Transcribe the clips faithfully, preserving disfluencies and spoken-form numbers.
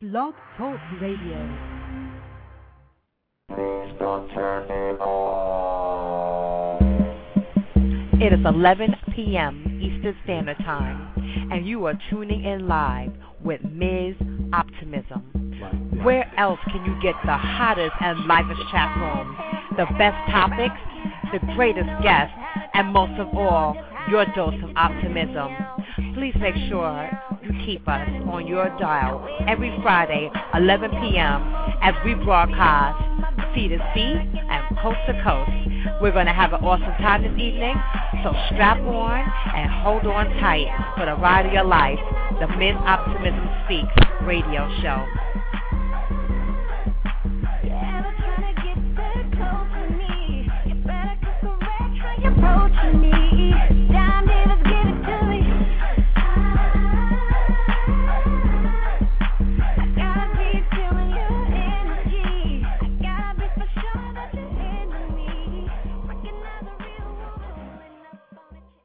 Blog Talk Radio. Please don't turn it off. It is eleven p.m. Eastern Standard Time, and you are tuning in live with Miz Optimism. Where else can you get the hottest and livest chat rooms, the best topics, the greatest guests, and most of all, your dose of optimism? Please make sure you keep us on your dial every Friday, eleven p.m. as we broadcast sea to sea and coast to coast. We're going to have an awesome time this evening, so strap on and hold on tight for the ride of your life, the Miz Optimism Speaks radio show. Approaching me, damn Davis, give it to me. I gotta be feeling your energy. I gotta be for sure that you're into me. Recognize a real woman up on it.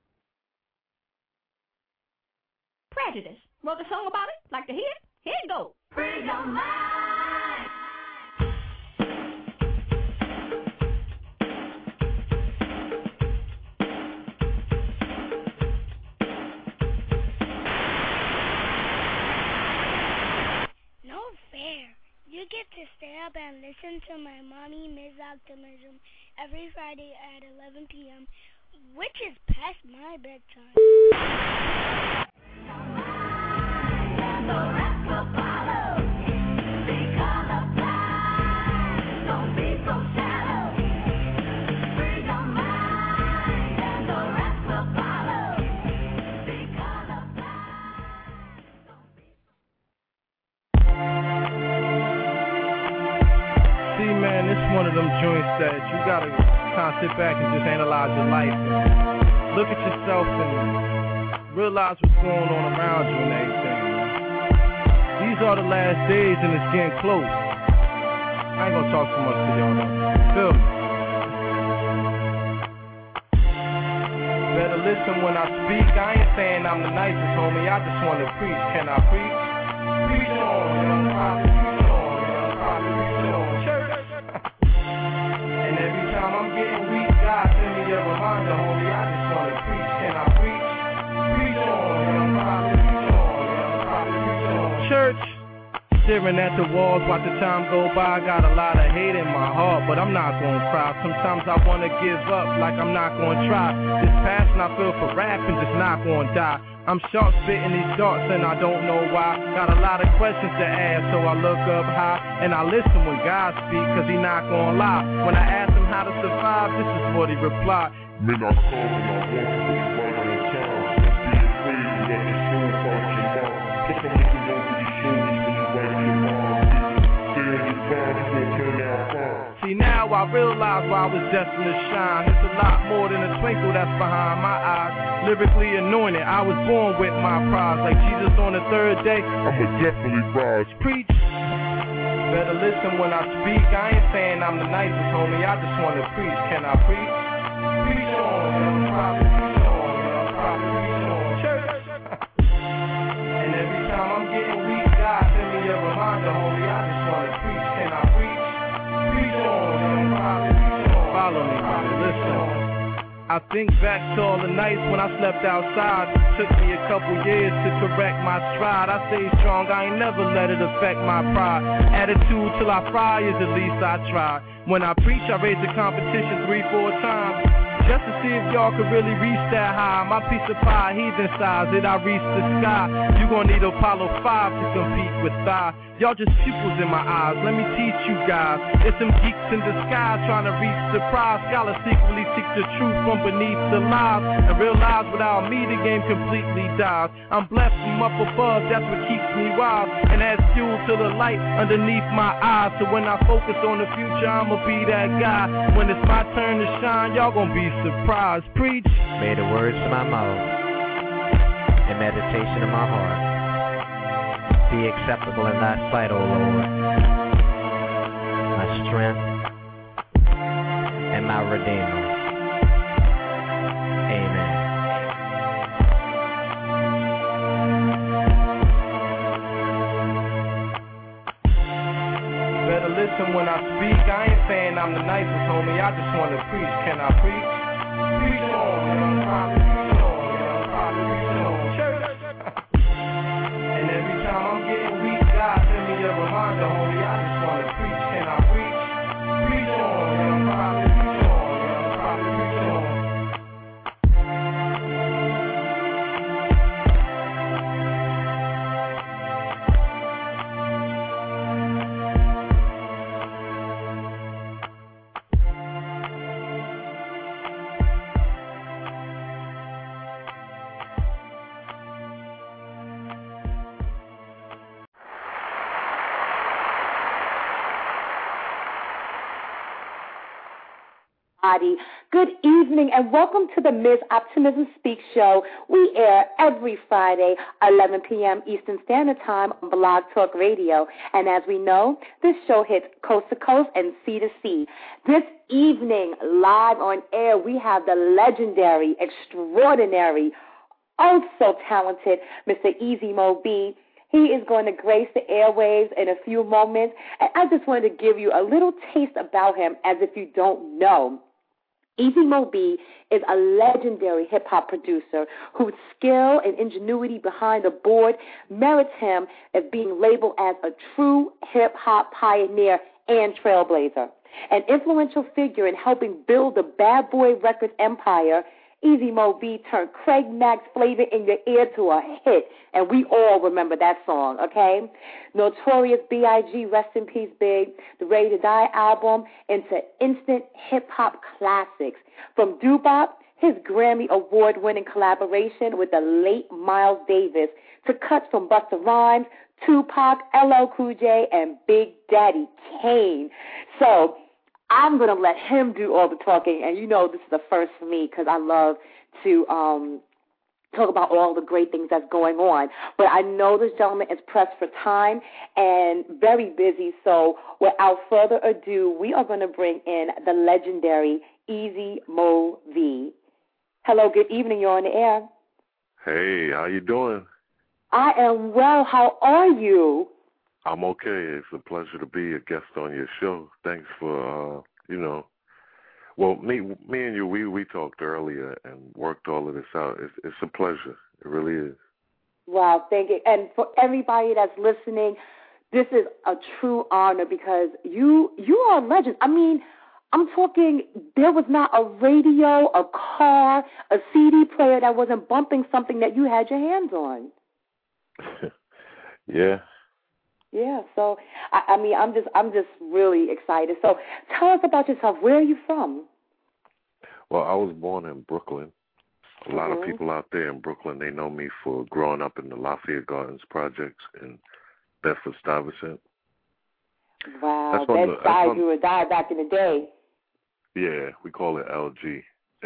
Prejudice. Wrote a song about it? Like to hear it? Here it goes. Free your mind. You get to stay up and listen to my mommy, Miz Optimism, every Friday at eleven p.m., which is past my bedtime. The rest will follow. Become a fly. Don't be so shallow. Free your mind, and the rest will follow. Become a fly. Don't be so See, man, it's one of them joints that you gotta kind of sit back and just analyze your life and look at yourself and realize what's going on around you and everything. These are the last days and it's getting close. I ain't gonna talk too much to y'all though. Feel me? Better listen when I speak. I ain't saying I'm the nicest, homie. I just wanna preach. Can I preach? Preach on, young prophet. Preach on, young prophet. Preach on, church. And every time I'm getting weak, God send me a reminder, homie. I just wanna preach. Can I preach? Preach on, young prophet. Preach on, young prophet. Preach on, church. Staring at the walls, watch the time go by. Got a lot of hate in my heart, but I'm not gonna cry. Sometimes I wanna give up, like I'm not gonna try. This passion I feel for rapping just not gonna die. I'm sharp spitting these darts and I don't know why. Got a lot of questions to ask, so I look up high and I listen when God speaks, cause he not gonna lie. When I asked him how to survive, this is what he replied. Men are called and I want to be right on time. Don't be afraid to let your soul fight your mind. Just I'm looking over your shoulders when you write your mind. Stay on your grind, you gon' turn out fine. See, now I realize why I was destined to shine. It's a lot more than a twinkle that's behind my eyes. Lyrically anointed, I was born with my prize. Like Jesus on the third day, I'ma definitely rise. Preach. Better listen when I speak. I ain't saying I'm the nicest, homie. I just wanna preach. Can I preach? Preach on, young prophet. Preach on, young prophet. Preach on, church. And every time I'm getting weak, God send me a reminder, homie. I just wanna preach. Can I preach? Preach on, young prophet. Preach on. Follow me, brother. Listen. I think back to all the nights when I slept outside. Took me a couple years to correct my stride. I stay strong, I ain't never let it affect my pride. Attitude till I fry is the least I try. When I preach, I raise the competition three, four times, just to see if y'all could really reach that high. My piece of pie, heathen size, did I reach the sky? You gon' need Apollo five to compete with I. Y'all just pupils in my eyes, let me teach you guys. It's some geeks in disguise trying to reach the prize. Scholars secretly seek the truth from beneath the lies, and realize without me the game completely dies. I'm blessed from up above, that's what keeps me wise, and adds fuel to the light underneath my eyes. So when I focus on the future, I'ma be that guy. When it's my turn to shine, y'all gon' be surprised. Preach. May the words of my mouth and meditation of my heart be acceptable in thy sight, O Lord, my strength and my redeemer. Amen. listen when I speak. I ain't saying I'm the nicest, homie. I just want to preach. Can I preach? Preach on, young prophet. Preach on, young prophet. Preach on, church. And every time I'm getting weak, God send me a reminder, homie. I just want to preach. Can I preach? Preach on, young prophet. Preach on, young prophet. Preach on. Good evening and welcome to the Miz Optimism Speak Show. We air every Friday, eleven p.m. Eastern Standard Time on Blog Talk Radio. And as we know, this show hits coast to coast and sea to sea. This evening, live on air, we have the legendary, extraordinary, oh so talented Mister Easy Mo B. He is going to grace the airwaves in a few moments. And I just wanted to give you a little taste about him as if you don't know. Easy Mo B is a legendary hip-hop producer whose skill and ingenuity behind the board merits him as being labeled as a true hip-hop pioneer and trailblazer. An influential figure in helping build the Bad Boy Records empire, Easy Mo B turned Craig Mack's Flavor in Your Ear to a hit, and we all remember that song, okay? Notorious B I G, rest in peace, Big, the Ready to Die album, into instant hip-hop classics. From Doo-Bop, his Grammy Award-winning collaboration with the late Miles Davis, to cuts from Busta Rhymes, Tupac, L L Cool J, and Big Daddy Kane. So I'm going to let him do all the talking, and you know this is the first for me because I love to um, talk about all the great things that's going on. But I know this gentleman is pressed for time and very busy, so without further ado, we are going to bring in the legendary Easy Mo V. Hello, good evening. You're on the air. Hey, how you doing? I am well. How are you? I'm okay. It's a pleasure to be a guest on your show. Thanks for, uh, you know, well, me me and you, we, we talked earlier and worked all of this out. It's, it's a pleasure. It really is. Wow, thank you. And for everybody that's listening, this is a true honor because you you are a legend. I mean, I'm talking, there was not a radio, a car, a C D player that wasn't bumping something that you had your hands on. Yeah. Yeah, so I, I mean, I'm just, I'm just really excited. So, tell us about yourself. Where are you from? Well, I was born in Brooklyn. A lot mm-hmm. of people out there in Brooklyn, they know me for growing up in the Lafayette Gardens projects in Bedford-Stuyvesant. Wow, Bed-Stuy, you were die back in the day. Yeah, we call it L G.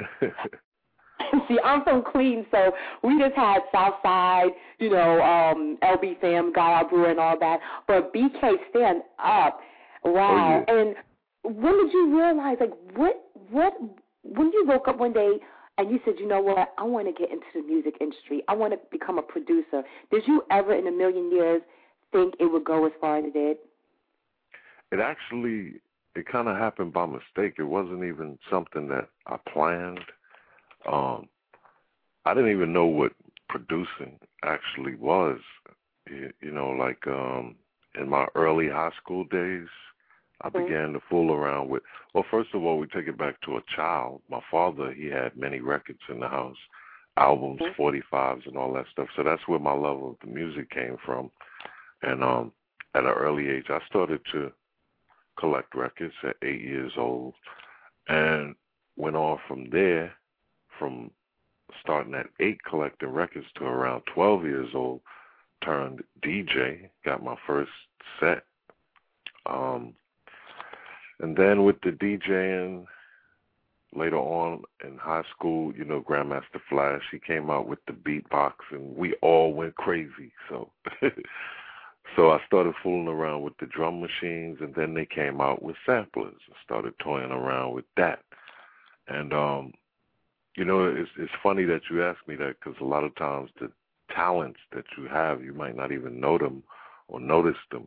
See, I'm from Queens, so we just had Southside, you know, um, L B Fam, Guy Brewer, and all that. But B K, stand up. Wow. Oh, yeah. And when did you realize, like, what, what, when you woke up one day and you said, you know what, I want to get into the music industry. I want to become a producer. Did you ever in a million years think it would go as far as it did? It actually, it kind of happened by mistake. It wasn't even something that I planned. Um, I didn't even know what producing actually was. You, you know, like um, in my early high school days, I mm-hmm. began to fool around with, well, first of all, we take it back to a child. My father, he had many records in the house, albums, mm-hmm. forty-fives and all that stuff. So that's where my love of the music came from. And um, at an early age, I started to collect records at eight years old and went on from there. From starting at eight collecting records to around twelve years old, turned D J, got my first set. Um, and then with the DJing, later on in high school, you know, Grandmaster Flash, he came out with the beatbox, and we all went crazy. So so I started fooling around with the drum machines, and then they came out with samplers. I started toying around with that. And, um, you know, it's it's funny that you ask me that because a lot of times the talents that you have, you might not even know them or notice them.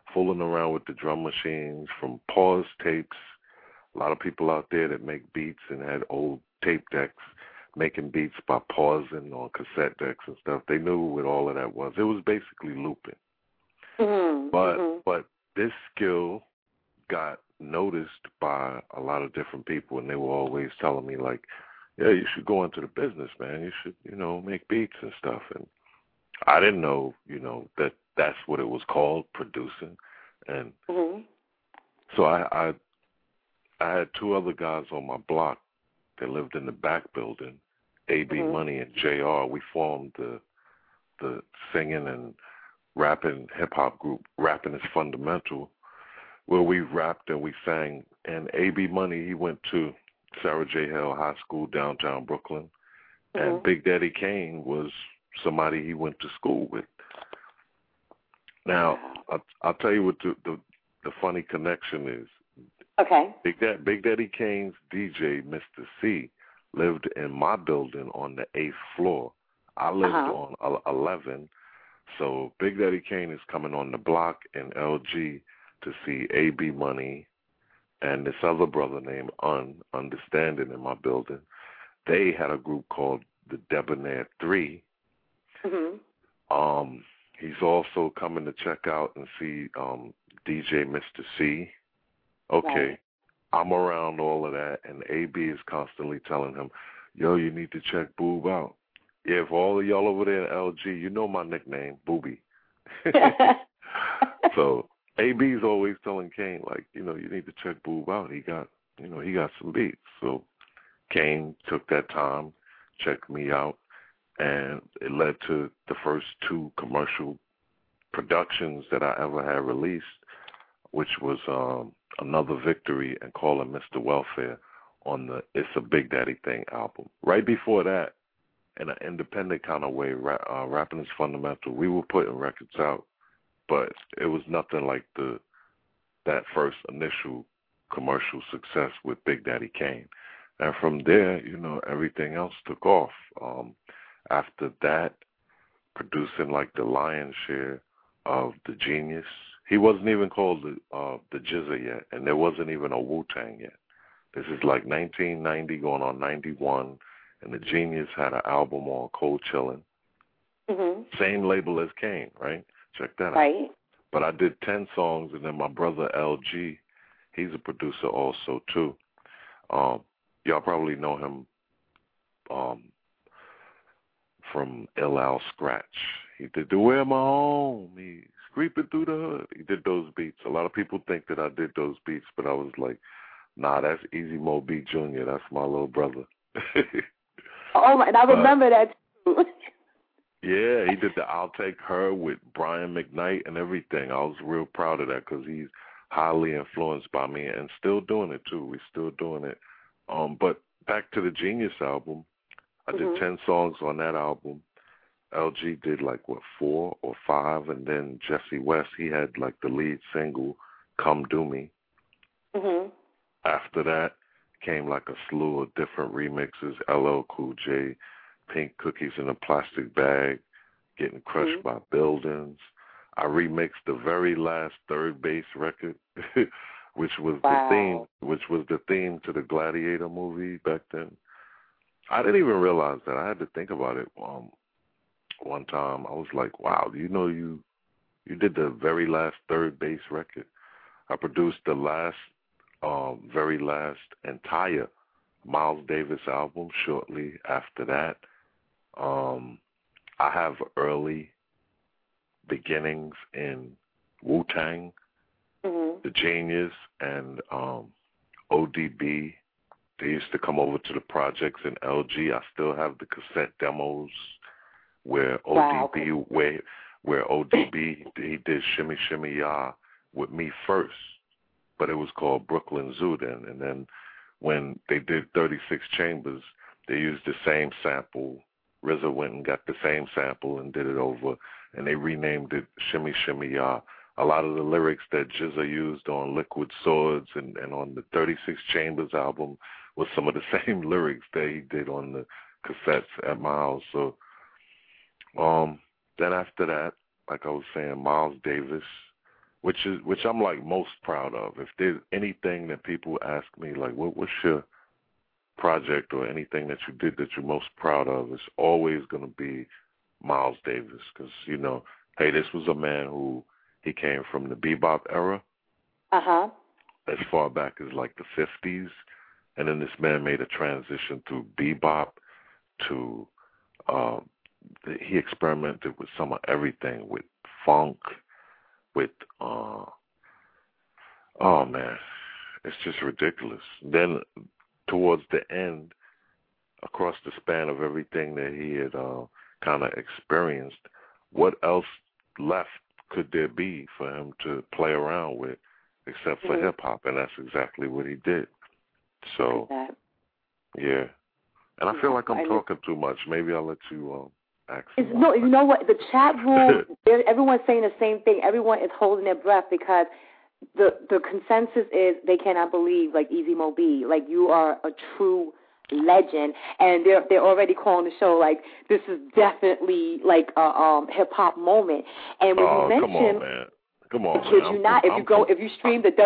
fooling around with the drum machines from pause tapes. A lot of people out there that make beats and had old tape decks making beats by pausing on cassette decks and stuff. They knew what all of that was. It was basically looping. Mm-hmm. But mm-hmm. but this skill got noticed by a lot of different people, and they were always telling me, like, yeah, you should go into the business, man. You should, you know, make beats and stuff. And I didn't know, you know, that that's what it was called, producing. And mm-hmm. so I, I I had two other guys on my block that lived in the back building, A B mm-hmm. Money and J R. We formed the the singing and rapping hip-hop group, Rapping is Fundamental, where we rapped and we sang. And A B Money, he went to Sarah J. Hale High School, downtown Brooklyn. Mm-hmm. And Big Daddy Kane was somebody he went to school with. Now, I'll, I'll tell you what the, the, the funny connection is. Okay. Big, Dad, Big Daddy Kane's D J, Mister C, lived in my building on the eighth floor. I lived uh-huh. on eleven. So Big Daddy Kane is coming on the block in L G to see A B Money and this other brother named Un, Understanding, in my building. They had a group called the Debonair Three. Mm-hmm. Um, he's also coming to check out and see um, D J Mister C. Okay, right. I'm around all of that, and A B is constantly telling him, yo, you need to check Boob out. Yeah, for all of y'all over there in L G, you know my nickname, Booby. So A B's always telling Kane, like, you know, you need to check Boob out. He got, you know, he got some beats. So Kane took that time, checked me out, and it led to the first two commercial productions that I ever had released, which was um, Another Victory and Calling Mister Welfare on the It's a Big Daddy Thing album. Right before that, in an independent kind of way, rap, uh, Rapping is Fundamental, we were putting records out, but it was nothing like the that first initial commercial success with Big Daddy Kane. And from there, you know, everything else took off. Um, after that, producing like the lion's share of The Genius. He wasn't even called the uh, the G Z A yet, and there wasn't even a Wu-Tang yet. This is like nineteen ninety going on ninety-one, and The Genius had an album on Cold Chillin'. Mm-hmm. Same label as Kane, right? Check that right. out. But I did ten songs, and then my brother L G, he's a producer also too. Um, y'all probably know him um, from Ill Al Scratch. He did the Where My Home. He's Creeping Through the Hood. He did those beats. A lot of people think that I did those beats, but I was like, nah, that's Easy Mo B Junior That's my little brother. Oh, my, and I remember uh, that too. Yeah, he did the I'll Take Her with Brian McKnight and everything. I was real proud of that because he's highly influenced by me and still doing it too. We're still doing it. Um, but back to the Genius album, I did mm-hmm. ten songs on that album. L G did like, what, four or five, and then Jesse West, he had like the lead single, Come Do Me. Mm-hmm. After that came like a slew of different remixes, L L Cool J, Pink Cookies in a Plastic Bag, Getting Crushed mm-hmm. by Buildings. I remixed the very last Third Base record, which was wow. the theme, which was the theme to the Gladiator movie back then. I didn't even realize that. I had to think about it. Um, one time I was like, wow, you know, you you did the very last Third Base record. I produced the last, um, very last entire Miles Davis album shortly after that. Um, I have early beginnings in Wu-Tang, mm-hmm. The Genius, and um, O D B. They used to come over to the projects in L G. I still have the cassette demos where wow. O D B, where where O D B, he did Shimmy Shimmy Ya with me first, but it was called Brooklyn Zoo then. And then when they did thirty-six Chambers, they used the same sample. R Z A went and got the same sample and did it over, and they renamed it Shimmy Shimmy Ya. A lot of the lyrics that G Z A used on Liquid Swords and, and on the thirty-six Chambers album was some of the same lyrics that he did on the cassettes at Miles. So um, then after that, like I was saying, Miles Davis, which is which I'm like most proud of. If there's anything that people ask me, like, what what's your project or anything that you did that you're most proud of, it's always going to be Miles Davis, because, you know, hey, this was a man who, he came from the bebop era, uh-huh, as far back as like the fifties, and then this man made a transition through bebop to, uh, he experimented with some of everything, with funk, with, uh, oh man, it's just ridiculous. Then towards the end, across the span of everything that he had uh, kind of experienced, what else left could there be for him to play around with except for mm-hmm. hip-hop? And that's exactly what he did. So, like yeah. And I feel like I'm talking too much. Maybe I'll let you um, ask. It's, no, you know what? The chat room, everyone's saying the same thing. Everyone is holding their breath because the the consensus is they cannot believe, like, Easy Mo B. Like, you are a true legend, and they're they're already calling the show like this is definitely like a um, hip hop moment. And when oh, you mentioned, come on, man, come on, kid man. you I'm, not, if I'm, you go, if you stream the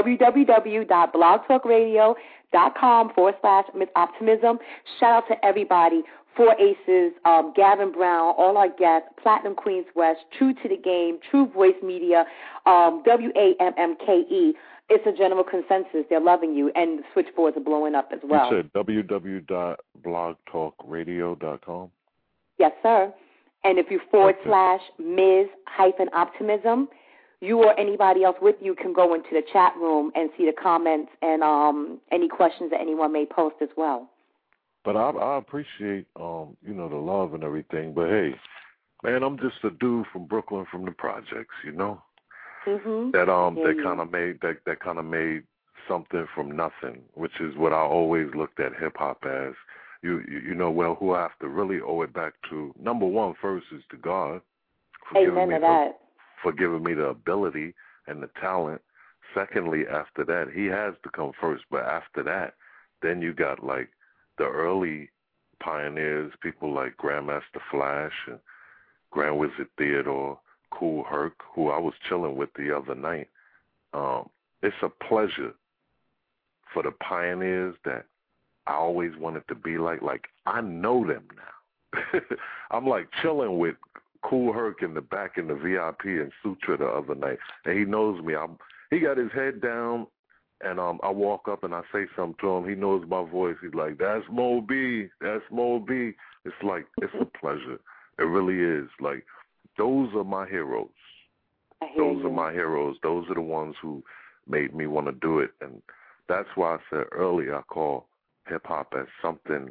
www.blogtalkradio.com forward slash Miss Optimism, shout out to everybody. Four Aces, um, Gavin Brown, all our guests, Platinum Queens West, True to the Game, True Voice Media, um, W A M M K E. It's a general consensus. They're loving you, and the switchboards are blowing up as well. You said w w w dot blog talk radio dot com? Yes, sir. And if you forward okay. slash Miz hyphen Optimism, you or anybody else with you can go into the chat room and see the comments and um, any questions that anyone may post as well. But I, I appreciate, um, you know, the love and everything. But, hey, man, I'm just a dude from Brooklyn, from the projects, you know, mm-hmm. that um yeah, that yeah. kind of made that that kind of made something from nothing, which is what I always looked at hip hop as. You, you you know, well, who I have to really owe it back to. Number one, first is to God for Amen giving me to that. the, for giving me the ability and the talent. Secondly, after that, he has to come first. But after that, then you got like the early pioneers, people like Grandmaster Flash and Grand Wizard Theodore, Kool Herc, who I was chilling with the other night. Um, it's a pleasure for the pioneers that I always wanted to be like. Like, I know them now. I'm like chilling with Kool Herc in the back in the V I P and Sutra the other night, and he knows me. I'm, he got his head down. And um, I walk up and I say something to him. He knows my voice. He's like, "That's Mo B. That's Mo B." It's like, it's a pleasure. It really is. Like, those are my heroes. Those you. are my heroes. Those are the ones who made me want to do it. And that's why I said earlier I call hip-hop as something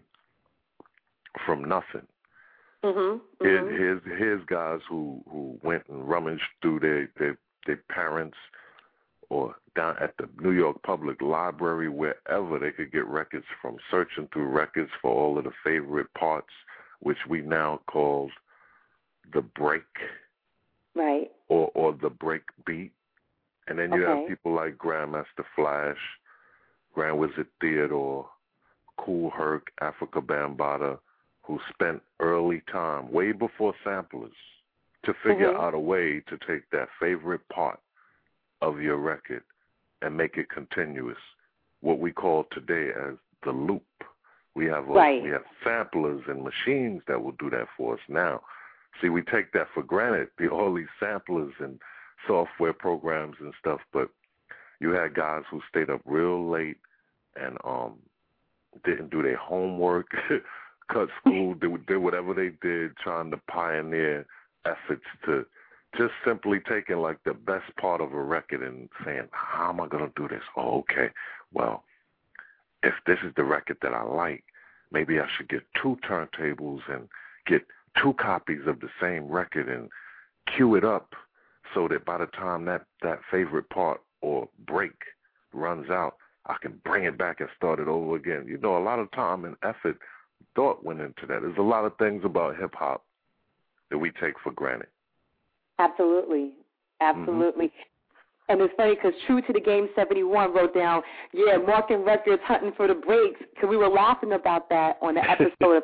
from nothing. Mm-hmm, mm-hmm. Here, here's, here's guys who, who went and rummaged through their, their, their parents' or down at the New York Public Library, wherever they could get records from, searching through records for all of the favorite parts, which we now call the break, right, or or the break beat. And then you okay. have people like Grandmaster Flash, Grand Wizard Theodore, Kool Herc, Africa Bambaataa, who spent early time, way before samplers, to figure mm-hmm. out a way to take that favorite part of your record and make it continuous, what we call today as the loop. We have a, right. we have samplers and machines that will do that for us now. See, we take that for granted, the, all these samplers and software programs and stuff, but you had guys who stayed up real late and um didn't do their homework, cut school, did, did whatever they did, trying to pioneer efforts to just simply taking like the best part of a record and saying, how am I going to do this? Oh, okay. Well, if this is the record that I like, maybe I should get two turntables and get two copies of the same record and cue it up so that by the time that, that favorite part or break runs out, I can bring it back and start it over again. You know, a lot of time and effort, thought went into that. There's a lot of things about hip-hop that we take for granted. Absolutely. Absolutely. Mm-hmm. And it's funny because True to the Game seventy-one wrote down, yeah, marking records, hunting for the breaks, because we were laughing about that on the episode of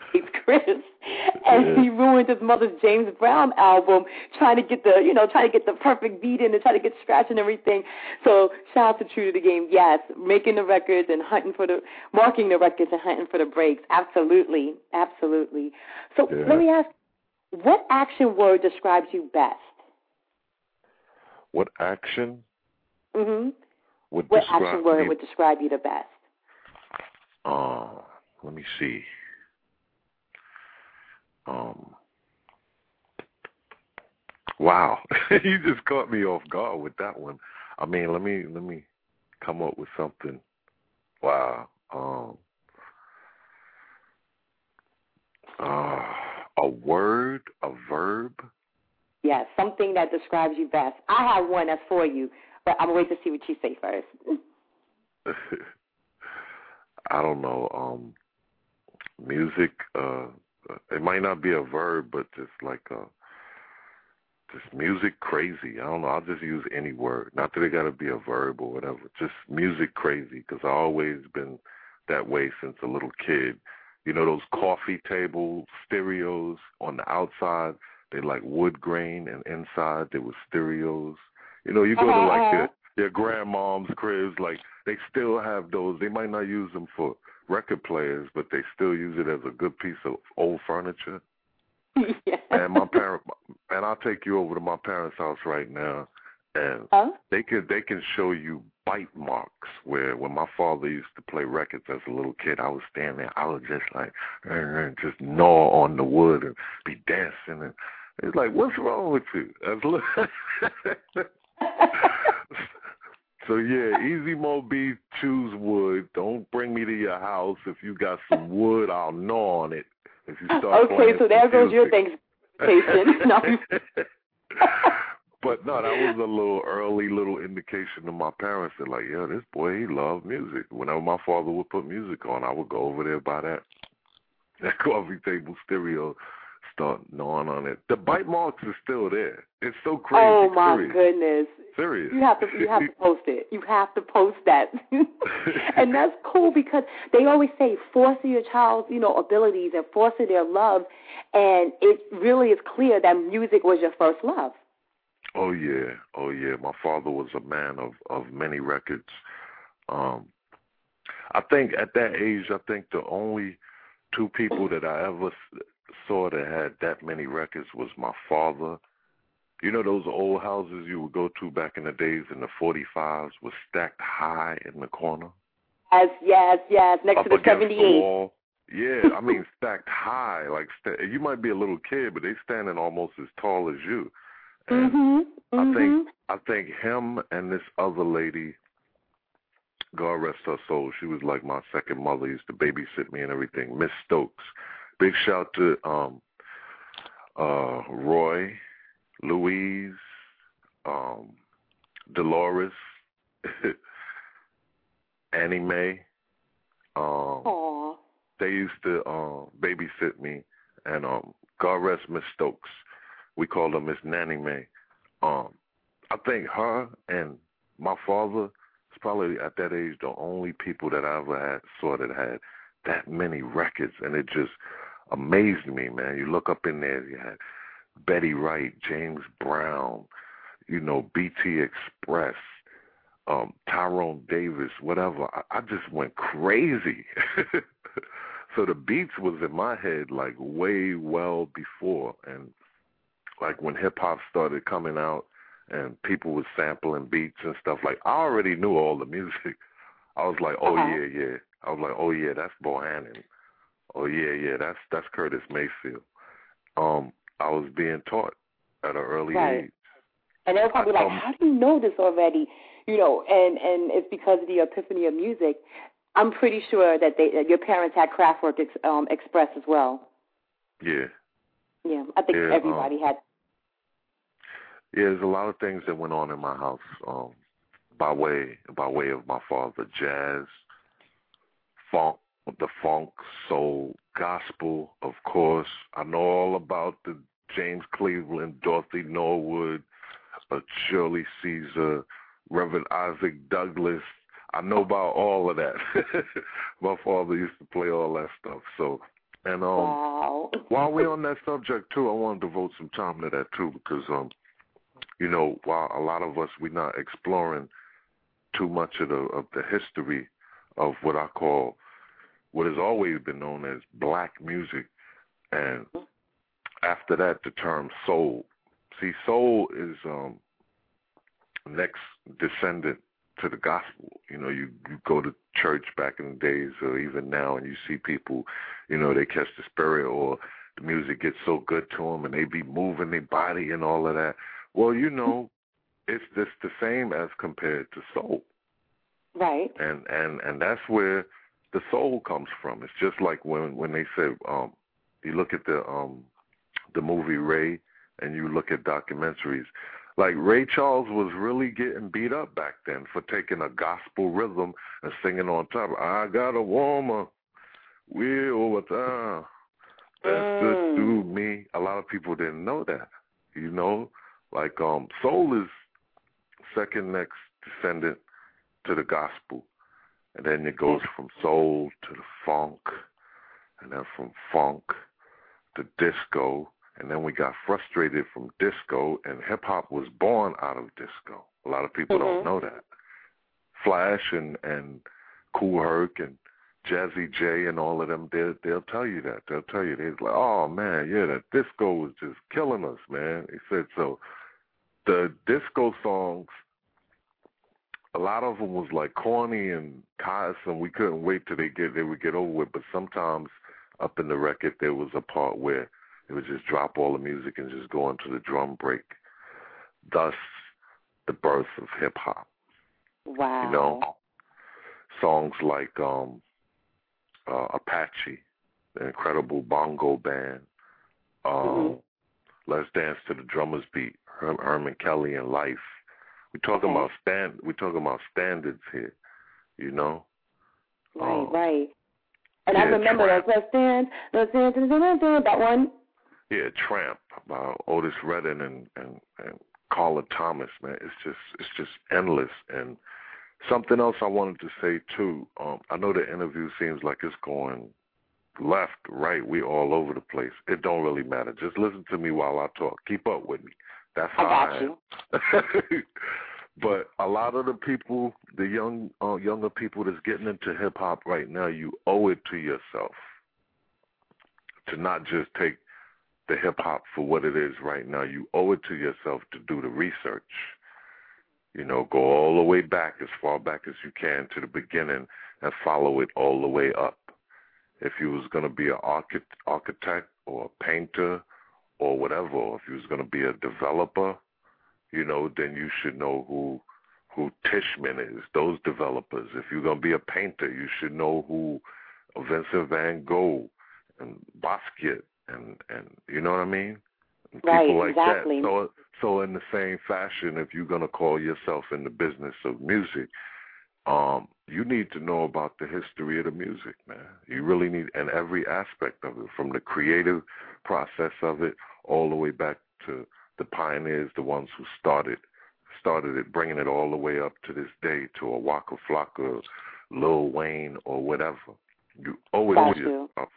Chris, and Yeah. he ruined his mother's James Brown album trying to get the, you know, trying to get the perfect beat in and trying to get scratch and everything. So shout out to True to the Game. Yes, making the records and hunting for the, marking the records and hunting for the breaks. Absolutely, absolutely. So Yeah. let me ask, what action word describes you best? What action Mm-hmm. would What describe action word me? would describe you the best? Uh, let me see. Um. Wow, you just caught me off guard with that one. I mean, let me let me come up with something. Wow. Um. Uh, a word, a verb. Yes, something that describes you best. I have one that's for you, but I'm going to wait to see what you say first. I don't know. Um, music. Uh, it might not be a verb, but just like uh, just music crazy. I don't know. I'll just use any word. Not that it got to be a verb or whatever. Just music crazy, because I've always been that way since a little kid. You know those coffee table stereos on the outside? They like wood grain, and inside there was stereos. You know, you go to like your, your grandmom's cribs, like they still have those. They might not use them for record players, but they still use it as a good piece of old furniture. Yeah. And my parent, and I'll take you over to my parents' house right now, and Huh? they can they can show you bite marks where when my father used to play records as a little kid, I was standing there, I was just like uh, just gnaw on the wood and be dancing, and it's like, what's wrong with you? That's So yeah, Easy Mo B, choose wood. Don't bring me to your house. If you got some wood, I'll gnaw on it. If you start Okay, so there goes your music. Thanksgiving. No. But no, that was a little early little indication to my parents that like, yeah, this boy, he loved music. Whenever my father would put music on, I would go over there by that that coffee table stereo, start gnawing on it. The bite marks are still there. It's so crazy. Oh my serious. goodness. Serious. You have to you have to post it. You have to post that. And that's cool because they always say foster your child's, you know, abilities and foster their love, and it really is clear that music was your first love. Oh yeah, oh yeah. My father was a man of, of many records. Um, I think at that age, I think the only two people that I ever saw that had that many records was my father. You know those old houses you would go to back in the days in the forty-fives was stacked high in the corner? Yes, yes, yes, next Up to the against seventy-eight. the wall. Yeah, I mean stacked high. Like st- you might be a little kid, but they standing almost as tall as you. And Mm-hmm. I Mm-hmm. think I think him and this other lady, God rest her soul, she was like my second mother, used to babysit me and everything, Miss Stokes. Big shout to um, uh, Roy, Louise, um, Dolores, Annie Mae. Um, Aww. they used to uh, babysit me, and um, God rest Miss Stokes. We called her Miss Nanny Mae. Um, I think her and my father was probably at that age the only people that I ever had saw that had that many records, and it just amazed me, man. You look up in there, you had Betty Wright, James Brown, you know, B T Express, um, Tyrone Davis, whatever. I, I just went crazy. So the beats was in my head like way well before, and like when hip hop started coming out and people was sampling beats and stuff, like I already knew all the music. I was like, oh Uh-huh. yeah, yeah. I was like, oh yeah, that's Bohannon. Oh yeah, yeah, that's that's Curtis Mayfield. Um, I was being taught at an early Right. age. And they were probably like, Um, how do you know this already? You know, and, and it's because of the epiphany of music. I'm pretty sure that they that your parents had Kraftwerk ex, um, Express as well. Yeah. Yeah, I think Yeah, everybody um, had. Yeah, there's a lot of things that went on in my house um, by way by way of my father. Jazz, funk, the funk, soul, gospel, of course. I know all about the James Cleveland, Dorothy Norwood, uh, Shirley Caesar, Reverend Isaac Douglas. I know about all of that. My father used to play all that stuff. So, And um, wow. while we're on that subject too, I want to devote some time to that too, because um, you know, while a lot of us we're not exploring too much of the of the history of what I call what has always been known as black music, and after that the term soul. See, soul is um next descendant to the gospel. You know, you, you go to church back in the days or even now and you see people, you know, they catch the spirit or the music gets so good to them and they be moving their body and all of that. Well, you know, it's just the same as compared to soul. Right. And and, and that's where the soul comes from. It's just like when, when they say, um, you look at the um the movie Ray and you look at documentaries, like Ray Charles was really getting beat up back then for taking a gospel rhythm and singing on top. I got a woman, we over time. That's Mm. just to me. A lot of people didn't know that. You know, like um, soul is second next descendant to the gospel, and then it goes from soul to the funk, and then from funk to disco. And then we got frustrated from disco, and hip-hop was born out of disco. A lot of people Mhm. don't know that. Flash and, and Kool Herc and Jazzy J and all of them, they'll, they'll tell you that. They'll tell you, they're like, oh, man, yeah, that disco was just killing us, man. They said so. The disco songs, a lot of them was like corny and tiresome. We couldn't wait till they get they would get over with. But sometimes up in the record, there was a part where it would just drop all the music and just go into the drum break. Thus, the birth of hip-hop. Wow. You know, songs like um, uh, Apache, the Incredible Bongo Band, um, mm-hmm. Let's Dance to the Drummer's Beat, Her- Herman Kelly and Life. We're talking Okay. about stand. We're talking about standards here. You know. Right, um, right. And yeah, I remember Tramp. that. Let's dance, let's dance, let's dance, let's dance, that one. Yeah, Tramp by Otis Redding and, and, and Carla Thomas, man. It's just it's just endless. And something else I wanted to say too. Um, I know the interview seems like it's going left, right. We all over the place. It don't really matter. Just listen to me while I talk. Keep up with me. That's how I got I you. am. But a lot of the people, the young uh, younger people that's getting into hip hop right now, you owe it to yourself to not just take the hip-hop for what it is right now. You owe it to yourself to do the research. You know, go all the way back, as far back as you can to the beginning and follow it all the way up. If you was going to be an archi- architect or a painter or whatever, or if you was going to be a developer, you know, then you should know who who Tishman is, those developers. If you're going to be a painter, you should know who Vincent van Gogh and Basquiat and, and you know what I mean? And right, people like exactly. that. So, so in the same fashion, if you're going to call yourself in the business of music, um, you need to know about the history of the music, man. You really need, and every aspect of it, from the creative process of it all the way back to the pioneers, the ones who started started it, bringing it all the way up to this day to a Waka Flocka, Lil Wayne, or whatever. You owe it Got to you. yourself.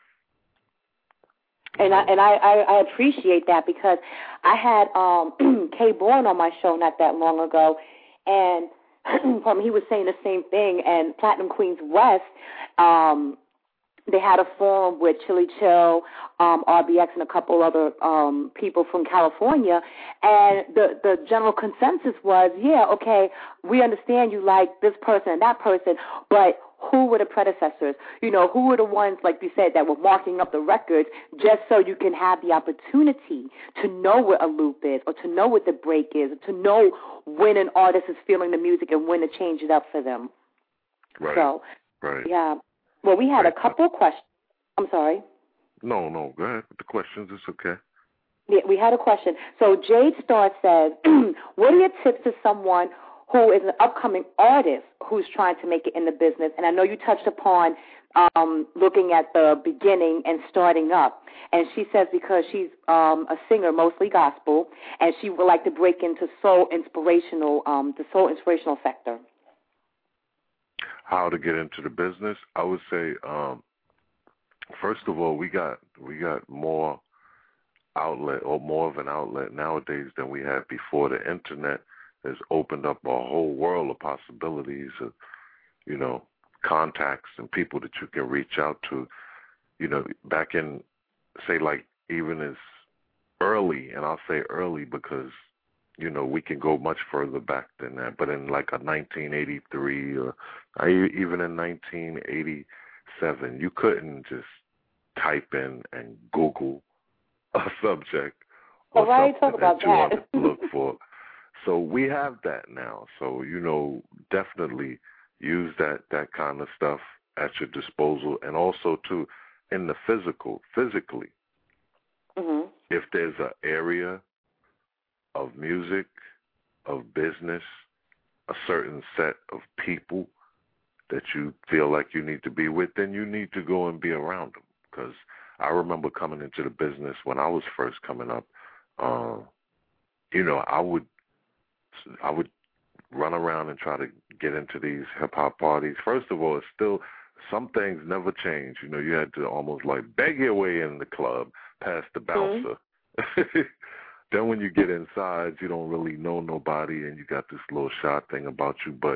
And I and I, I, I appreciate that, because I had um Kay Bourne on my show not that long ago, and um, he was saying the same thing. And Platinum Queens West, um, they had a forum with Chili Chill, um, R B X, and a couple other um, people from California, and the the general consensus was, yeah, okay, we understand you like this person and that person, but who were the predecessors? You know, who were the ones, like you said, that were marking up the records just so you can have the opportunity to know what a loop is, or to know what the break is, or to know when an artist is feeling the music and when to change it up for them. Right. So, right. yeah. Well, we had right. a couple of questions. I'm sorry. No, no, go ahead with the questions. It's okay. Yeah, we had a question. So Jade Star says, what are your tips to someone who is an upcoming artist who's trying to make it in the business? And I know you touched upon um, looking at the beginning and starting up. And she says because she's um, a singer, mostly gospel, and she would like to break into soul inspirational, um, the soul inspirational sector. How to get into the business? I would say um, first of all, we got we got more outlet or more of an outlet nowadays than we had before. The internet has opened up a whole world of possibilities of, you know, contacts and people that you can reach out to. You know, back in, say, like even as early, and I'll say early because, you know, we can go much further back than that, but in like a nineteen eighty-three or even in nineteen eighty-seven, you couldn't just type in and Google a subject or oh, right, something talk that you about wanted to look for. So we have that now. So, you know, definitely use that, that kind of stuff at your disposal. And also, too, in the physical, physically, mm-hmm. if there's an area of music, of business, a certain set of people that you feel like you need to be with, then you need to go and be around them. Because I remember coming into the business when I was first coming up, uh, you know, I would I would run around and try to get into these hip-hop parties. First of all, it's still, some things never change. You know, you had to almost like beg your way in the club past the bouncer. Mm-hmm. Then when you get inside, you don't really know nobody and you got this little shot thing about you. But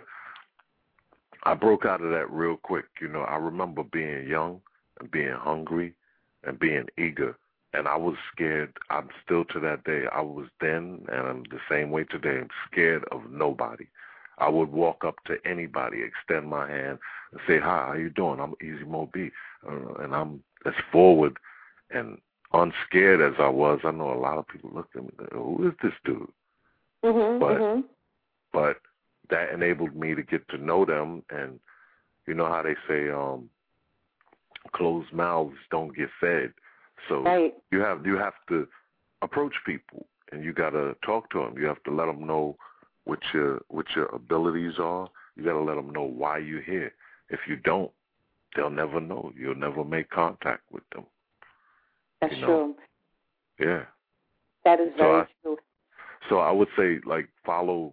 I broke out of that real quick. You know, I remember being young and being hungry and being eager. And I was scared. I'm still to that day. I was then, and I'm the same way today. I'm scared of nobody. I would walk up to anybody, extend my hand, and say, "Hi, how you doing? I'm Easy Mo B." Uh, and I'm as forward and unscared as I was. I know a lot of people looked at me like, "Who is this dude?" Mm-hmm, but mm-hmm. but that enabled me to get to know them. And you know how they say, um, closed mouths don't get fed. So right. you have you have to approach people, and you got to talk to them. You have to let them know what your what your abilities are. You got to let them know why you're here. If you don't, they'll never know. You'll never make contact with them. That's you know? true. Yeah. That is very so I, true. So I would say, like, follow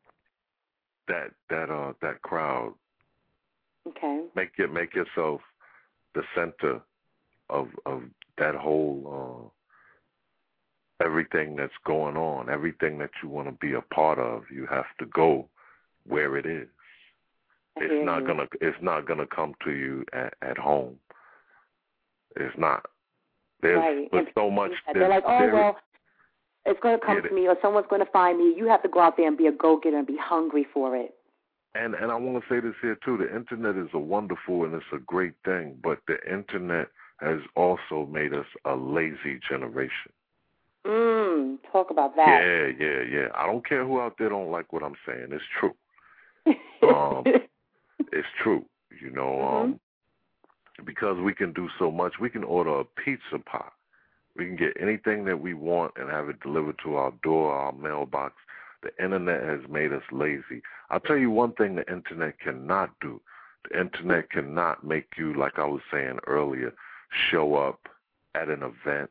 that that uh that crowd. Okay. Make it make yourself the center of of that whole uh, everything that's going on, everything that you want to be a part of. You have to go where it is. I It's not you. gonna it's not gonna come to you at, at home. It's not. There's right. but so much. They're like, oh there, well, it's going to come yeah, to me, or someone's going to find me. You have to go out there and be a go-getter and be hungry for it. And and I want to say this here too. The internet is a wonderful and it's a great thing, but the internet has also made us a lazy generation. Mm, talk about that. Yeah, yeah, yeah. I don't care who out there don't like what I'm saying. It's true. um, it's true. You know, mm-hmm. um, because we can do so much. We can order a pizza pie. We can get anything that we want and have it delivered to our door, our mailbox. The internet has made us lazy. I'll tell you one thing the internet cannot do. The internet cannot make you, like I was saying earlier, show up at an event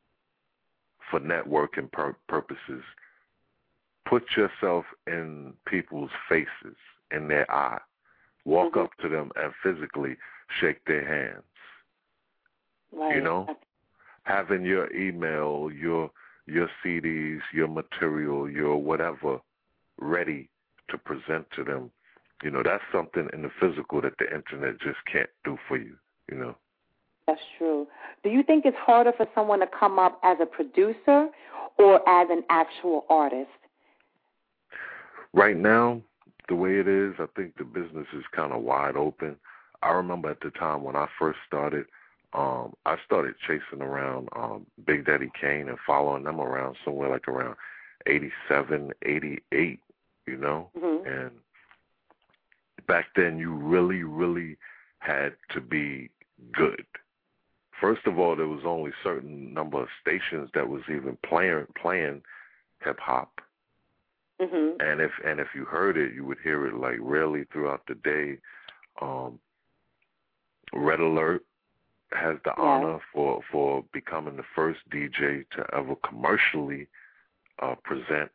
for networking pur- purposes. Put yourself in people's faces, in their eye. Walk mm-hmm. up to them and physically shake their hands. Right. You know? Having your email, your your C Ds, your material, your whatever ready to present to them. You know, that's something in the physical that the internet just can't do for you, you know. That's true. Do you think it's harder for someone to come up as a producer or as an actual artist? Right now, the way it is, I think the business is kind of wide open. I remember at the time when I first started, um, I started chasing around um, Big Daddy Kane and following them around somewhere like around eighty-seven, eighty-eight, you know. Mm-hmm. And back then you really, really had to be good. First of all, there was only a certain number of stations that was even playing playing hip-hop. Mm-hmm. And if and if you heard it, you would hear it like rarely throughout the day. Um, Red Alert has the yeah. honor for, for becoming the first D J to ever commercially uh, present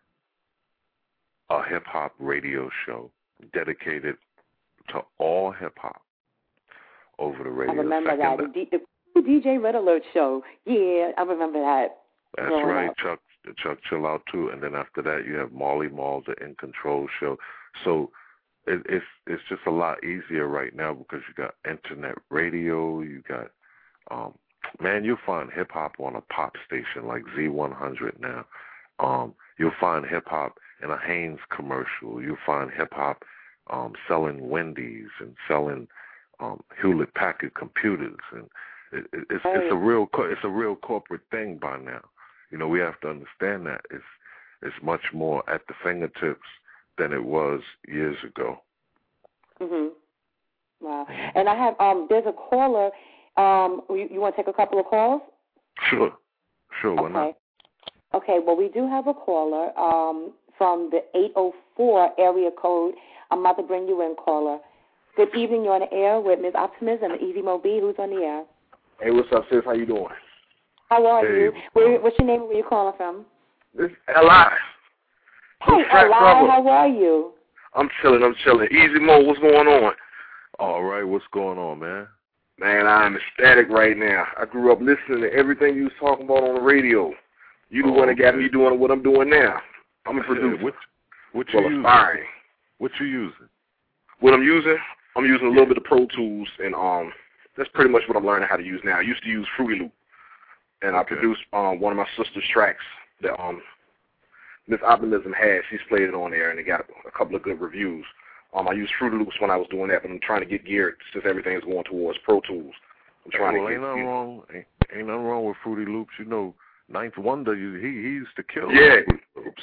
a hip-hop radio show dedicated to all hip-hop over the radio. I remember Second, that. The, the, Ooh, D J Red Alert show. Yeah, I remember that. That's growing right, up. Chuck. Chuck Chill Out too, and then after that you have Marley Marl, the In Control show. So it, it's it's just a lot easier right now because you got internet radio, you got um, man, you'll find hip hop on a pop station like Z one hundred now. Um, you'll find hip hop in a Hanes commercial. You'll find hip hop um, selling Wendy's and selling um, Hewlett Packard computers, and it, it, it's it's a real co- it's a real corporate thing by now. You know, we have to understand that it's it's much more at the fingertips than it was years ago. Mhm. Wow. And I have um. There's a caller. Um. You, you want to take a couple of calls? Sure. Sure. Why Okay. not? Okay. Well, we do have a caller um from the eight oh four area code. I'm about to bring you in, caller. Good evening. You're on the air with Miz Optimism and Easy Mo B. Who's on the air? Hey, what's up, sis? How you doing? How are Hey. you? Where, what's your name and where you calling from? This is L I. Hey, Fat Eli, Brother. how are you? I'm chilling, I'm chilling. Easy Mo, what's going on? All right. What's going on, man? Man, I'm ecstatic right now. I grew up listening to everything you was talking about on the radio. You the Oh, one that got okay. me doing what I'm doing now. I'm a producer. What what you Well, using? aspiring. What you using? What I'm using? I'm using a little bit of Pro Tools, and um, that's pretty much what I'm learning how to use now. I used to use Fruity Loop, and I Okay. produced um one of my sister's tracks that um Miss Optimism had. She's played it on there, and it got a, a couple of good reviews. Um, I used Fruity Loops when I was doing that, but I'm trying to get geared since everything's going towards Pro Tools. I'm trying well, to ain't get. nothing wrong. Ain't, ain't nothing wrong with Fruity Loops. You know, Ninth Wonder. You, he he used to kill Yeah. Fruity Loops.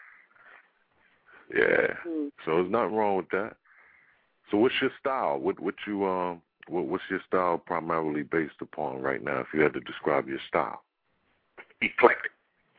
Yeah. Hmm. So there's nothing wrong with that. So what's your style? What what you um what what's your style primarily based upon right now? If you had to describe your style. Eclectic.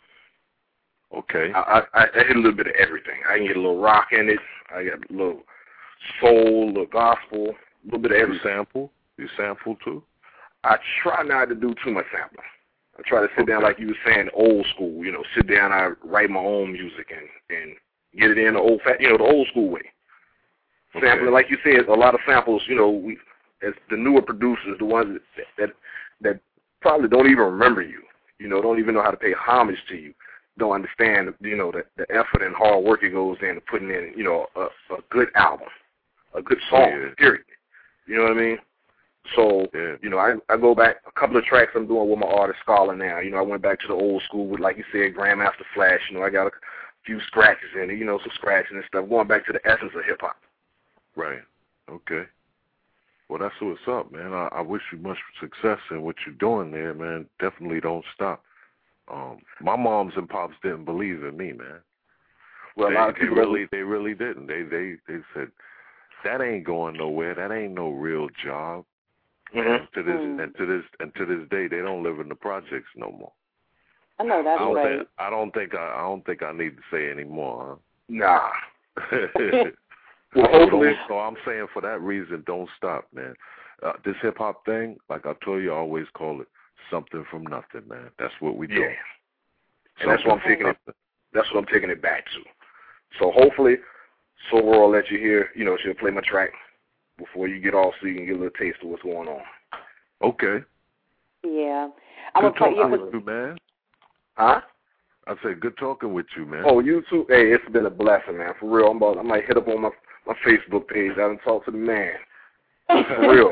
Okay. I, I, I hit a little bit of everything. I can get a little rock in it. I got a little soul, a little gospel, a little bit of You everything. sample? You sample too? I try not to do too much sampling. I try to sit down, Okay. like you were saying, old school. You know, sit down. I write my own music and and get it in the old, you know, the old school way. Okay. Sampling, like you said, a lot of samples. You know, we as the newer producers, the ones that that that probably don't even remember you. You know, don't even know how to pay homage to you. Don't understand, you know, the, the effort and hard work it goes into putting in, you know, a, a good album, a good song, Yeah. period. You know what I mean? So, Yeah. you know, I, I go back a couple of tracks I'm doing with my artist Scholar now. You know, I went back to the old school with, like you said, Grandmaster Flash. You know, I got a few scratches in it, you know, some scratching and stuff, going back to the essence of hip-hop. Right. Okay. Well, that's what's up, man. I, I wish you much success in what you're doing there, man. Definitely don't stop. Um, my moms and pops didn't believe in me, man. Well, they, a lot of they people really, they really didn't. They, they, they said that ain't going nowhere. That ain't no real job. Mm-hmm. And to this, Mm. and to this, and to this day, they don't live in the projects no more. I know that's I don't right. think. I don't think. I, I don't think I need to say any more. Nah. Huh? Well, So hopefully. don't- so I'm saying for that reason, don't stop, man. Uh, this hip hop thing, like I told you, I always call it something from nothing, man. That's what we do. Yeah. And that's what I'm Something taking from it. nothing. That's what I'm taking it back to. So hopefully, Sobro will let you hear. You know, she'll play my track before you get off, so you can get a little taste of what's going on. Okay. Yeah. I'm Good gonna play talking you. with you, man. Huh? I said good talking with you, man. Oh, you too. Hey, it's been a blessing, man. For real, I'm about. I might hit up on my my Facebook page. I done talked to the man. For real.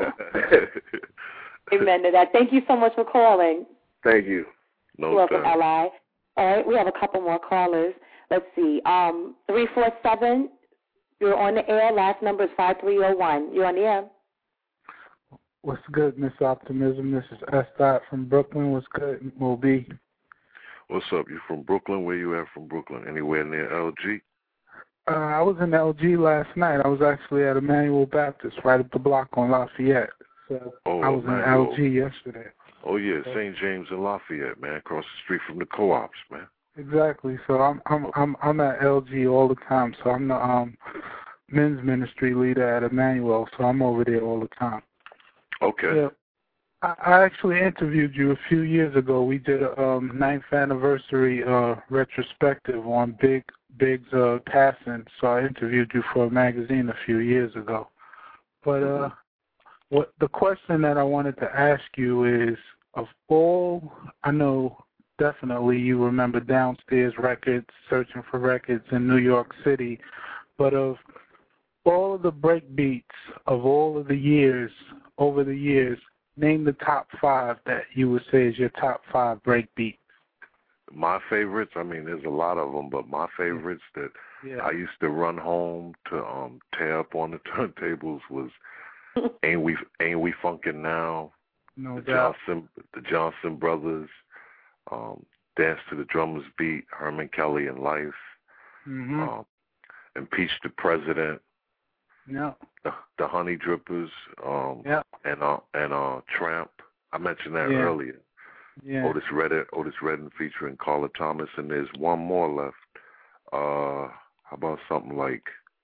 Amen to that. Thank you so much for calling. Thank you. No Welcome, doubt. L I. All right, we have a couple more callers. Let's see. Um, three four seven. You're on the air. Last number is five three zero one. You're on the air. What's good, Miss Optimism? This is S. Dot from Brooklyn. What's good, Mo B? What's up? You from Brooklyn? Where you at from Brooklyn? Anywhere near L G? Uh, I was in L G last night. I was actually at Emmanuel Baptist right up the block on Lafayette. So Oh, I was Emmanuel. in L G yesterday. Oh yeah, Saint James and Lafayette, man, across the street from the co-ops, man. Exactly. So I'm I'm I'm I'm at L G all the time. So I'm the um men's ministry leader at Emmanuel. So I'm over there all the time. Okay. Yeah. I, I actually interviewed you a few years ago. We did a um, ninth anniversary uh, retrospective on Big Big's uh, passing. So I interviewed you for a magazine a few years ago. But uh, what the question that I wanted to ask you is, of all, I know definitely you remember Downstairs Records, Searching for Records in New York City, but of all of the break beats of all of the years, over the years, name the top five that you would say is your top five break beats. My favorites, I mean, there's a lot of them, but my favorites that yeah. I used to run home to um, tear up on the turntables was Ain't We Ain't We Funkin' Now, no the doubt. Johnson, the Johnson Brothers, um, Dance to the Drummer's Beat, Herman Kelly and Life, mm-hmm. um, Impeach the President, yeah. the, the Honey Drippers, um, yeah. and uh, and uh, Tramp. I mentioned that yeah. earlier. Yeah. Otis Redding, Otis Redding featuring Carla Thomas, and there's one more left. Uh, how about something like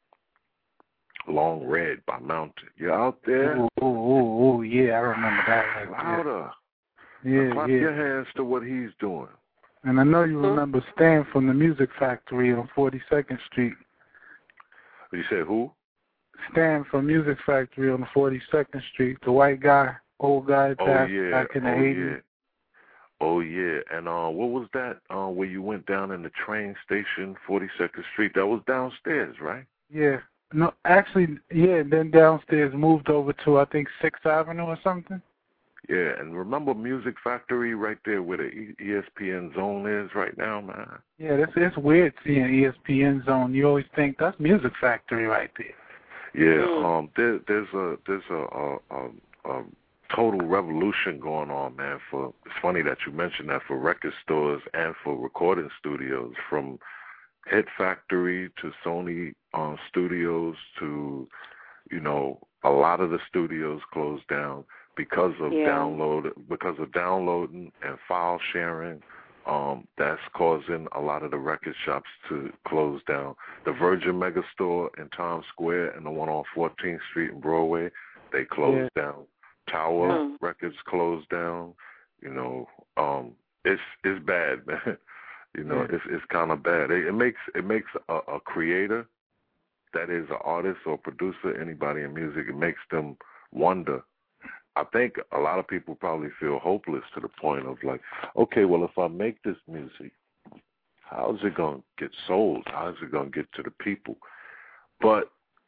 Long Red by Mountain? You out there? Oh, oh, oh, oh, yeah, I remember that. Louder. Yeah, clap yeah. your hands to what he's doing. And I know you remember Stan from the Music Factory on forty-second Street. You said who? Stan from Music Factory on forty-second Street, the white guy, old guy oh, back, yeah. back in the oh, eighties. Yeah. Oh, yeah. And uh, what was that uh, where you went down in the train station, forty-second Street? That was downstairs, right? Yeah. No, actually, yeah, then downstairs moved over to, I think, sixth Avenue or something. Yeah, and remember Music Factory right there where the E S P N Zone is right now, man? Yeah, that's, it's weird seeing E S P N Zone. You always think that's Music Factory right there. Yeah, um, there, there's a there's a, a, a, a total revolution going on, man. For it's funny that you mentioned that for record stores and for recording studios, from Hit Factory to Sony um, Studios to, you know, a lot of the studios closed down because of yeah. download because of downloading and file sharing. Um, that's causing a lot of the record shops to close down. The Virgin Megastore in Times Square and the one on fourteenth Street and Broadway, they closed yeah. down. Tower mm. Records closed down. You know, um, it's it's bad, man. You know, yeah. it's it's kind of bad. It, it makes it makes a, a creator, that is an artist or producer, anybody in music, it makes them wonder. I think a lot of people probably feel hopeless to the point of like, okay, well, if I make this music, how's it going to get sold? How's it going to get to the people? But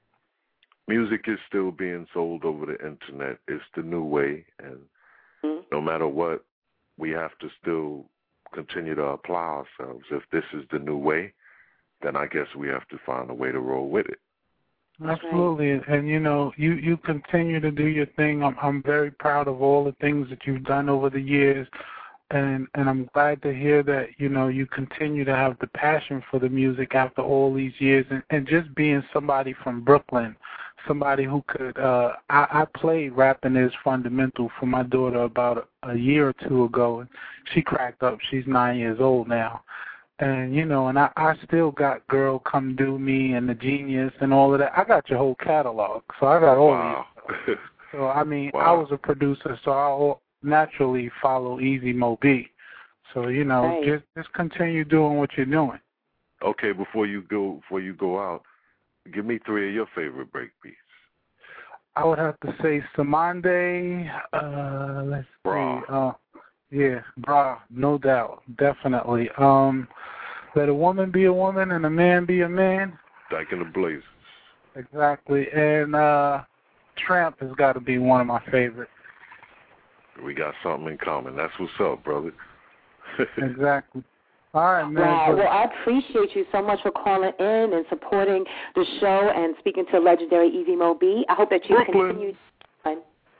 music is still being sold over the internet. It's the new way, and mm-hmm. no matter what, we have to still continue to apply ourselves. If this is the new way, then I guess we have to find a way to roll with it. Absolutely, and you know, you, you continue to do your thing. I'm I'm very proud of all the things that you've done over the years, and and I'm glad to hear that you know you continue to have the passion for the music after all these years, and, and just being somebody from Brooklyn, somebody who could. Uh, I, I played Rapping Is Fundamental for my daughter about a, a year or two ago, and she cracked up. She's nine years old now. And, you know, and I, I still got Girl Come Do Me and The Genius and all of that. I got your whole catalog, so I got all wow. of these. So, I mean, wow. I was a producer, so I naturally follow Easy Mo B. So, you know, right. just just continue doing what you're doing. Okay, before you go before you go out, give me three of your favorite breakbeats. I would have to say Samande, uh, let's Bra. see, uh, yeah, bra, no doubt, definitely. Um, let a woman be a woman and a man be a man. Dyke and the Blazers. Exactly, and uh, Tramp has got to be one of my favorites. We got something in common. That's what's up, brother. Exactly. All right, man. Wow. Well, I appreciate you so much for calling in and supporting the show and speaking to legendary Easy Mo B. I hope that you Brooklyn. continue. On.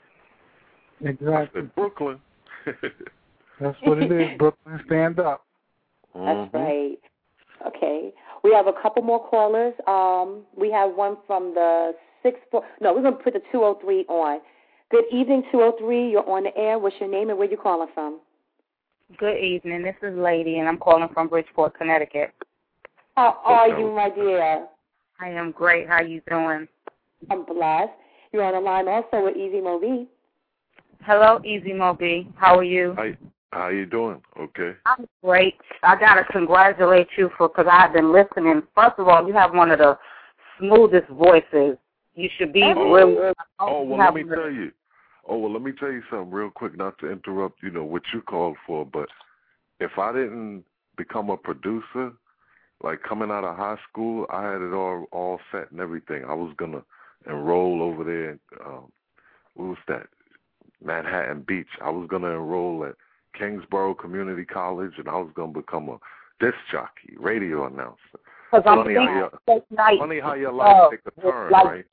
Exactly. Brooklyn. That's what it is. Brooklyn, stand up. That's mm-hmm. right. Okay. We have a couple more callers. Um, we have one from the six four. No, we're going to put the two oh three on. Good evening, two oh three. You're on the air. What's your name and where you calling from? Good evening. This is Lady, and I'm calling from Bridgeport, Connecticut. How are you, my dear? I am great. How you doing? I'm blessed. You're on the line also with Easy Mo B. Hello, Easy Mo B. How are you? Hi. How you doing? Okay. I'm great. I got to congratulate you for because I've been listening. First of all, you have one of the smoothest voices. You should be oh, really. Oh, well, let me tell you. Oh, well, let me tell you something real quick, not to interrupt, you know, what you called for, but if I didn't become a producer, like coming out of high school, I had it all all set and everything. I was going to enroll over there, um, what was that, Manhattan Beach. I was going to enroll at Kingsborough Community College, and I was going to become a disc jockey, radio announcer. Funny how, your, funny how your life uh, take a turn, like right?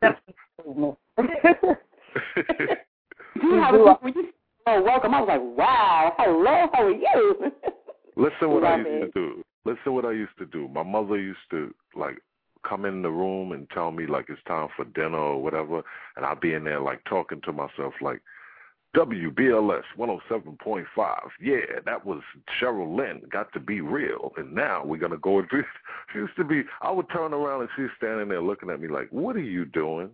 you have a, when you, oh, welcome. I was like, wow, hello, how are you? Listen what I Love used it. to do. Listen what I used to do. My mother used to, like, come in the room and tell me, like, it's time for dinner or whatever, and I'd be in there, like, talking to myself, like, W B L S one oh seven point five. Yeah, that was Cheryl Lynn. Got to be real. And now we're going to go. She used to be, I would turn around and she's standing there looking at me like, what are you doing?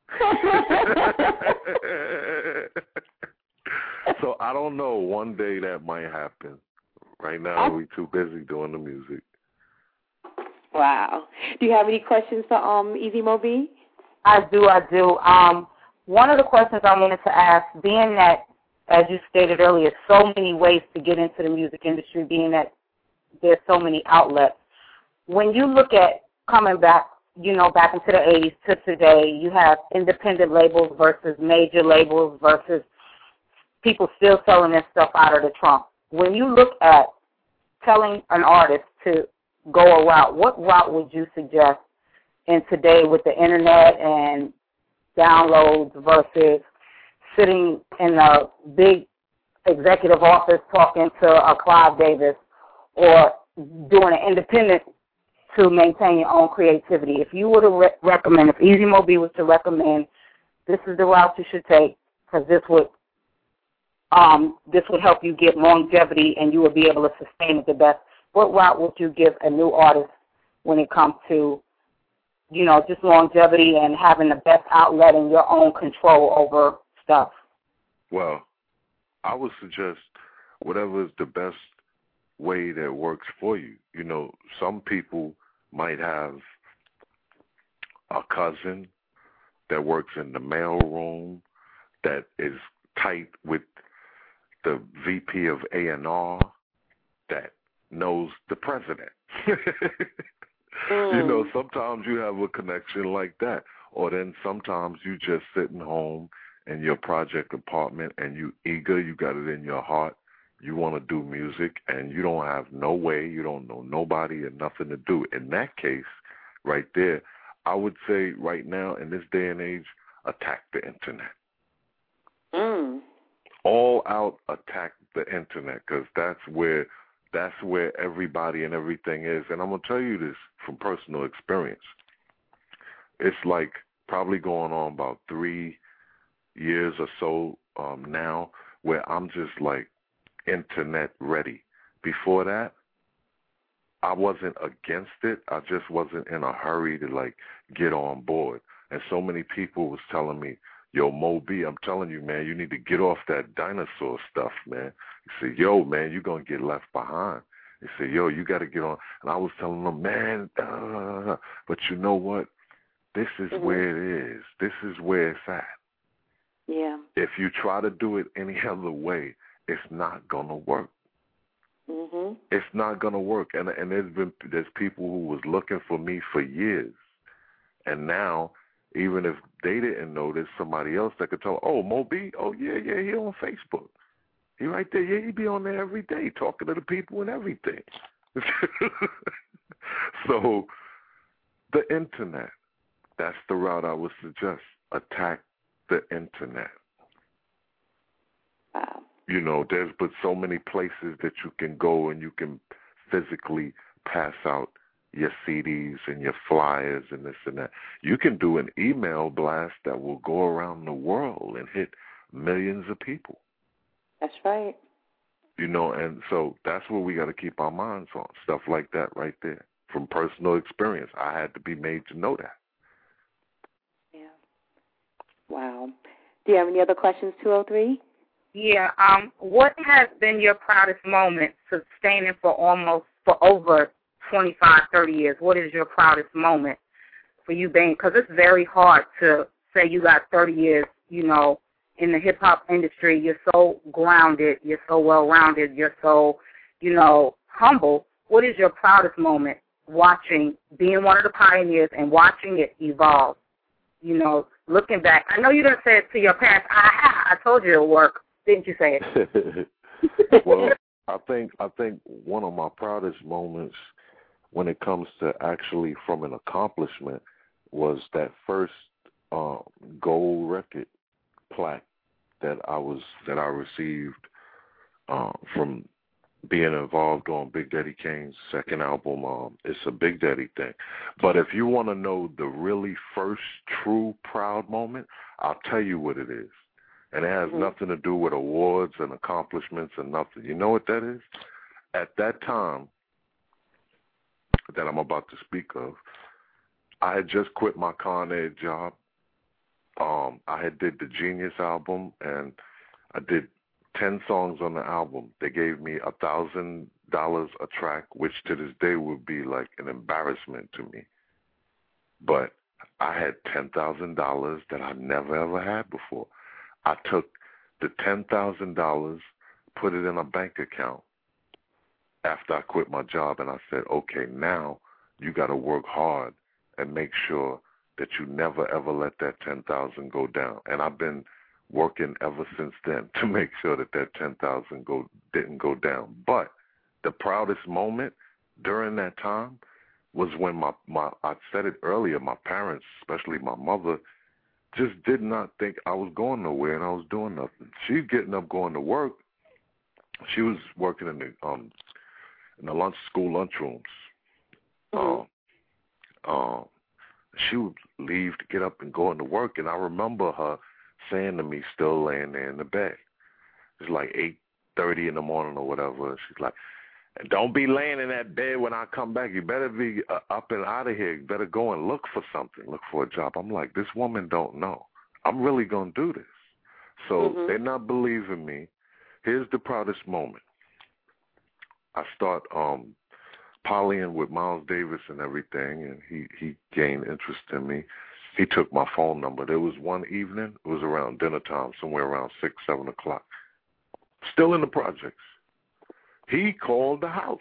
So I don't know. One day that might happen. Right now we're too busy doing the music. Wow. Do you have any questions for um Easy Mo B? I do, I do. Um, one of the questions I wanted to ask, being that, as you stated earlier, so many ways to get into the music industry, being that there's so many outlets, when you look at coming back, you know, back into the eighties to today, you have independent labels versus major labels versus people still selling their stuff out of the trunk. When you look at telling an artist to go a route, what route would you suggest in today with the internet and downloads versus sitting in a big executive office talking to a Clive Davis or doing an independent to maintain your own creativity? If you were to re- recommend, if Easy Mo B was to recommend, this is the route you should take because this would um, this would help you get longevity and you would be able to sustain it the best, what route would you give a new artist when it comes to, you know, just longevity and having the best outlet and your own control over stuff? Well, I would suggest whatever is the best way that works for you. You know, some people might have a cousin that works in the mailroom that is tight with the V P of A and R that knows the president. You know, sometimes you have a connection like that. Or then sometimes you just sitting home in your project apartment and you eager, you got it in your heart, you want to do music and you don't have no way, you don't know nobody and nothing to do. In that case, right there, I would say right now in this day and age, attack the internet. Mm. All out attack the internet because that's where That's where everybody and everything is. And I'm going to tell you this from personal experience. It's like probably going on about three years or so um, now where I'm just like internet ready. Before that, I wasn't against it. I just wasn't in a hurry to like get on board. And so many people was telling me, yo, Mo B, I'm telling you, man, you need to get off that dinosaur stuff, man. He said, yo, man, you're going to get left behind. He said, yo, you got to get on. And I was telling them, man, uh, but you know what? This is mm-hmm. where it is. This is where it's at. Yeah. If you try to do it any other way, it's not going to work. Mm-hmm. It's not going to work. And and there's been there's people who was looking for me for years. And now, even if they didn't know, there's somebody else that could tell, oh, Mo B, oh, yeah, yeah, he on Facebook. He right there. Yeah, he be on there every day talking to the people and everything. So the internet, that's the route I would suggest. Attack the internet. Wow. You know, there's but so many places that you can go and you can physically pass out your C Ds and your flyers and this and that. You can do an email blast that will go around the world and hit millions of people. That's right. You know, and so that's what we got to keep our minds on, stuff like that right there. From personal experience, I had to be made to know that. Yeah. Wow. Do you have any other questions, two oh three? Yeah. Um. What has been your proudest moment sustaining for almost, for over twenty-five, thirty years? What is your proudest moment for you being, because it's very hard to say you got thirty years, you know, in the hip hop industry. You're so grounded. You're so well rounded. You're so, you know, humble. What is your proudest moment watching, being one of the pioneers and watching it evolve? You know, looking back. I know you didn't say it to your parents. I, I told you it'll work. Didn't you say it? Well, I think I think one of my proudest moments when it comes to actually from an accomplishment was that first uh, gold record plaque that I was that I received uh, from being involved on Big Daddy Kane's second album. Um, it's a Big Daddy thing. But if you want to know the really first true proud moment, I'll tell you what it is. And it has mm-hmm. nothing to do with awards and accomplishments and nothing. You know what that is? At that time that I'm about to speak of, I had just quit my Con Ed job. Um, I had did the Genius album, and I did ten songs on the album. They gave me a thousand dollars a track, which to this day would be like an embarrassment to me. But I had ten thousand dollars that I never ever had before. I took the ten thousand dollars, put it in a bank account after I quit my job, and I said, okay, now you got to work hard and make sure that you never ever let that ten thousand go down. And I've been working ever since then to make sure that that ten thousand go didn't go down. But the proudest moment during that time was when my, my I said it earlier, my parents, especially my mother, just did not think I was going nowhere and I was doing nothing. She's getting up going to work. She was working in the um in the lunch school lunchrooms. Mm-hmm. Um, um, she would leave to get up and go into work, and I remember her saying to me, still laying there in the bed. It's like eight thirty in the morning or whatever. She's like, don't be laying in that bed when I come back. You better be uh, up and out of here. You better go and look for something, look for a job. I'm like, this woman don't know. I'm really going to do this. So mm-hmm. they're not believing me. Here's the proudest moment. I start um, polying with Miles Davis and everything, and he, he gained interest in me. He took my phone number. There was one evening, it was around dinner time, somewhere around six, seven o'clock. Still in the projects. He called the house.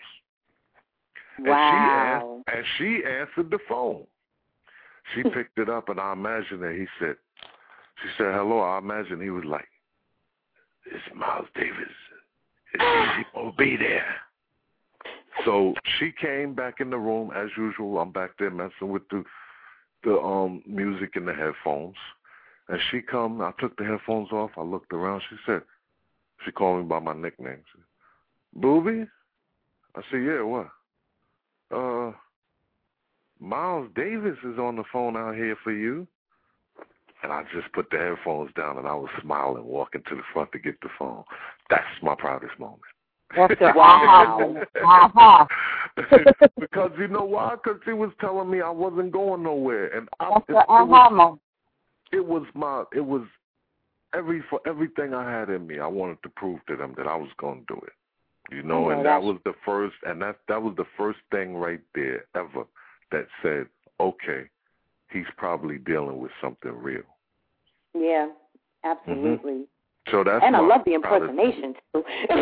Wow. And she, and she answered the phone. She picked it up, and I imagine that he said, she said, hello. I imagine he was like, it's Miles Davis. Is he going to be there? So she came back in the room, as usual. I'm back there messing with the the um music in the headphones. And she come, I took the headphones off. I looked around. She said, she called me by my nickname. She said, Booby? I said, yeah, what? Uh, Miles Davis is on the phone out here for you. And I just put the headphones down, and I was smiling, walking to the front to get the phone. That's my proudest moment. That's the wow. uh-huh. Because you know why? Because he was telling me I wasn't going nowhere. And I, That's it, the it, uh-huh. was, it was my, it was every, for everything I had in me, I wanted to prove to them that I was going to do it. You know, and that was the first, and that that was the first thing right there ever that said, okay, he's probably dealing with something real. Yeah, absolutely. Mm-hmm. So that's and I my love the impersonation too.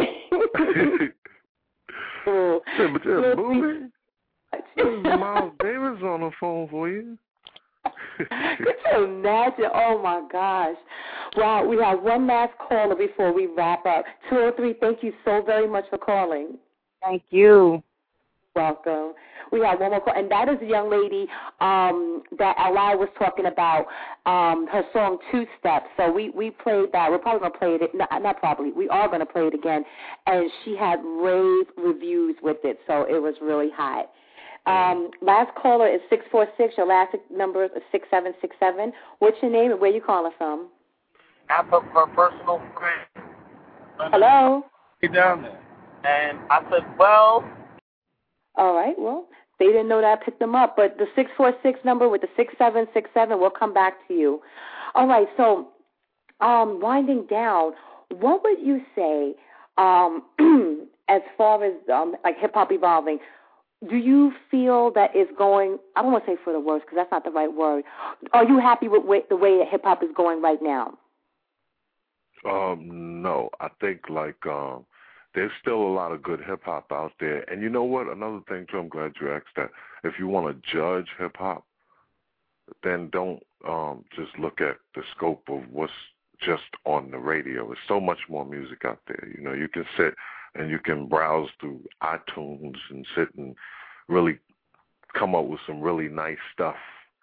uh, yeah, but yeah, Booby, Miles Davis on the phone for you. Could you imagine? Oh my gosh! Wow, we have one last caller before we wrap up. Two oh three. Thank you so very much for calling. Thank you. Welcome. We have one more call, and that is the young lady um, that Eli was talking about, um, her song Two Steps. So we, we played that. We're probably going to play it. No, not probably. We are going to play it again. And she had rave reviews with it, so it was really hot. Um, last caller is six four six. Your last number is six seven six seven. What's your name and where you calling from? I put for a personal friend. Hello? He down there. And I said, well... All right, well, they didn't know that I picked them up, but the six four six number with the six seven six seven will come back to you. All right, so um, winding down, what would you say um, as far as um, like hip-hop evolving, do you feel that it's going, I don't want to say for the worse because that's not the right word. Are you happy with way, the way that hip-hop is going right now? Um, no, I think like um, there's still a lot of good hip hop out there, and you know what? Another thing too, I'm glad you asked that. If you want to judge hip hop, then don't um, just look at the scope of what's just on the radio. There's so much more music out there. You know, you can sit and you can browse through iTunes and sit and really come up with some really nice stuff.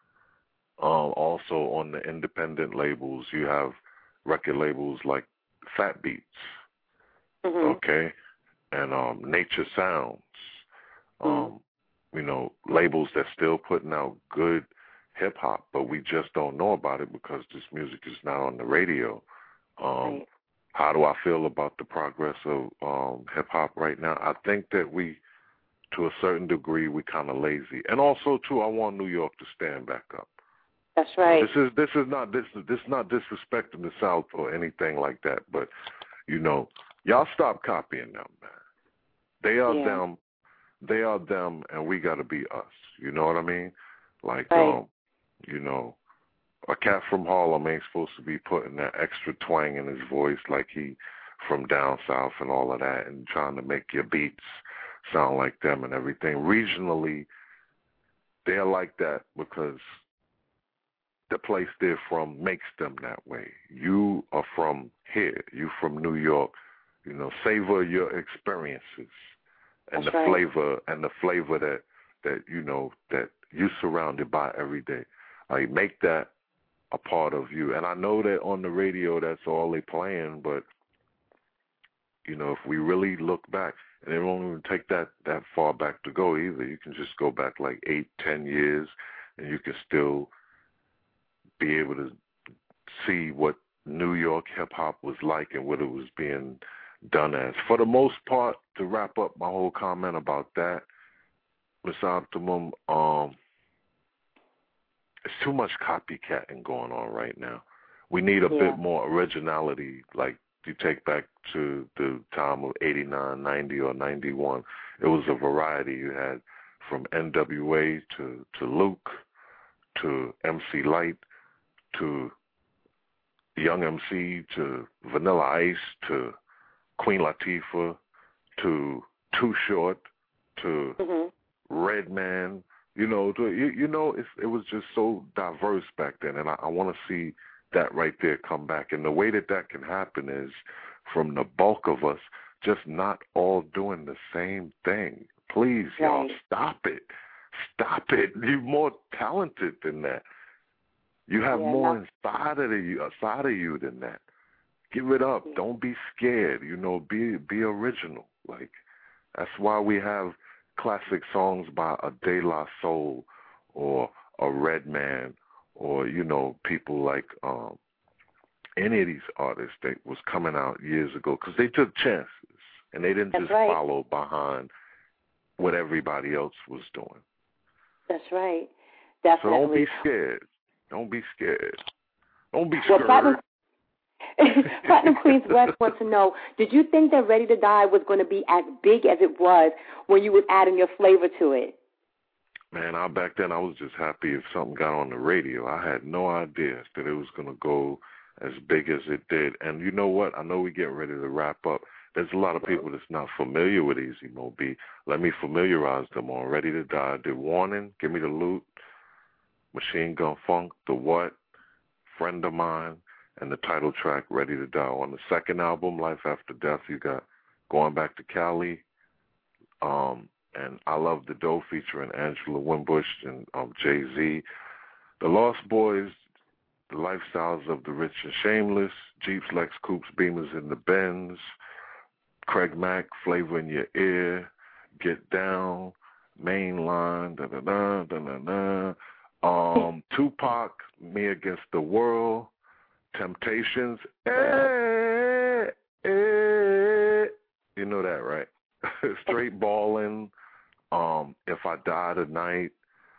Um, also on the independent labels, you have record labels like Fat Beats, mm-hmm. okay, and um, Nature Sounds, um, mm-hmm. you know, labels that's still putting out good hip-hop, but we just don't know about it because this music is not on the radio. Um, right. How do I feel about the progress of um, hip-hop right now? I think that we, to a certain degree, we kind of lazy. And also, too, I want New York to stand back up. That's right. This is this is not this this is not disrespecting the South or anything like that, but you know, y'all stop copying them, man. They are yeah. them, they are them, and we got to be us. You know what I mean? Like, right. um, you know, a cat from Harlem ain't supposed to be putting that extra twang in his voice like he from down south and all of that, and trying to make your beats sound like them and everything. Regionally, they're like that because the place they're from makes them that way. You are from here. You from New York. You know, savor your experiences and That's the right. flavor and the flavor that that you know that you're surrounded by every day. Like, make that a part of you. And I know that on the radio that's all they playing, but you know, if we really look back, and it won't even take that that far back to go either. You can just go back like eight, ten years, and you can still be able to see what New York hip-hop was like and what it was being done as. For the most part, to wrap up my whole comment about that, Miss Optimum, um, it's too much copycatting going on right now. We need a yeah. bit more originality, like you take back to the time of eighty-nine, ninety, or ninety-one. It was a variety. You had from N W A to, to Luke to M C Lyte to Young M C to Vanilla Ice to Queen Latifah to Too Short to mm-hmm. Redman. You know, to, you, you know, it's, it was just so diverse back then, and I, I want to see that right there come back. And the way that that can happen is from the bulk of us just not all doing the same thing. Please, right. y'all, stop it. Stop it. You're more talented than that. You have yeah, more not- inside of you, inside of you than that. Give it up. yeah. Don't be scared. You know, be be original. Like, that's why we have classic songs by a De La Soul or a Redman or, you know, people like um, any of these artists that was coming out years ago, because they took chances and they didn't That's just right. follow behind what everybody else was doing. That's right. Definitely. So don't be scared. Don't be scared. Don't be well, scared. Platinum, Platinum Queens West wants to know, did you think that Ready to Die was going to be as big as it was when you was adding your flavor to it? Man, I, back then I was just happy if something got on the radio. I had no idea that it was going to go as big as it did. And you know what? I know we're getting ready to wrap up. There's a lot of people that's not familiar with Easy Mo B. Let me familiarize them on Ready to Die. The Warning, Give Me the Loot, Machine Gun Funk, The What, Friend of Mine, and the title track, Ready to Die. On the second album, Life After Death, you got Going Back to Cali, um, and I Love the Dough featuring Angela Winbush and um, Jay-Z. The Lost Boys, The Lifestyles of the Rich and Shameless, Jeeps, Lex, Coupes, Beamers in the Benz, Craig Mack, Flavor in Your Ear, Get Down, Mainline, da-da-da, da-da-da. Um, Tupac, Me Against the World, Temptations, eh, eh. You know that, right? Straight Ballin', um, If I Die Tonight,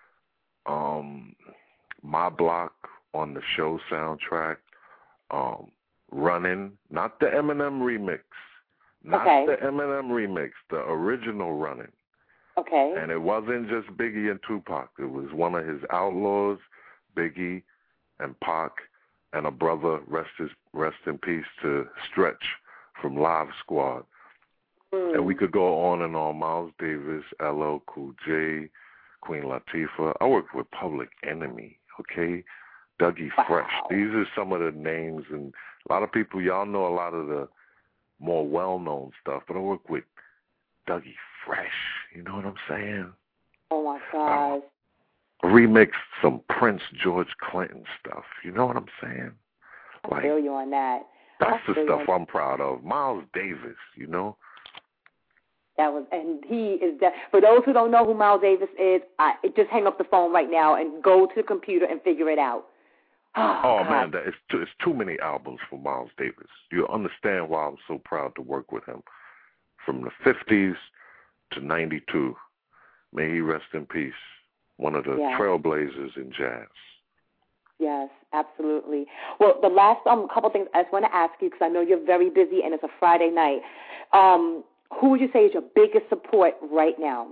um, My Block on the Show soundtrack, um, Running, not the Eminem remix, not okay. the Eminem remix, the original Running. Okay. And it wasn't just Biggie and Tupac. It was one of his outlaws, Biggie and Pac, and a brother, rest his rest in peace to Stretch from Live Squad. Mm. And we could go on and on. Miles Davis, L L Cool J, Queen Latifah. I worked with Public Enemy, okay? Dougie wow. Fresh. These are some of the names, and a lot of people, y'all know a lot of the more well-known stuff, but I work with Dougie Fresh. You know what I'm saying? Oh, my gosh. Uh, remixed some Prince George Clinton stuff. You know what I'm saying? I like, feel you on that. That's the stuff I'm proud of. Miles Davis, you know? That was, and he is that. For those who don't know who Miles Davis is, I, just hang up the phone right now and go to the computer and figure it out. Oh, oh man, that is too, it's too many albums for Miles Davis. You'll understand why I'm so proud to work with him. From the fifties to ninety-two, may he rest in peace. One of the yes. trailblazers in jazz. Yes, absolutely. Well, the last um couple things I just want to ask you, because I know you're very busy and it's a Friday night. Um, who would you say is your biggest support right now?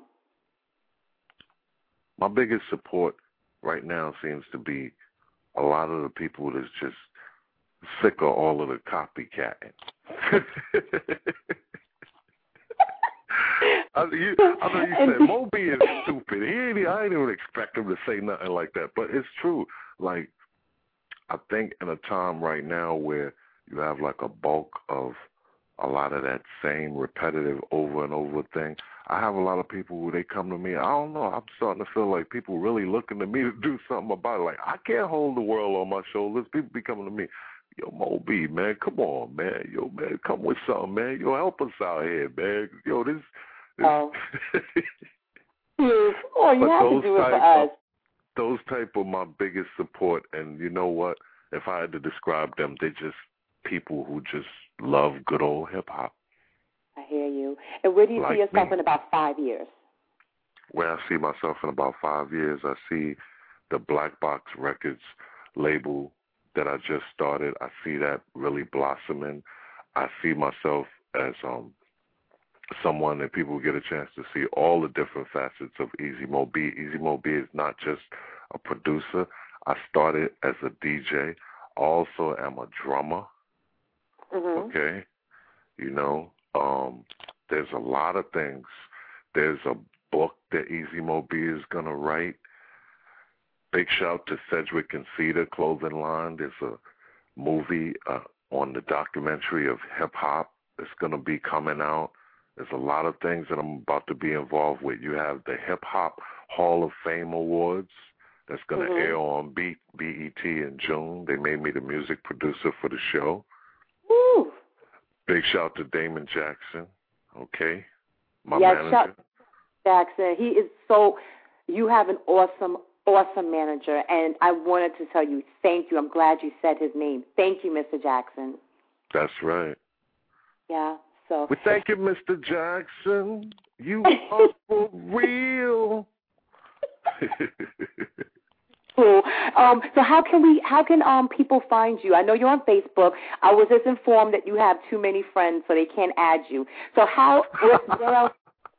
My biggest support right now seems to be a lot of the people that's just sick of all of the copycatting. I, you, I know you said Moby is stupid. He ain't, I ain't even expect him to say nothing like that, but it's true. Like, I think in a time right now where you have like a bulk of a lot of that same repetitive over and over thing, I have a lot of people who they come to me. I don't know. I'm starting to feel like people really looking to me to do something about it. Like, I can't hold the world on my shoulders. People be coming to me. Yo, Moby, man, come on, man. Yo, man, come with something, man. Yo, help us out here, man. Yo, this. this oh. oh, you have to do it for us. Of, those type of my biggest support, and you know what? If I had to describe them, they're just people who just love good old hip hop. I hear you. And where do you like see yourself me. in about five years? Where I see myself in about five years, I see the Black Box Records label that I just started. I see that really blossoming. I see myself as um someone that people get a chance to see all the different facets of Easy Mo B. Easy Mo B is not just a producer. I started as a D J. I also am a drummer. Mm-hmm. Okay? You know, um, there's a lot of things. There's a book that Easy Mo B is going to write. Big shout to Cedric and Cedar Clothing Line. There's a movie uh, on the documentary of hip-hop that's going to be coming out. There's a lot of things that I'm about to be involved with. You have the Hip-Hop Hall of Fame Awards that's going to mm-hmm. air on B- BET in June. They made me the music producer for the show. Woo. Big shout to Damon Jackson, okay? My yes, manager. Shout Jackson. He is so, you have an awesome, awesome manager, and I wanted to tell you thank you. I'm glad you said his name. Thank you, Mister Jackson. That's right. Yeah, so. We thank you, Mister Jackson. You are for real. Cool. Um, so how can we? How can um people find you? I know you're on Facebook. I was just informed that you have too many friends, so they can't add you. So how? Where, where else?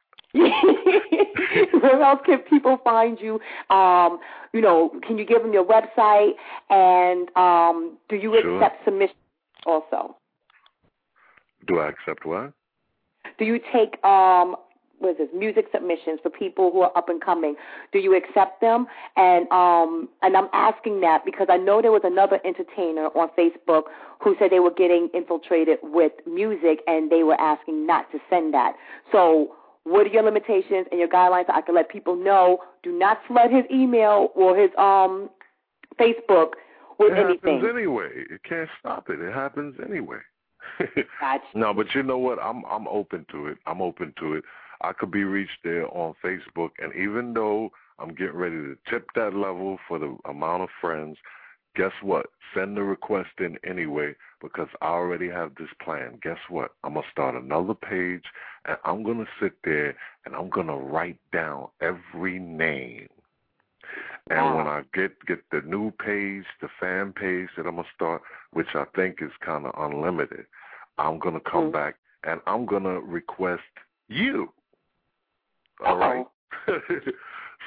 Where else can people find you? Um, you know, can you give them your website? And um, do you sure. accept submissions also? Do I accept what? Do you take um? what is this, music submissions for people who are up and coming? Do you accept them? And um, and I'm asking that because I know there was another entertainer on Facebook who said they were getting infiltrated with music and they were asking not to send that. So what are your limitations and your guidelines so I can let people know? Do not flood his email or his um Facebook with it anything. It happens anyway. It can't stop it. It happens anyway. Gotcha. No, but you know what? I'm I'm open to it. I'm open to it. I could be reached there on Facebook, and even though I'm getting ready to tip that level for the amount of friends, guess what? Send the request in anyway because I already have this plan. Guess what? I'm going to start another page, and I'm going to sit there, and I'm going to write down every name. And wow. when I get, get the new page, the fan page that I'm going to start, which I think is kind of unlimited, I'm going to come mm-hmm. back, and I'm going to request you. All right.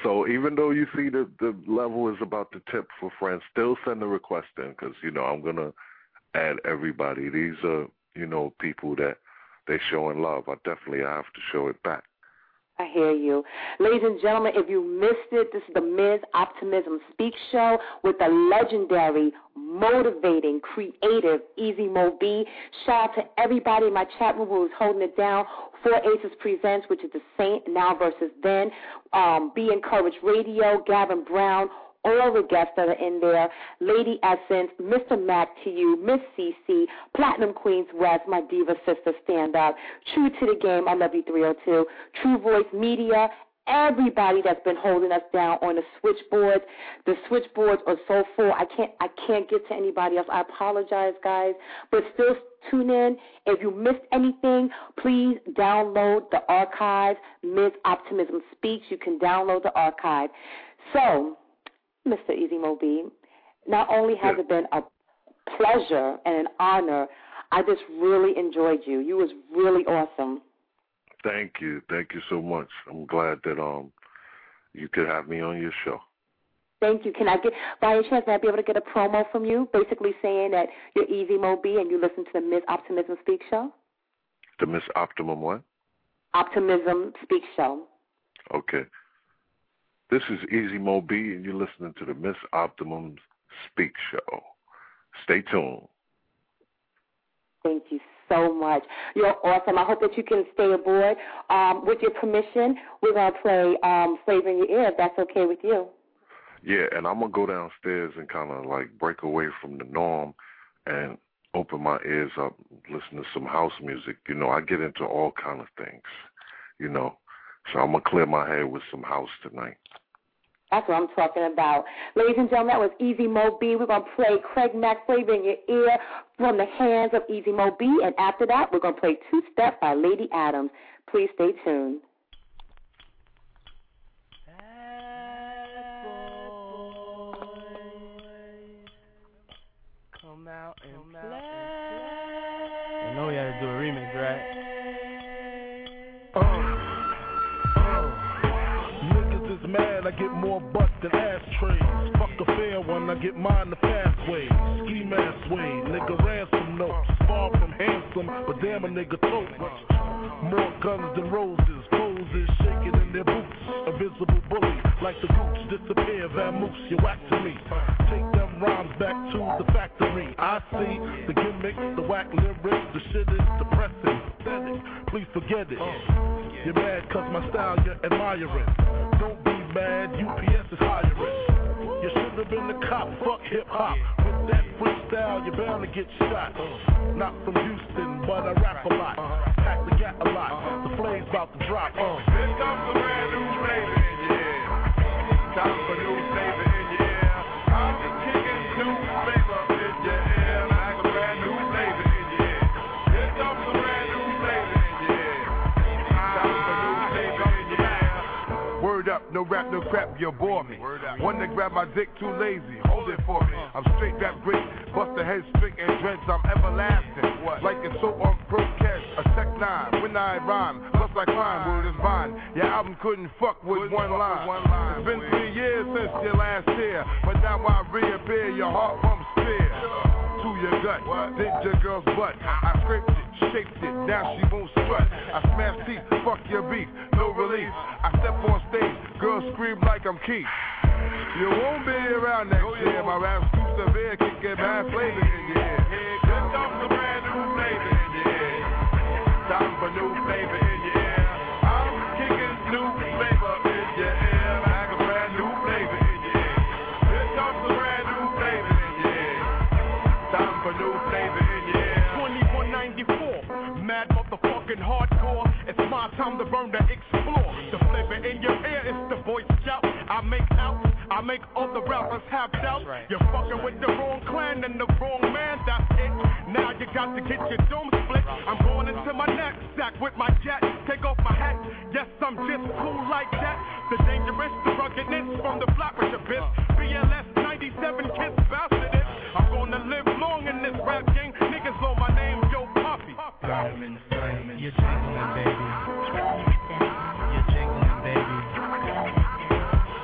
So even though you see the the level is about to tip for friends, still send the request in because, you know, I'm going to add everybody. These are, you know, people that they showing love. I definitely have to show it back. I hear you. Ladies and gentlemen, if you missed it, this is the Miz Optimism Speak Show with the legendary, motivating, creative Easy Mo B. Shout out to everybody in my chat room who was holding it down. Four Aces Presents, which is the Saint, Now versus Then. Um, Be Encouraged Radio, Gavin Brown, all the guests that are in there, Lady Essence, Mister Mac to you, Miss Cece, Platinum Queens West, my diva sister, stand up, True to the Game, I love you three oh two, True Voice Media, everybody that's been holding us down on the switchboards. The switchboards are so full, I can't I can't get to anybody else. I apologize, guys, but still tune in. If you missed anything, please download the archive, Miz Optimism Speaks. You can download the archive. So, Mister Easy Mo B, not only has yeah. it been a pleasure and an honor, I just really enjoyed you. You was really awesome. Thank you. Thank you so much. I'm glad that um you could have me on your show. Thank you. Can I get, by any chance, may I be able to get a promo from you, basically saying that you're Easy Mo B and you listen to the Miz Optimism Speak Show? The Miss Optimum what? Optimism Speak Show. Okay. This is Easy Mo B, and you're listening to the Miss Optimum Speak Show. Stay tuned. Thank you so much. You're awesome. I hope that you can stay aboard. Um, with your permission, we're going to play um, Flavor in Your Ear, if that's okay with you. Yeah, and I'm going to go downstairs and kind of like break away from the norm and open my ears up, listen to some house music. You know, I get into all kind of things, you know. So I'm going to clear my head with some house tonight. That's what I'm talking about. Ladies and gentlemen, that was Easy Mo B. We're going to play Craig Mack Flavor in Your Ear from the hands of Easy Mo B. And after that, we're going to play Two Step by Lady Adams. Please stay tuned. Come out and play. I know we had to do a remix, right? Mad, I get more butt than ashtrays. Fuck a fair one, I get mine the fast way. Ski mask way, nigga ransom notes. Far from handsome, but damn a nigga tote. More guns than roses, poses shaking in their boots. A visible bully, like the roots disappear. Vamoose, you whack to me. Take them rhymes back to the factory. I see the gimmicks, the whack lyrics. The shit is depressing, pathetic. Please forget it. You're mad cause my style you're admiring. Don't be mad, U P S is hiring. You should have been the cop, fuck hip-hop. With that freestyle, you're bound to get shot. Not from Houston, but I rap a lot. Pack the gap a lot, the flame's about to drop. Uh. Here comes a brand new flavor in your ear. Time for new flavor in your ear. I'm just kicking new flavor in your ear. Like a brand new flavor in your ear. Here comes a brand new flavor in your ear. Time for new flavor in your ear. Word up, no rap, no crap, you bore me. One to grab my dick, too lazy, hold it for me. I'm straight rap great, bust the head straight and dreads, I'm everlasting. Like it's so on pro cash, a tech nine, when I rhyme, plus I climb, word is mine. Your album couldn't fuck with one line. It's been three years since your last year, but now I reappear, your heart pumps fear. To your gut, did your girl's butt. I scraped it, shaped it, now she won't strut. I smash teeth, fuck your beef, no relief. I step on stage, girls scream like I'm Keith. You won't be around next year, my rap's too severe, can get bad flavor in your ear. Here comes a brand new flavor in your ear. Time for new flavor in your ear. I'm kicking new flavor in your ear, like a brand new flavor in your ear. Here comes a brand new flavor in your ear. Time for new flavor in your ear. twenty-one ninety-four, mad motherfucking hardcore. It's my time to burn, to explore. The flavor in your ear is the Boy Scout. I make out, I make all the rappers have doubts. Right. You're fucking with the wrong clan and the wrong man, that's it. Now you got to get your dome split. I'm going into my knapsack with my jet. Take off my hat, yes, I'm just cool like that. The dangerous, the ruggedness from the flapper to bits. B L S ninety-seven kids bastard it. I'm gonna live long in this rap game. Niggas know my name, Yo Puffy. Diamond, diamond, you're jingling, baby. You're jingling, baby.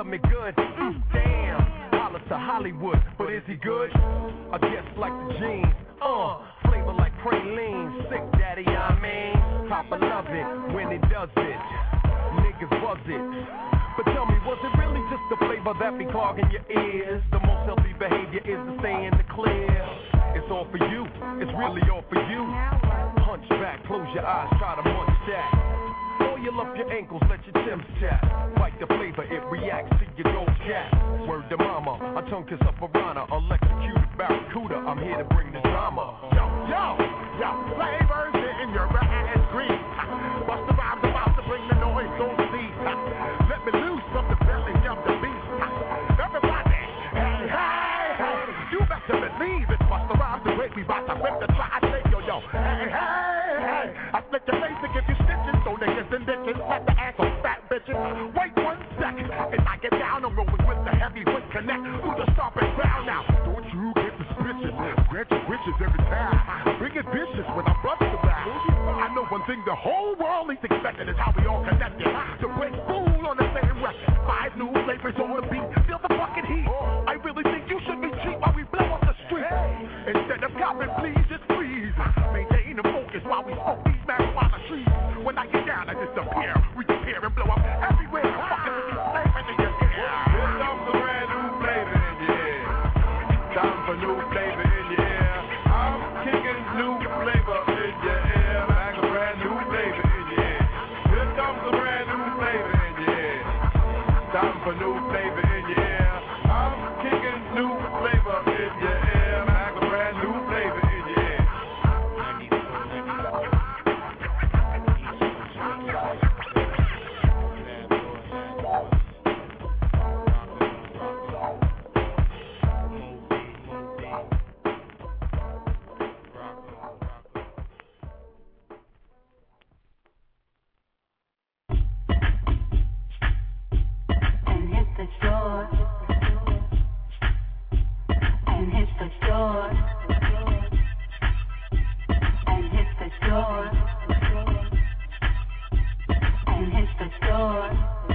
love me good. Mm, damn, holla to Hollywood, but is he good? I guess like the jeans, uh, flavor like praline, sick daddy, I mean, Papa love it when he does it, niggas buzz it. But tell me, was it really just the flavor that be clogging your ears? The most healthy behavior is to stay in the clear. It's all for you, it's really all for you. Hunch back, close your eyes, try to munch that. Oil up your ankles, let your Tim's tap. Fight the flavor, it reacts to your gold cat. Word to mama, a tongue kiss a piranha, electrocuted barracuda. I'm here to bring the drama. Yo, yo, yo, flavors in your ass green. Bust the rhymes about to bring the noise, don't see. Let me loose from the belly of the beast. Everybody, hey, hey, hey. You better believe it. Bust the rhymes the way we bout to whip the try. Say yo, yo, hey, hey, hey. I split your face to give you stitches, so niggas and bitches let the ass on fat bitches. Wait one second, if I get down, I'm rolling with the heavyweight connect through the stomping ground now. Don't you get suspicious? Grant your wishes every time. I bring it vicious when I bust the back. I know one thing the whole world is expecting is how we all connected. To break fool on the same record. Five new flavors on the beat. Feel the fucking heat. I really think you should be cheap while we blow up the street. Instead of copping, please just freeze. Maintain the focus while we smoke these marijuana trees. When I get down, I disappear. We disappear and blow up everywhere. Fucking with these flavors in your ear. Here comes a brand new flavor in your ear. Time for new flavor in your ear. I'm kicking new flavor in your ear. Like a brand new flavor in your ear. Here comes a brand new flavor in your ear. Time for new flavor in your ear. I'm kicking new flavor in your ear. Like a brand new flavor in your ear. And hit the store. And hit the store. And hit the store. And hit the store.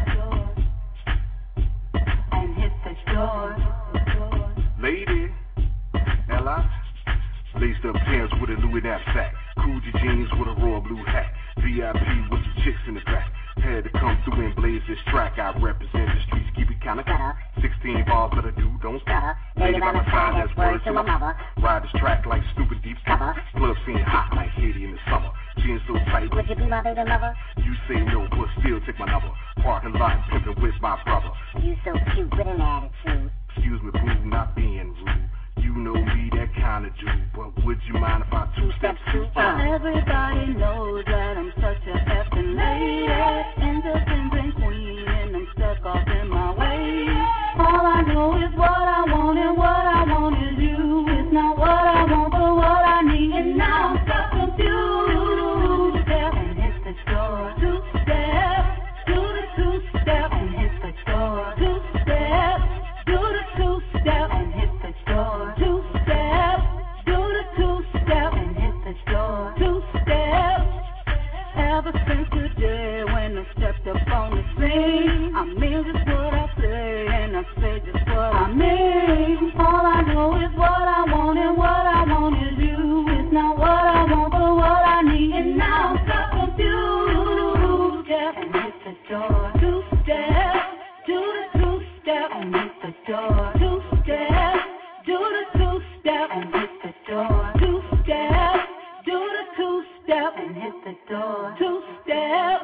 And hit the store. Lady, Ella, laced up pants with a Louis knapsack, Coogee jeans with a royal blue hat, V I P with some chicks in the back. Had to come through and blaze this track. I represent the streets, keep it kinda kinda. Sixteen bars, but I do, don't stutter. Lady by my side, that's words to my mother. Ride this track like stupid deep cover. Club scene hot like Haiti in the summer. Jeans so tight, would you be my baby lover? You say no, but still take my number. Parking lot, pimping with my brother. You so cute with an attitude. Excuse me, boo, not being rude. You know me, that kind of dude. But would you mind if I two steps too far? Everybody knows that I'm such a effing lady, independent queen, and I'm stuck off in my way. All I know is what I want, and what I want is you. It's not what I want, but what I need, and now I'm stuck confused. Step and hit the store. Two step, do the two step and hit the store. Two step, do the two step and hit the store. Two step, do the two step and hit the store. Two step. Ever since the day when I stepped up on the scene, I mean just what I say, and I say just what I mean. All I know is what I want, and what I want is you. It's not what I want, but what I need, and now I'm so confused. Step and hit the door. Two step, do the two step and hit the door. Two step, do the two step and hit the door. Two step, do the two step and hit the door. Two step.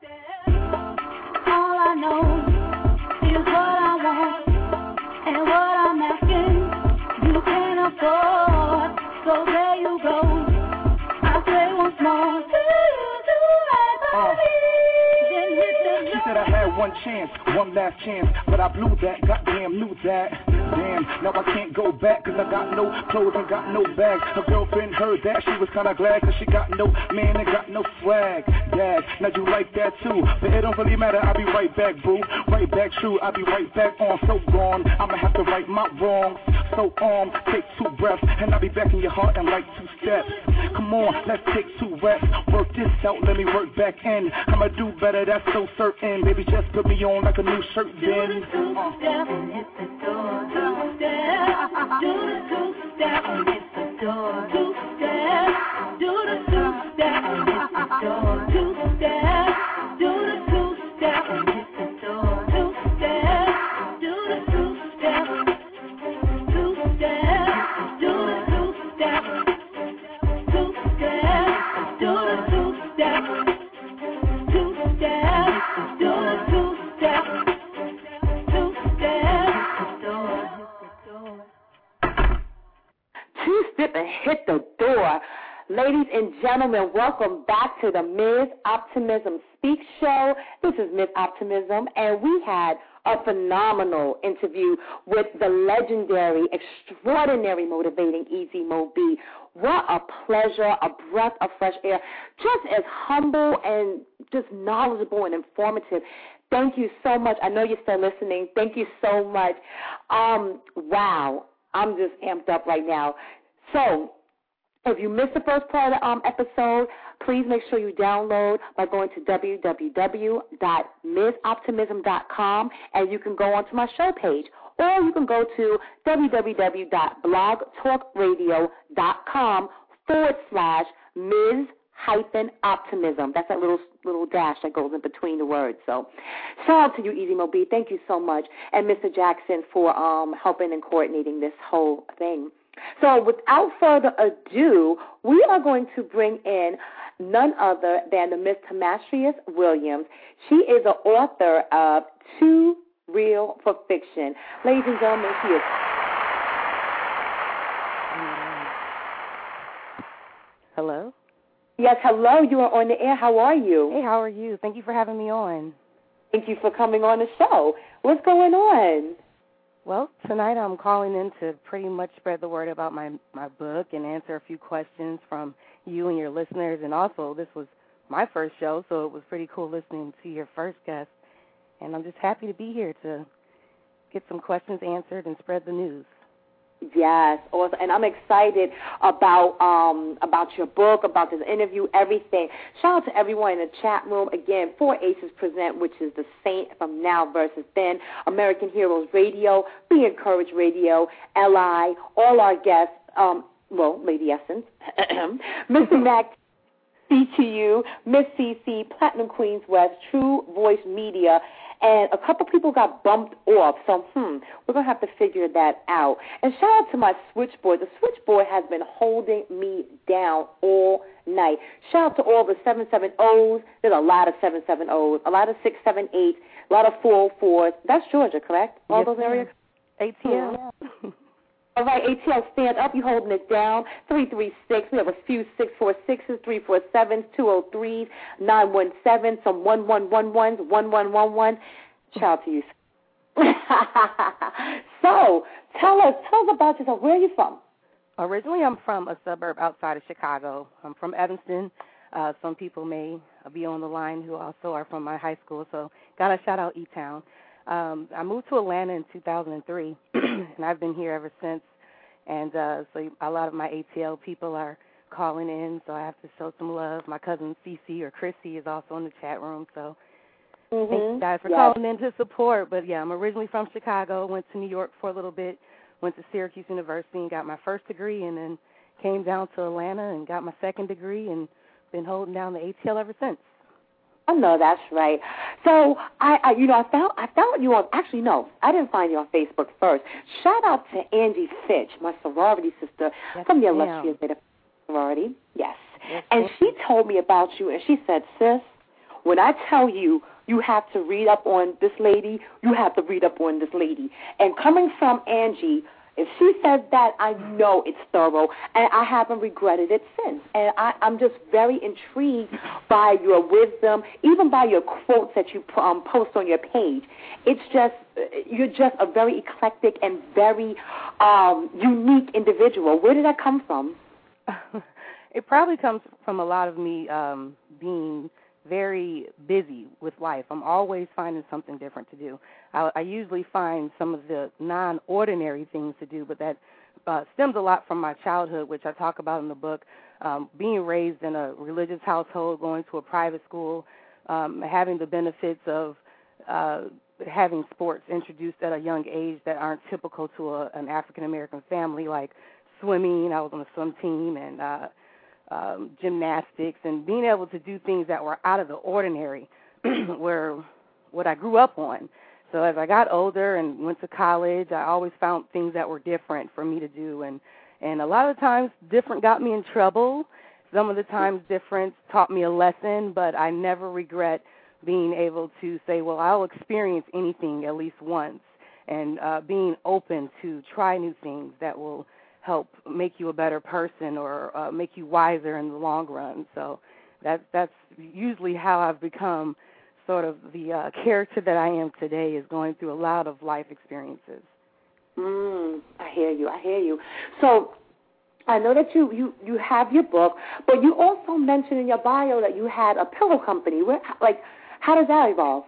All I know is what I want and what I'm asking. You can't afford, so there you go. I say once more, do you do right by me? Then hit the She said I had one chance, one last chance, but I blew that, goddamn knew that. Damn, now I can't go back, cause I got no clothes and got no bag. Her girlfriend heard that, she was kinda glad, cause she got no man and got no swag. Dad, now you like that too, but it don't really matter, I'll be right back, boo. Right back, true, I'll be right back on, so gone. I'ma have to right my wrongs, so um, take two breaths, and I'll be back in your heart in like two steps. Come on, let's take two reps. Work this out, let me work back in. I'ma do better, that's so certain. Baby, just put me on like a new shirt then. Uh. Step and hit the door. Two step, do the two step and hit the door. Two step, do the two step and hit the door. Two step, do the two step and hit the door. Two step, do the two step. Two step, do the two step. Two step, do the two step. Two step, do the two step. Two step, Two step and hit the door. Ladies and gentlemen, welcome back to the Miz Optimism Speak Show. This is Miz Optimism, and we had a phenomenal interview with the legendary, extraordinary, motivating Easy Mo B. What a pleasure, a breath of fresh air, just as humble and just knowledgeable and informative. Thank you so much. I know you're still listening. Thank you so much. Um, wow, I'm just amped up right now. So, if you missed the first part of the um, episode, please make sure you download by going to w w w dot miz optimism dot com, and you can go onto my show page. Or you can go to w w w dot blog talk radio dot com forward slash Miz hyphen optimism. That's that little little dash that goes in between the words. So shout out to you, Easy Mo B. Thank you so much. And Mister Jackson for um, helping and coordinating this whole thing. So without further ado, we are going to bring in none other than the Miss Tamatrius Williams. She is an author of Too Real for Fiction. Ladies and gentlemen, she is... Hello? Yes, hello. You are on the air. How are you? Hey, how are you? Thank you for having me on. Thank you for coming on the show. What's going on? Well, tonight I'm calling in to pretty much spread the word about my, my book and answer a few questions from you and your listeners. And also, this was my first show, so it was pretty cool listening to your first guest. And I'm just happy to be here to get some questions answered and spread the news. Yes, awesome. And I'm excited about um, about your book, about this interview, everything. Shout out to everyone in the chat room. Again, Four Aces Present, which is the Saint from Now versus Then, American Heroes Radio, Be Encouraged Radio, L I, all our guests, um, well, Lady Essence, Mister Mac, C T U, Miss C C, Platinum Queens West, True Voice Media, and a couple people got bumped off, so, hmm, we're going to have to figure that out. And shout out to my switchboard. The switchboard has been holding me down all night. Shout out to all the seven seven O's. There's a lot of seven seven O's, a lot of six seven eights, a lot of four oh fours. That's Georgia, correct? All yes, those areas? A T L. Hmm. All right, A T L, stand up. You're holding it down. three three six. We have a few six four sixes, three four sevens, two oh threes, nine one seven, some one one one ones, one one one one. Shout out to you. So, tell us, tell us about yourself. Where are you from? Originally, I'm from a suburb outside of Chicago. I'm from Evanston. Uh, some people may be on the line who also are from my high school, so got to shout out E-Town. Um, I moved to Atlanta in two thousand three, and I've been here ever since. And uh, so a lot of my A T L people are calling in, so I have to show some love. My cousin Cece or Chrissy is also in the chat room, so mm-hmm. thank you guys for yes. calling in to support. But, yeah, I'm originally from Chicago, went to New York for a little bit, went to Syracuse University and got my first degree, and then came down to Atlanta and got my second degree and been holding down the A T L ever since. I know that's right. So I, I, you know, I found I found you on. Actually, no, I didn't find you on Facebook first. Shout out to Angie Fitch, my sorority sister yes, from the ma'am. illustrious Beta sorority. Yes, yes and ma'am. she told me about you, and she said, "Sis, when I tell you you have to read up on this lady, you have to read up on this lady." And coming from Angie, if she says that, I know it's thorough, and I haven't regretted it since. And I, I'm just very intrigued by your wisdom, even by your quotes that you um, post on your page. It's just, you're just a very eclectic and very um, unique individual. Where did that come from? It probably comes from a lot of me um, being very busy with life. I'm always finding something different to do. I, I usually find some of the non-ordinary things to do, but that uh, stems a lot from my childhood, which I talk about in the book. Um, being raised in a religious household, going to a private school, um, having the benefits of uh, having sports introduced at a young age that aren't typical to a, an African-American family, like swimming. I was on a swim team, and uh, um, gymnastics, and being able to do things that were out of the ordinary were what I grew up on. So as I got older and went to college, I always found things that were different for me to do, and And a lot of times, different got me in trouble. Some of the times, different taught me a lesson, but I never regret being able to say, well, I'll experience anything at least once, and uh, being open to try new things that will help make you a better person or uh, make you wiser in the long run. So that, that's usually how I've become sort of the uh, character that I am today, is going through a lot of life experiences. Mm, I hear you. I hear you. So I know that you, you, you have your book, but you also mentioned in your bio that you had a pillow company. Where, like, how does that evolve?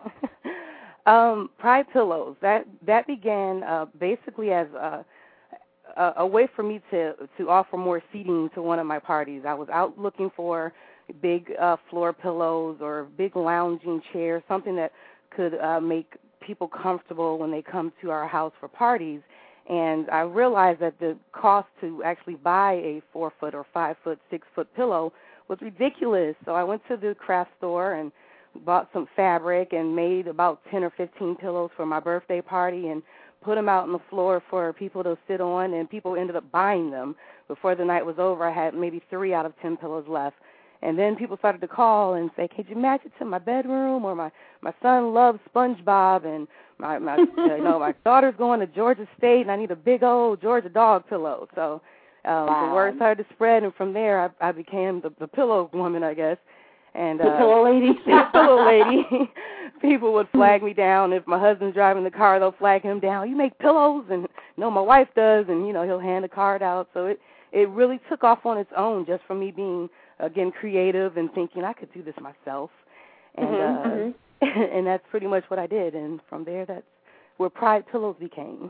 um, Pride Pillows. That that began uh, basically as a, a, a way for me to to offer more seating to one of my parties. I was out looking for big uh, floor pillows or big lounging chairs, something that could uh, make people comfortable when they come to our house for parties. And I realized that the cost to actually buy a four-foot or five-foot, six-foot pillow was ridiculous. So I went to the craft store and bought some fabric and made about ten or fifteen pillows for my birthday party and put them out on the floor for people to sit on, and people ended up buying them. Before the night was over, I had maybe three out of ten pillows left. And then people started to call and say, could you match it to my bedroom? Or my, my son loves SpongeBob, and my, my you know, my daughter's going to Georgia State, and I need a big old Georgia dog pillow. So um, wow. the word started to spread, and from there I, I became the, the pillow woman, I guess. And the uh, pillow lady. the pillow lady. People would flag me down. If my husband's driving the car, they'll flag him down. You make pillows? And no, my wife does, and, you know, he'll hand the card out. So it, it really took off on its own just from me being, again, creative and thinking I could do this myself. And mm-hmm, uh, mm-hmm. and that's pretty much what I did. And from there, that's where Pride Pillows became.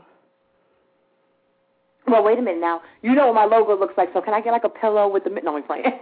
Well, wait a minute now. You know what my logo looks like, so can I get like a pillow with the... No, I'm playing.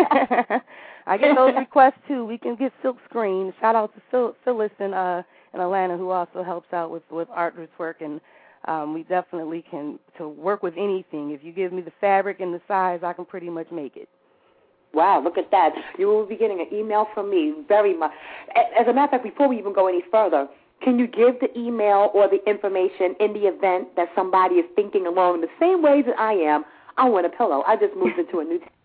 I get those requests, too. We can get silk screen. Shout out to Phil, Phyllis in, uh, in Atlanta, who also helps out with, with artist work. And um, we definitely can to work with anything. If you give me the fabric and the size, I can pretty much make it. Wow, look at that. You will be getting an email from me very much. As a matter of fact, before we even go any further, can you give the email or the information in the event that somebody is thinking along the same way that I am? I want a pillow. I just moved into a new town.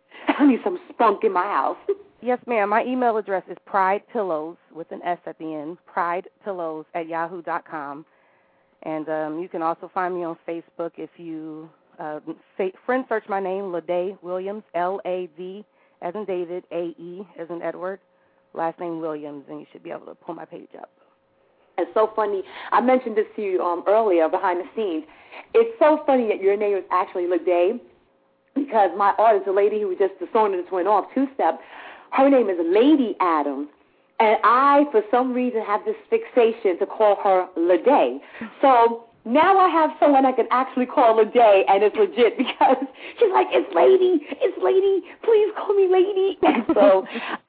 I need some spunk in my house. Yes, ma'am. My email address is pridepillows with an S at the end, pridepillows at yahoo dot com. And um, you can also find me on Facebook if you uh, say, friend search my name, Ladae Williams, L A D as in David, A E as in Edward, last name Williams, and you should be able to pull my page up. It's so funny. I mentioned this to you um, earlier behind the scenes. It's so funny that your name is actually Ladae, because my artist, the lady who was just the song that just went off, Two Step, her name is Lady Adams, and I, for some reason, have this fixation to call her Ladae. So now I have someone I can actually call Ladae, and it's legit, because she's like, it's Lady, it's Lady, please call me Lady. And so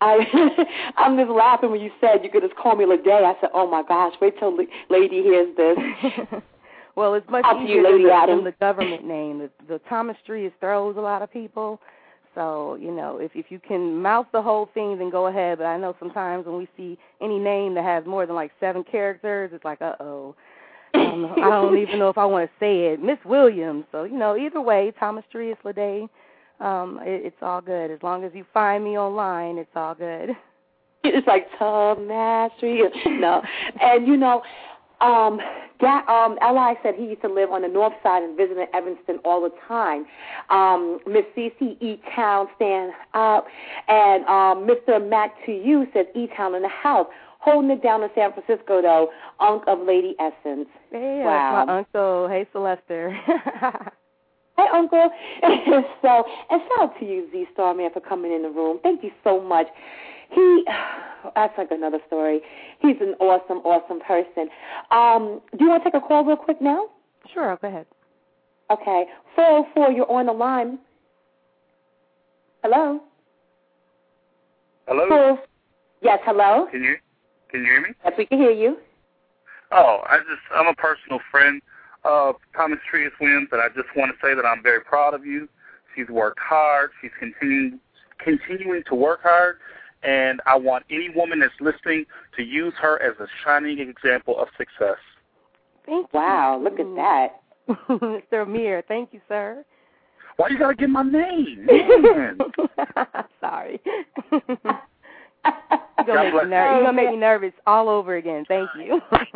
I, I'm just laughing when you said you could just call me Ladae. I said, oh, my gosh, wait till Lady hears this. Well, it's much Up easier you, than, the, than the government name. The, the Thomas Street throws a lot of people. So, you know, if if you can mouth the whole thing, then go ahead. But I know sometimes when we see any name that has more than like seven characters, it's like, uh-oh. I don't, know, I don't even know if I want to say it. Miss Williams. So, you know, either way, Thomas Street, Ladae, um, it, it's all good. As long as you find me online, it's all good. It's like Thomas Street. No. And, you know, Um, that, um, Eli said he used to live on the north side and visited Evanston all the time. Um, Miss Cece E-Town, stand up. And um, Mister Mac to you says E-Town in the house. Holding it down in San Francisco, though, Unc of Lady Essence. Hey, wow. That's my uncle. Hey, Sylvester. Hey, Uncle. So, and shout out to you, Z-Star, man, for coming in the room. Thank you so much. He, that's like another story. He's an awesome, awesome person. Um, do you want to take a call real quick now? Sure, go ahead. Okay. four oh four, you're on the line. Hello? Hello? Four, yes, hello? Can you can you hear me? Yes, we can hear you. Oh, I just I'm a personal friend of Thomas Trius Williams, and I just want to say that I'm very proud of you. She's worked hard. She's continuing continuing to work hard, and I want any woman that's listening to use her as a shining example of success. Thank you. Wow, look at that. Mister Amir, thank you, sir. Why you gotta get my name? Sorry. You're gonna, make me, ner- You're gonna make me nervous all over again. Thank you.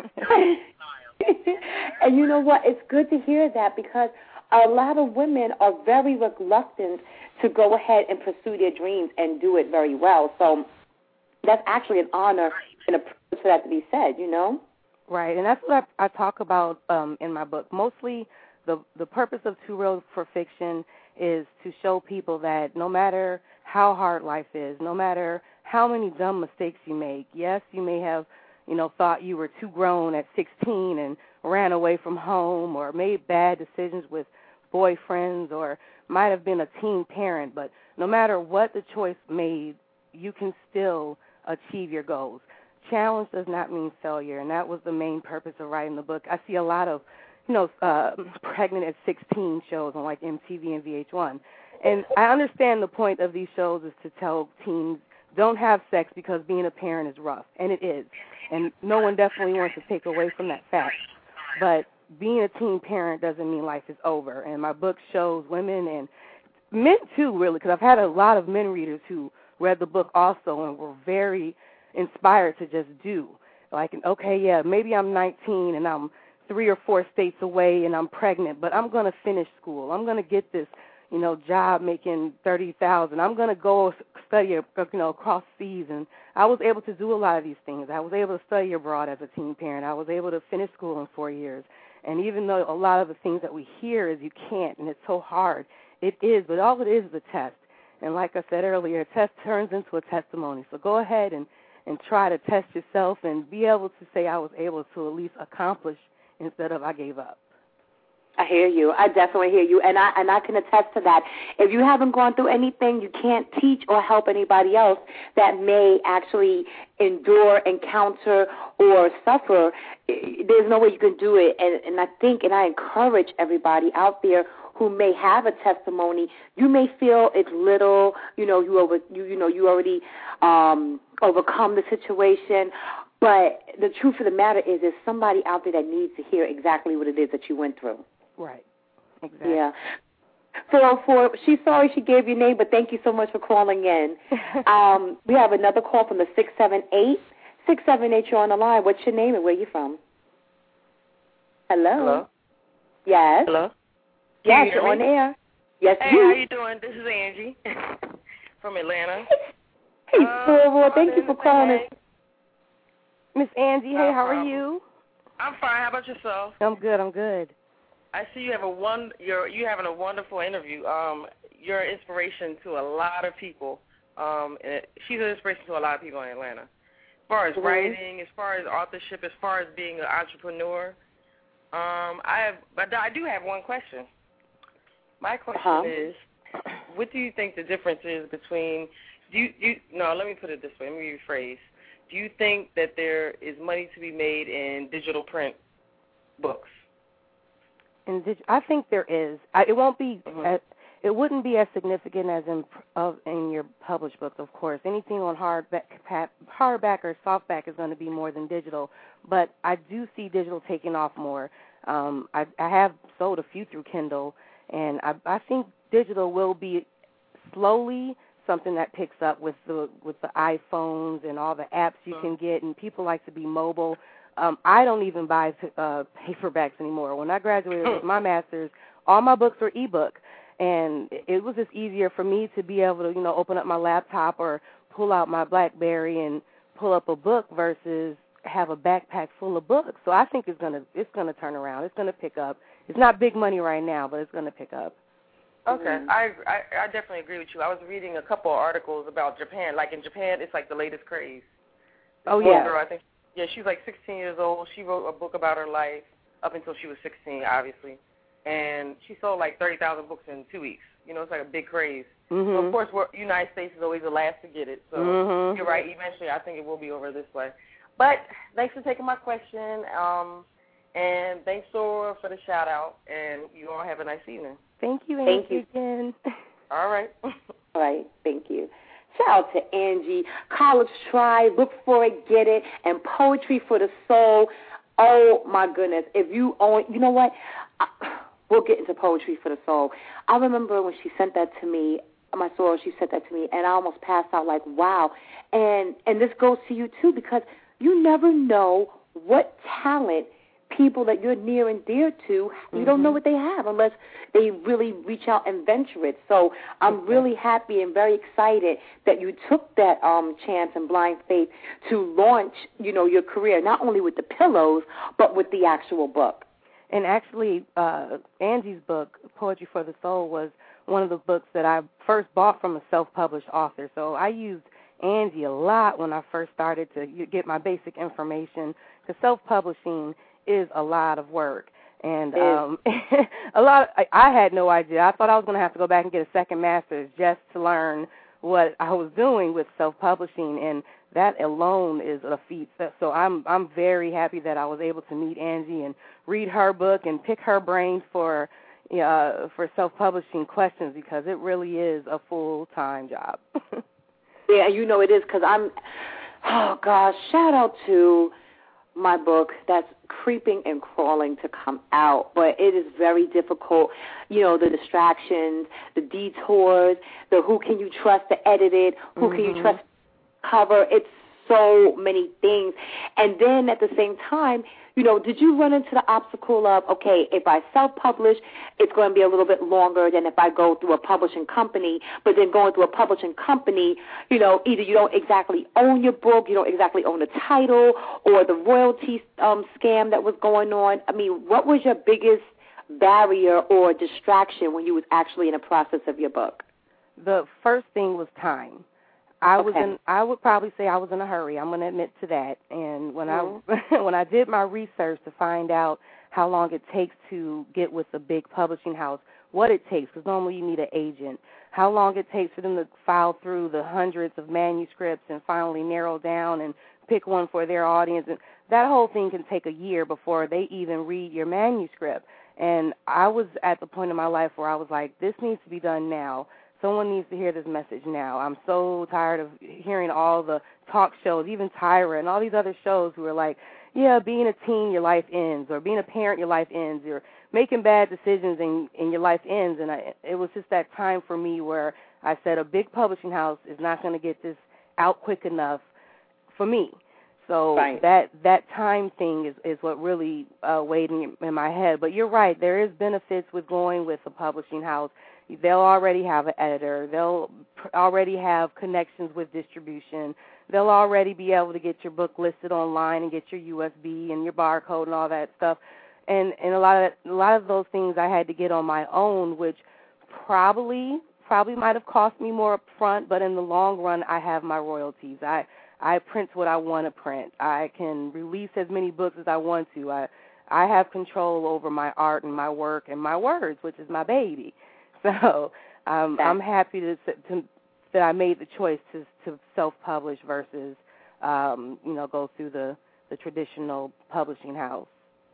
And you know what? It's good to hear that because a lot of women are very reluctant to go ahead and pursue their dreams and do it very well. So that's actually an honor and a privilege for that to be said, you know? Right, and that's what I, I talk about um, in my book. Mostly the the purpose of Two Roads for Fiction is to show people that no matter how hard life is, no matter how many dumb mistakes you make, yes, you may have, you know, thought you were too grown at sixteen and ran away from home or made bad decisions with boyfriends or might have been a teen parent, but no matter what the choice made, you can still achieve your goals. Challenge does not mean failure, and that was the main purpose of writing the book. I see a lot of, you know, uh, pregnant at sixteen shows on like M T V and V H one, and I understand the point of these shows is to tell teens don't have sex because being a parent is rough, and it is, and no one definitely wants to take away from that fact, but being a teen parent doesn't mean life is over, and my book shows women and men too, really, because I've had a lot of men readers who read the book also and were very inspired to just do. Like, okay, yeah, maybe I'm nineteen and I'm three or four states away and I'm pregnant, but I'm going to finish school. I'm going to get this, you know, job making thirty thousand dollars. I'm going to go study, you know, across seas. And I was able to do a lot of these things. I was able to study abroad as a teen parent. I was able to finish school in four years. And even though a lot of the things that we hear is you can't and it's so hard, it is, but all it is is a test. And like I said earlier, a test turns into a testimony. So go ahead and and try to test yourself and be able to say I was able to at least accomplish instead of I gave up. I hear you. I definitely hear you, and I and I can attest to that. If you haven't gone through anything, you can't teach or help anybody else that may actually endure, encounter, or suffer. There's no way you can do it, and, and I think, and I encourage everybody out there who may have a testimony. You may feel it's little, you know, you over, you, you know, you already um, overcome the situation. But the truth of the matter is, there's somebody out there that needs to hear exactly what it is that you went through. Right. Exactly. Yeah. four oh four, she's sorry she gave your name, but thank you so much for calling in. um, we have another call from the six seven eight. six seven eight, you're on the line. What's your name and where are you from? Hello? Hello? Yes? Hello? Yes, you're on air. Yes, hey, you. how you doing? This is Angie from Atlanta. Hey, four oh four, thank you for calling us. Miss Angie, hey, how are you? I'm fine. How about yourself? I'm good. I'm good. I see you have a one. You're you having a wonderful interview. Um, you're an inspiration to a lot of people. Um, and she's an inspiration to a lot of people in Atlanta. As far as Mm-hmm. writing, as far as authorship, as far as being an entrepreneur. Um, I have, but I do have one question. My question Uh-huh. is, what do you think the difference is between? Do you, do you no? Let me put it this way. Let me rephrase. Do you think that there is money to be made in digital print books? In dig- I think there is. I, it won't be. Mm-hmm. As, it wouldn't be as significant as in of in your published books, of course. Anything on hardback, hardback or softback is going to be more than digital. But I do see digital taking off more. Um, I, I have sold a few through Kindle, and I, I think digital will be slowly something that picks up with the with the iPhones and all the apps you Mm-hmm. can get, and people like to be mobile. Um, I don't even buy uh, paperbacks anymore. When I graduated with my master's, all my books were ebook, and it was just easier for me to be able to, you know, open up my laptop or pull out my BlackBerry and pull up a book versus have a backpack full of books. So I think it's gonna it's gonna turn around. It's gonna pick up. It's not big money right now, but it's gonna pick up. Okay, Mm-hmm. I, I I definitely agree with you. I was reading a couple of articles about Japan. Like in Japan, it's like the latest craze. This Oh, one yeah. girl, I think. Yeah, she's like sixteen years old. She wrote a book about her life up until she was sixteen, obviously, and she sold like thirty thousand books in two weeks. You know, it's like a big craze. Mm-hmm. So, of course, we're, United States is always the last to get it. So, mm-hmm. you're right. Eventually, I think it will be over this way. But thanks for taking my question, um, and thanks, Sora, for the shout-out, and you all have a nice evening. Thank you, Angie. Thank you again. All right. All right, thank you. Shout out to Angie, College Try, Look for It, Get It, and Poetry for the Soul. Oh, my goodness. If you own, you know what? I, we'll get into Poetry for the Soul. I remember when she sent that to me, my soror, she sent that to me, and I almost passed out like, wow. And and this goes to you, too, because you never know what talent people that you're near and dear to, you mm-hmm. don't know what they have unless they really reach out and venture it. So I'm mm-hmm. really happy and very excited that you took that um, chance and blind faith to launch, you know, your career, not only with the pillows, but with the actual book. And actually, uh, Angie's book, Poetry for the Soul, was one of the books that I first bought from a self-published author. So I used Angie a lot when I first started to get my basic information, because self-publishing is a lot of work. And um, a lot. Of, I, I had no idea. I thought I was going to have to go back and get a second master's just to learn what I was doing with self-publishing, and that alone is a feat. So I'm I'm very happy that I was able to meet Angie and read her book and pick her brains for uh, for self-publishing questions, because it really is a full-time job. Yeah, you know it is, because I'm, oh, gosh, shout out to my book that's creeping and crawling to come out, but it is very difficult. You know, the distractions, the detours, the who can you trust to edit it, who mm-hmm. can you trust to cover. It's so many things. And then at the same time, you know, did you run into the obstacle of, okay, if I self-publish, it's going to be a little bit longer than if I go through a publishing company, but then going through a publishing company, you know, either you don't exactly own your book, you don't exactly own the title, or the royalty um, scam that was going on. I mean, what was your biggest barrier or distraction when you was actually in the process of your book? The first thing was time. I okay. was in. I would probably say I was in a hurry. I'm going to admit to that. And when mm-hmm. I when I did my research to find out how long it takes to get with a big publishing house, what it takes, because normally you need an agent, how long it takes for them to file through the hundreds of manuscripts and finally narrow down and pick one for their audience, and that whole thing can take a year before they even read your manuscript. And I was at the point in my life where I was like, this needs to be done now. Someone needs to hear this message now. I'm so tired of hearing all the talk shows, even Tyra and all these other shows who are like, yeah, being a teen, your life ends, or being a parent, your life ends, or making bad decisions and, and your life ends. And I, it was just that time for me where I said a big publishing house is not going to get this out quick enough for me. So right. that that time thing is, is what really uh, weighed in, in my head. But you're right, there is benefits with going with a publishing house. They'll already have an editor. They'll already have connections with distribution. They'll already be able to get your book listed online and get your U S B and your barcode and all that stuff. And and a lot of a lot of those things I had to get on my own, which probably probably might have cost me more up front, but in the long run, I have my royalties. I I print what I want to print. I can release as many books as I want to. I I have control over my art and my work and my words, which is my baby. So um, I'm happy to, to that I made the choice to, to self-publish versus, um, you know, go through the, the traditional publishing house.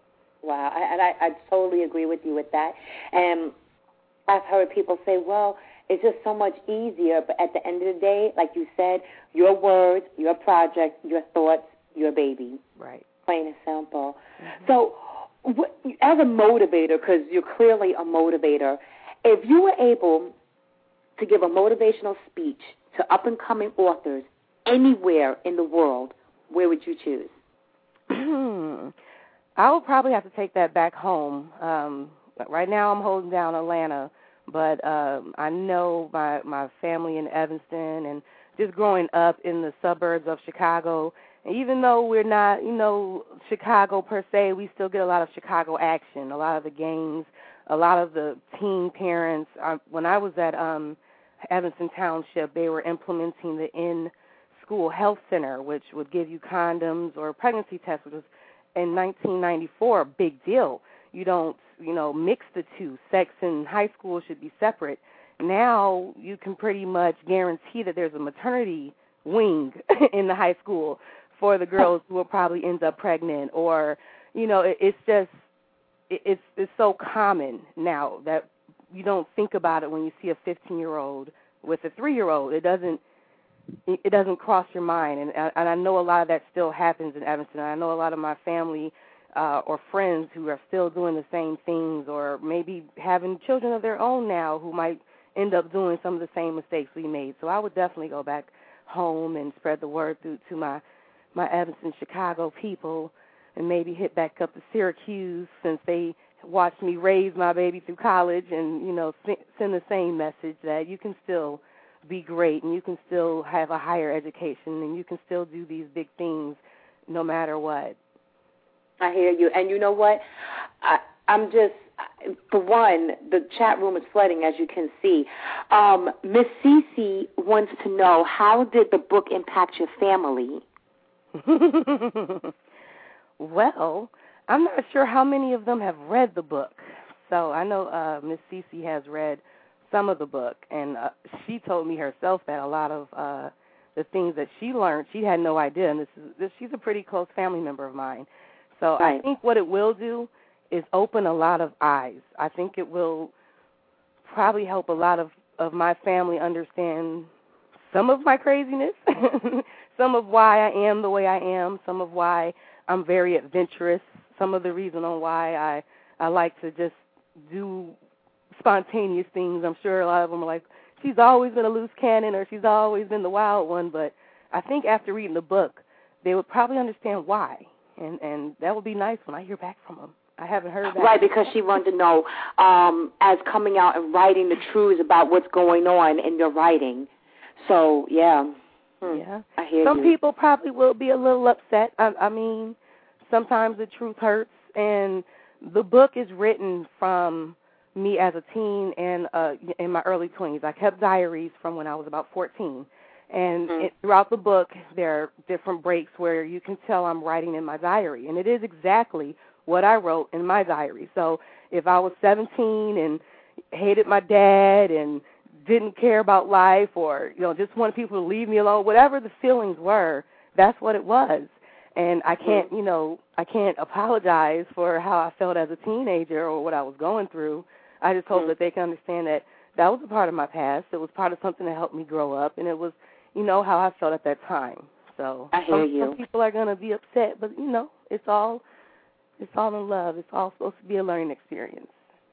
Wow, I, and I, I totally agree with you with that. And I've heard people say, well, it's just so much easier. But at the end of the day, like you said, your words, your project, your thoughts, your baby. Right. Plain and simple. Mm-hmm. So what, as a motivator, because you're clearly a motivator, if you were able to give a motivational speech to up-and-coming authors anywhere in the world, where would you choose? I would probably have to take that back home. Um, right now I'm holding down Atlanta, but um, I know my, my family in Evanston and just growing up in the suburbs of Chicago, and even though we're not, you know, Chicago per se, we still get a lot of Chicago action, a lot of the gangs, a lot of the teen parents. Uh, when I was at um, Evanston Township, they were implementing the in-school health center, which would give you condoms or pregnancy tests, which was in nineteen ninety-four a big deal. You don't you know, mix the two. Sex in high school should be separate. Now you can pretty much guarantee that there's a maternity wing in the high school for the girls who will probably end up pregnant, or, you know, it, it's just, it, it's it's so common now that you don't think about it when you see a fifteen-year-old with a three-year-old. It doesn't, it doesn't cross your mind, and, and I know a lot of that still happens in Evanston. I know a lot of my family uh, or friends who are still doing the same things, or maybe having children of their own now who might end up doing some of the same mistakes we made. So I would definitely go back home and spread the word through to my my Evanston, Chicago people, and maybe hit back up to Syracuse since they watched me raise my baby through college, and, you know, send the same message that you can still be great and you can still have a higher education and you can still do these big things no matter what. I hear you. And you know what? I, I'm just, for one, the chat room is flooding, as you can see. Um, Miss Cece wants to know, how did the book impact your family? Well, I'm not sure how many of them have read the book. So I know uh, Miss Cece has read some of the book, and uh, she told me herself that a lot of uh, the things that she learned, she had no idea. And this is this, she's a pretty close family member of mine. So right. I think what it will do is open a lot of eyes. I think it will probably help a lot of, of my family understand some of my craziness, some of why I am the way I am, some of why I'm very adventurous, some of the reason on why I, I like to just do spontaneous things. I'm sure a lot of them are like, she's always been a loose cannon or she's always been the wild one, but I think after reading the book, they would probably understand why, and, and that would be nice when I hear back from them. I haven't heard that. Right, because she wanted to know, um, as coming out and writing the truths about what's going on in your writing. So, yeah. Hmm. Yeah. I hear Some you. people probably will be a little upset. I, I mean, sometimes the truth hurts, and the book is written from me as a teen and uh, in my early twenties. I kept diaries from when I was about fourteen. And mm-hmm. it, throughout the book, there are different breaks where you can tell I'm writing in my diary. And it is exactly what I wrote in my diary. So if I was seventeen and hated my dad and didn't care about life, or, you know, just wanted people to leave me alone, whatever the feelings were, that's what it was. And I can't, you know, I can't apologize for how I felt as a teenager or what I was going through. I just hope mm-hmm. that they can understand that that was a part of my past. It was part of something that helped me grow up, and it was, you know, how I felt at that time. So I hear some, you. some people are going to be upset, but, you know, it's all it's all in love. It's all supposed to be a learning experience.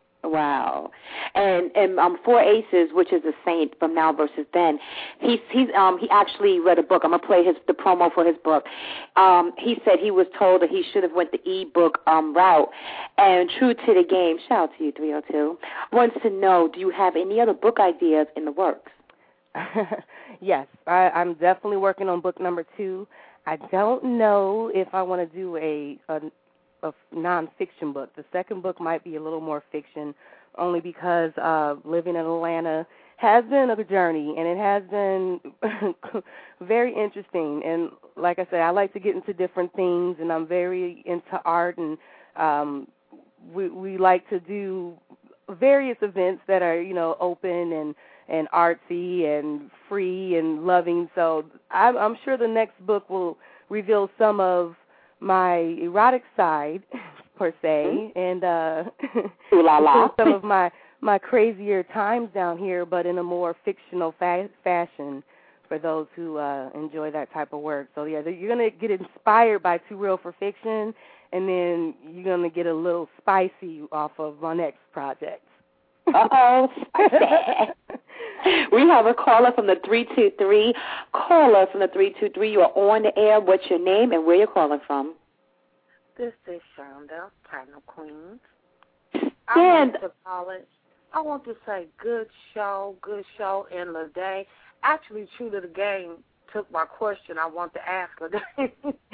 Wow. And and um Four Aces, which is a saint from Now Versus Then, he's he's um he actually read a book. I'm gonna play his the promo for his book. Um he said he was told that he should have went the e-book um route, and true to the game, shout out to you three oh two, wants to know, do you have any other book ideas in the works? Yes, I, I'm definitely working on book number two. I don't know if I want to do a, a a nonfiction book. The second book might be a little more fiction, only because uh, living in Atlanta has been a journey, and it has been very interesting. And like I said, I like to get into different things, and I'm very into art, and um, we, we like to do various events that are, you know, open and, and artsy and free and loving. So I'm, I'm sure the next book will reveal some of my erotic side, per se, and uh, Ooh la la. some of my, my crazier times down here, but in a more fictional fa- fashion for those who uh, enjoy that type of work. So, yeah, you're going to get inspired by Too Real for Fiction, and then you're going to get a little spicy off of my next project. Uh-oh, spicy. We have a caller from the three two three. Caller from the three two three. You are on the air. What's your name and where you're calling from? This is Shonda, Platinum Queens. Stand. I want to call it. I want to say good show, good show, and Ladae. Actually, true to the game, took my question. I want to ask Ladae.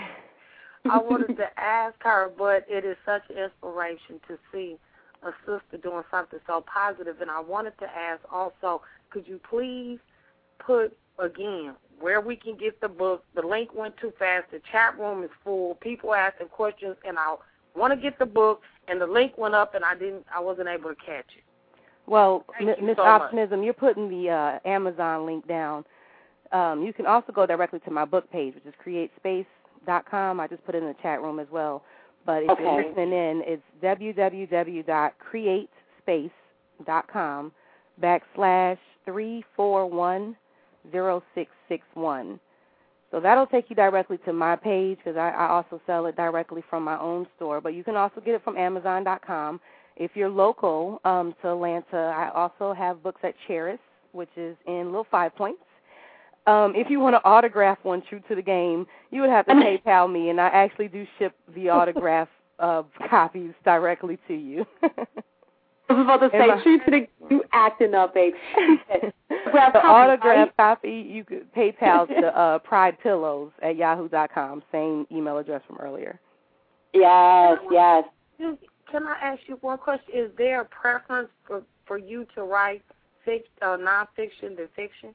I wanted to ask her, but it is such an inspiration to see a sister doing something so positive. And I wanted to ask also, could you please put, again, where we can get the book? The link went too fast. The chat room is full. People asking questions, and I want to get the book, and the link went up, and I didn't, I wasn't able to catch it. Well, Thank you Miss so much. Optimism, you're putting the uh, Amazon link down. Um, you can also go directly to my book page, which is create space dot com. I just put it in the chat room as well. But if Okay. you're listening in, it's w w w dot create space dot com backslash three four one zero six six one. So that'll take you directly to my page because I, I also sell it directly from my own store. But you can also get it from amazon dot com. If you're local um, to Atlanta, I also have books at Cheris, which is in Little Five Points. Um, if you want to autograph one true to the game, you would have to PayPal me, and I actually do ship the autograph uh, copies directly to you. I was about to say, my, true to the you acting up, babe. the autograph copy, you could PayPal to uh, Pride Pillows at yahoo dot com, same email address from earlier. Yes, yes. Can I ask you one question? Is there a preference for, for you to write fic, uh, nonfiction than fiction?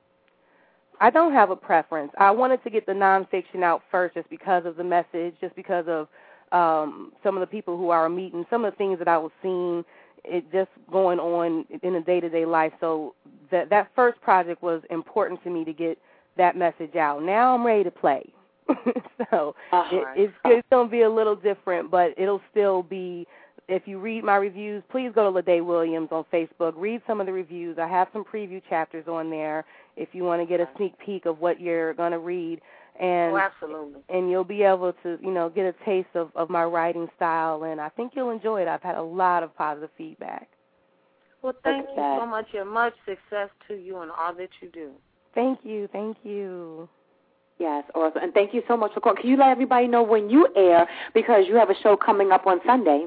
I don't have a preference. I wanted to get the nonfiction out first just because of the message, just because of um, some of the people who I were meeting, some of the things that I was seeing, it just going on in a day-to-day life. So that that first project was important to me to get that message out. Now I'm ready to play. so uh-huh. it, it's, it's going to be a little different, but it'll still be, if you read my reviews, please go to Ladae Williams on Facebook. Read some of the reviews. I have some preview chapters on there if you want to get a sneak peek of what you're going to read. And, oh, absolutely. And you'll be able to, you know, get a taste of, of my writing style, and I think you'll enjoy it. I've had a lot of positive feedback. Well, thank you so much, and much success to you and all that you do. Thank you. Thank you. Yes, awesome. And thank you so much for calling. Can you let everybody know when you air, because you have a show coming up on Sunday?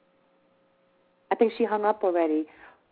I think she hung up already.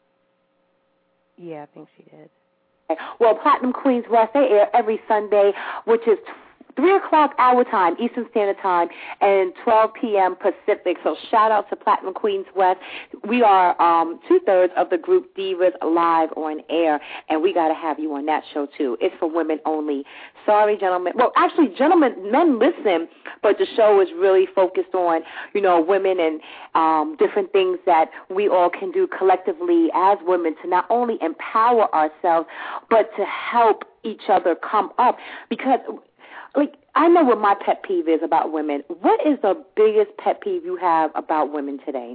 Yeah, I think she did. Well, Platinum Queens West, they air every Sunday, which is three o'clock our time, Eastern Standard Time, and twelve p.m. Pacific. So shout out to Platinum Queens West. We are um, two-thirds of the group Divas Live on air, and we got to have you on that show, too. It's for women only. Sorry, gentlemen. Well, actually, gentlemen, men listen, but the show is really focused on, you know, women and um, different things that we all can do collectively as women to not only empower ourselves, but to help each other come up. Because like, I know what my pet peeve is about women. What is the biggest pet peeve you have about women today?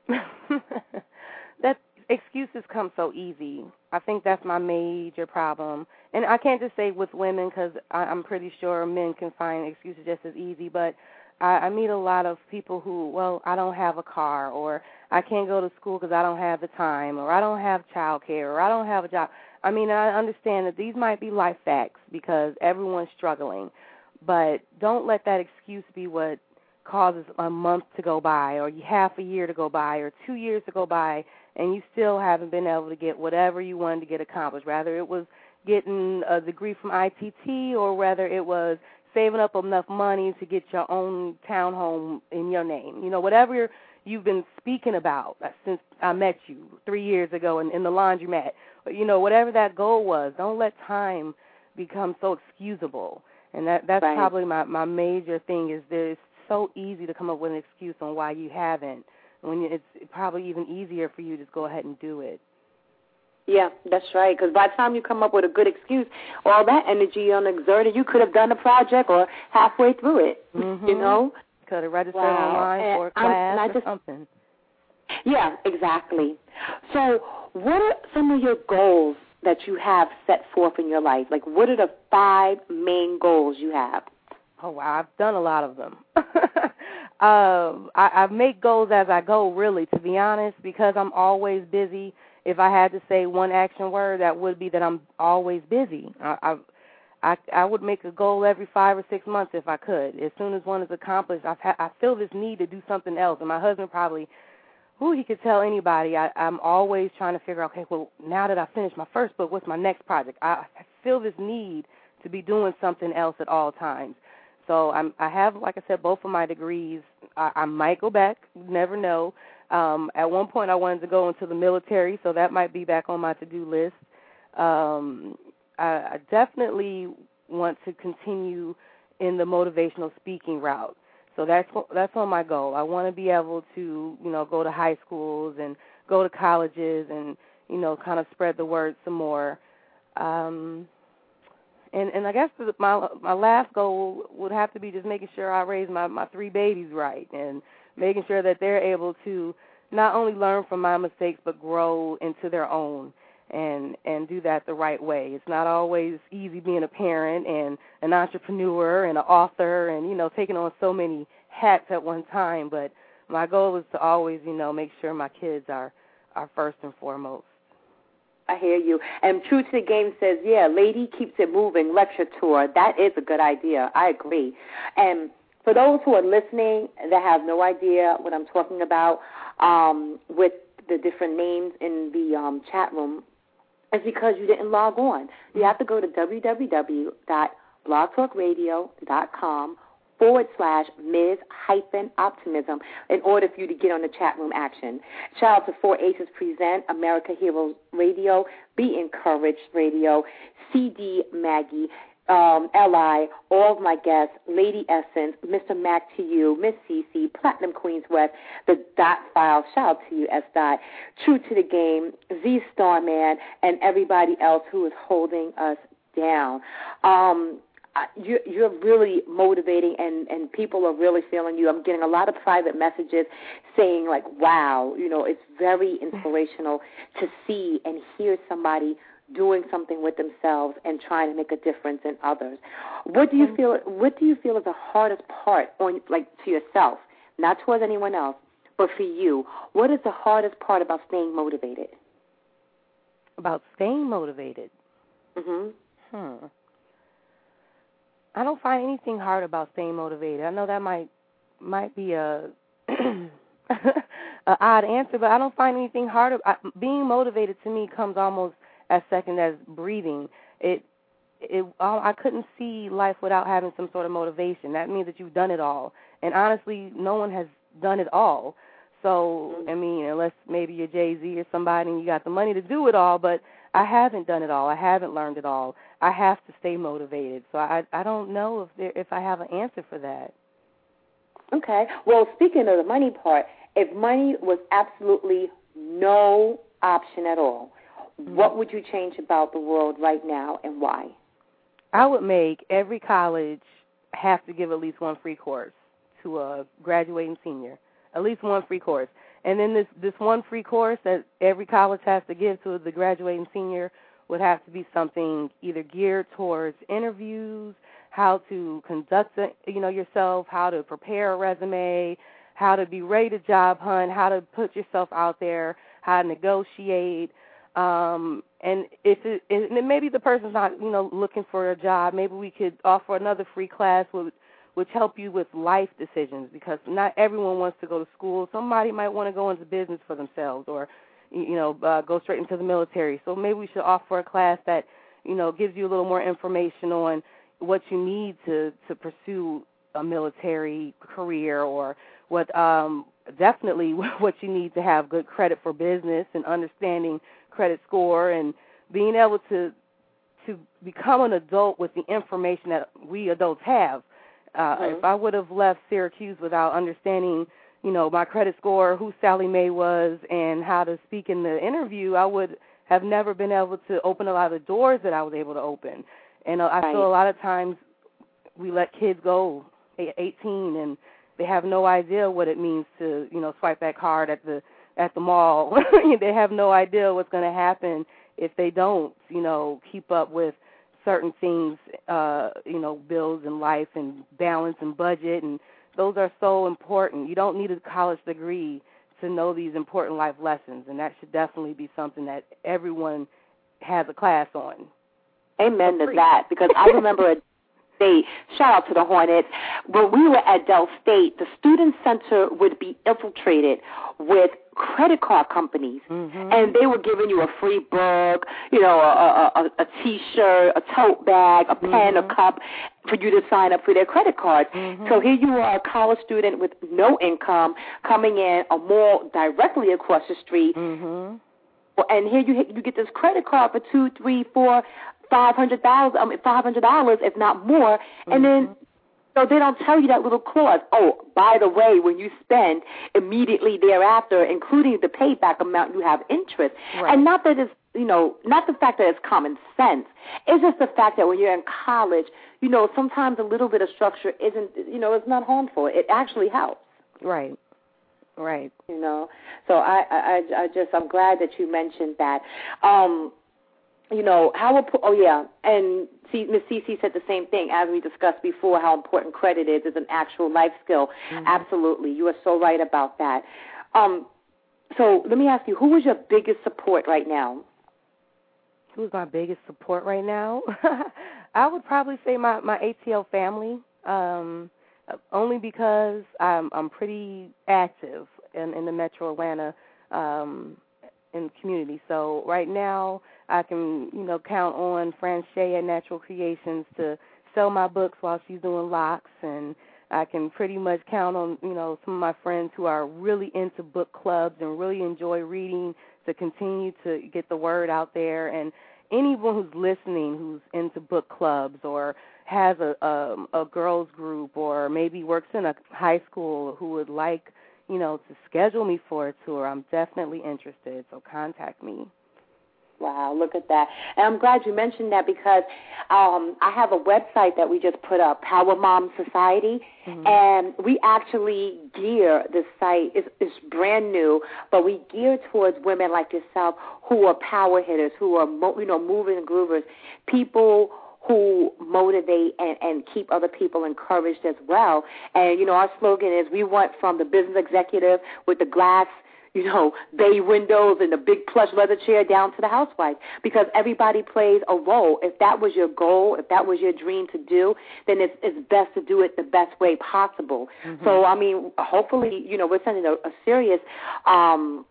That excuses come so easy. I think that's my major problem. And I can't just say with women because I'm pretty sure men can find excuses just as easy, but I, I meet a lot of people who, well, I don't have a car, or I can't go to school because I don't have the time, or I don't have child care, or I don't have a job. I mean, I understand that these might be life facts because everyone's struggling, but don't let that excuse be what causes a month to go by, or half a year to go by, or two years to go by, and you still haven't been able to get whatever you wanted to get accomplished, whether it was getting a degree from I T T or whether it was saving up enough money to get your own townhome in your name. You know, whatever you've been speaking about since I met you three years ago in, in the laundromat, you know, whatever that goal was, don't let time become so excusable. And that that's right. probably my, my major thing is that it's so easy to come up with an excuse on why you haven't, when it's probably even easier for you to just go ahead and do it. Yeah, that's right, because by the time you come up with a good excuse, all that energy on exerted, you could have done the project or halfway through it, mm-hmm. you know? Could have registered wow. online and for a class I or just, something. Yeah, exactly. So what are some of your goals that you have set forth in your life? Like, what are the five main goals you have? Oh, wow, I've done a lot of them. um, I, I make goals as I go, really, to be honest, because I'm always busy. If I had to say one action word, that would be that I'm always busy. I, I, I, I would make a goal every five or six months if I could. As soon as one is accomplished, I've ha- I feel this need to do something else. And my husband probably, who he could tell anybody, I, I'm always trying to figure out, okay, well, now that I finished my first book, what's my next project? I, I feel this need to be doing something else at all times. So I'm, I have, like I said, both of my degrees. I, I might go back. You never know. Um, at one point, I wanted to go into the military, so that might be back on my to-do list. Um, I, I definitely want to continue in the motivational speaking route. So that's that's on my goal. I want to be able to, you know, go to high schools and go to colleges and, you know, kind of spread the word some more. Um, and and I guess the, my my last goal would have to be just making sure I raise my, my three babies right and making sure that they're able to not only learn from my mistakes but grow into their own and and do that the right way. It's not always easy being a parent and an entrepreneur and an author and, you know, taking on so many hats at one time, but my goal is to always, you know, make sure my kids are, are first and foremost. I hear you. And True to the Game says, yeah, Lady Keeps It Moving lecture tour. That is a good idea. I agree. And for those who are listening that have no idea what I'm talking about um, with the different names in the um, chat room, it's because you didn't log on. You have to go to www.blogtalkradio.com forward slash Miz hyphen optimism in order for you to get on the chat room action. Shout out to Four Aces Present, America Heroes Radio, Be Encouraged Radio, C D Maggie, um, L I, all of my guests, Lady Essence, Mister Mac to you, Miss Cece, Platinum Queens West, the Dot File, shout out to you, S. Dot, True to the Game, Z Starman, and everybody else who is holding us down. Um, You're, you're really motivating, and, and people are really feeling you. I'm getting a lot of private messages saying, like, wow, you know, it's very inspirational to see and hear somebody doing something with themselves and trying to make a difference in others. What do you feel? What do you feel is the hardest part, on, like, to yourself, not towards anyone else, but for you? What is the hardest part about staying motivated? About staying motivated? Mm-hmm. Hmm. I don't find anything hard about staying motivated. I know that might might be a, a odd answer, but I don't find anything hard. I, being motivated to me comes almost as second as breathing. It it I couldn't see life without having some sort of motivation. That means that you've done it all, and honestly, no one has done it all. So I mean, unless maybe you're Jay-Z or somebody and you got the money to do it all, but I haven't done it all. I haven't learned it all. I have to stay motivated. So I I don't know if there, if I have an answer for that. Okay. Well, speaking of the money part, if money was absolutely no option at all, mm-hmm. what would you change about the world right now and why? I would make every college have to give at least one free course to a graduating senior, at least one free course. And then this, this one free course that every college has to give to the graduating senior would have to be something either geared towards interviews, how to conduct, you know, yourself, how to prepare a resume, how to be ready to job hunt, how to put yourself out there, how to negotiate. Um, and if it, and maybe the person's not, you know, looking for a job, maybe we could offer another free class with which help you with life decisions, because not everyone wants to go to school. Somebody might want to go into business for themselves or, you know, uh, go straight into the military. So maybe we should offer a class that, you know, gives you a little more information on what you need to, to pursue a military career, or what um, definitely what you need to have good credit for business and understanding credit score and being able to to become an adult with the information that we adults have. Uh, mm-hmm. If I would have left Syracuse without understanding, you know, my credit score, who Sally Mae was, and how to speak in the interview, I would have never been able to open a lot of the doors that I was able to open. And uh, I right. feel a lot of times we let kids go at eighteen, and they have no idea what it means to, you know, swipe that card at the at the mall. They have no idea what's going to happen if they don't, you know, keep up with certain things, uh, you know, bills and life and balance and budget, and those are so important. You don't need a college degree to know these important life lessons, and that should definitely be something that everyone has a class on. Amen to that, because I remember a State, shout out to the Hornets, when we were at Dell State, the student center would be infiltrated with credit card companies, mm-hmm. and they were giving you a free book, you know, a, a, a, a T-shirt, a tote bag, a pen, mm-hmm. a cup for you to sign up for their credit cards. Mm-hmm. So here you are, a college student with no income, coming in a mall directly across the street, mm-hmm. and here you you get this credit card for two, three, four. Five hundred thousand, um, five hundred dollars, if not more, and mm-hmm. then So they don't tell you that little clause. Oh, by the way, when you spend immediately thereafter, including the payback amount, you have interest. Right. And not that it's, you know, not the fact that it's common sense. It's just the fact that when you're in college, you know, sometimes a little bit of structure isn't, you know, it's not harmful. It actually helps. Right. Right. You know, so I, I, I just, I'm glad that you mentioned that. Um, you know, how, oh yeah, and see, Miss Cece said the same thing as we discussed before, how important credit is as an actual life skill. Mm-hmm. Absolutely. You are so right about that. Um, so let me ask you, who is your biggest support right now? Who's my biggest support right now? I would probably say my, my A T L family, um, only because I'm, I'm pretty active in, in the Metro Atlanta um, in the community. So right now I can, you know, count on Fran Shea at Natural Creations to sell my books while she's doing locks, and I can pretty much count on, you know, some of my friends who are really into book clubs and really enjoy reading to continue to get the word out there. And anyone who's listening who's into book clubs or has a, a, a girls group or maybe works in a high school who would like, you know, to schedule me for a tour, I'm definitely interested, so contact me. Wow, look at that. And I'm glad you mentioned that because um, I have a website that we just put up, Power Mom Society, mm-hmm. and we actually gear the site. It's, it's brand new, but we gear towards women like yourself who are power hitters, who are, mo- you know, moving and groovers, people who motivate and, and keep other people encouraged as well. And, you know, our slogan is we want from the business executive with the glass, you know, bay windows and the big plush leather chair down to the housewife, because everybody plays a role. If that was your goal, if that was your dream to do, then it's, it's best to do it the best way possible. Mm-hmm. So, I mean, hopefully, you know, we're sending a, a serious um,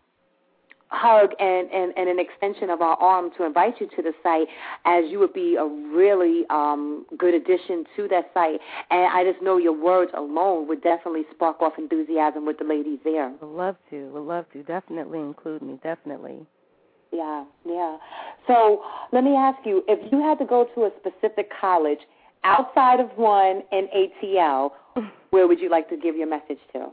hug and, and, and an extension of our arm to invite you to the site, as you would be a really um, good addition to that site. And I just know your words alone would definitely spark off enthusiasm with the ladies there. Would love to. Would love to. Definitely include me. Definitely. Yeah, yeah. So let me ask you, if you had to go to a specific college outside of one in A T L, where would you like to give your message to?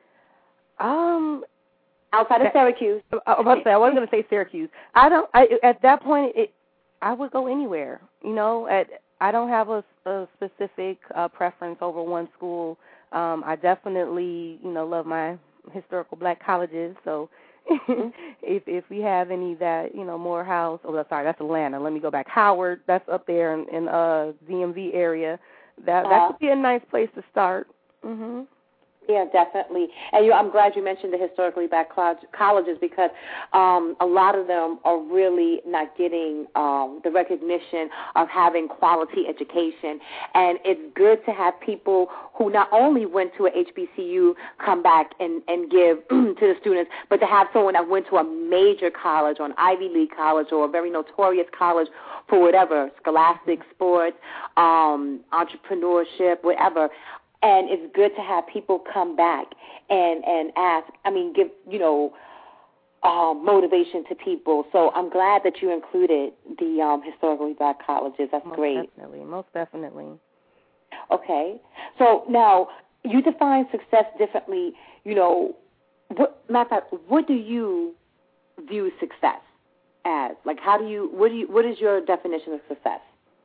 Um... Outside of Syracuse. I was about to say, I wasn't going to say Syracuse. I don't. I, at that point, it, I would go anywhere. You know, at, I don't have a, a specific uh, preference over one school. Um, I definitely, you know, love my historical black colleges. So, mm-hmm. if if we have any that, you know, Morehouse. Oh, sorry, that's Atlanta. Let me go back. Howard. That's up there in, in uh D M V area. That uh, that could be a nice place to start. Mhm. Yeah, definitely. And you, I'm glad you mentioned the historically black colleges, because um, a lot of them are really not getting um, the recognition of having quality education. And it's good to have people who not only went to a H B C U come back and, and give to the students, but to have someone that went to a major college or an Ivy League college or a very notorious college for whatever, scholastic, sports, um, entrepreneurship, whatever. And it's good to have people come back and, and ask, I mean, give, you know, uh, motivation to people. So I'm glad that you included the um, historically black colleges. That's most great. Most definitely, most definitely. Okay. So now you define success differently. You know, what, matter of fact, what do you view success as? Like, how do you, what do you, what is your definition of success?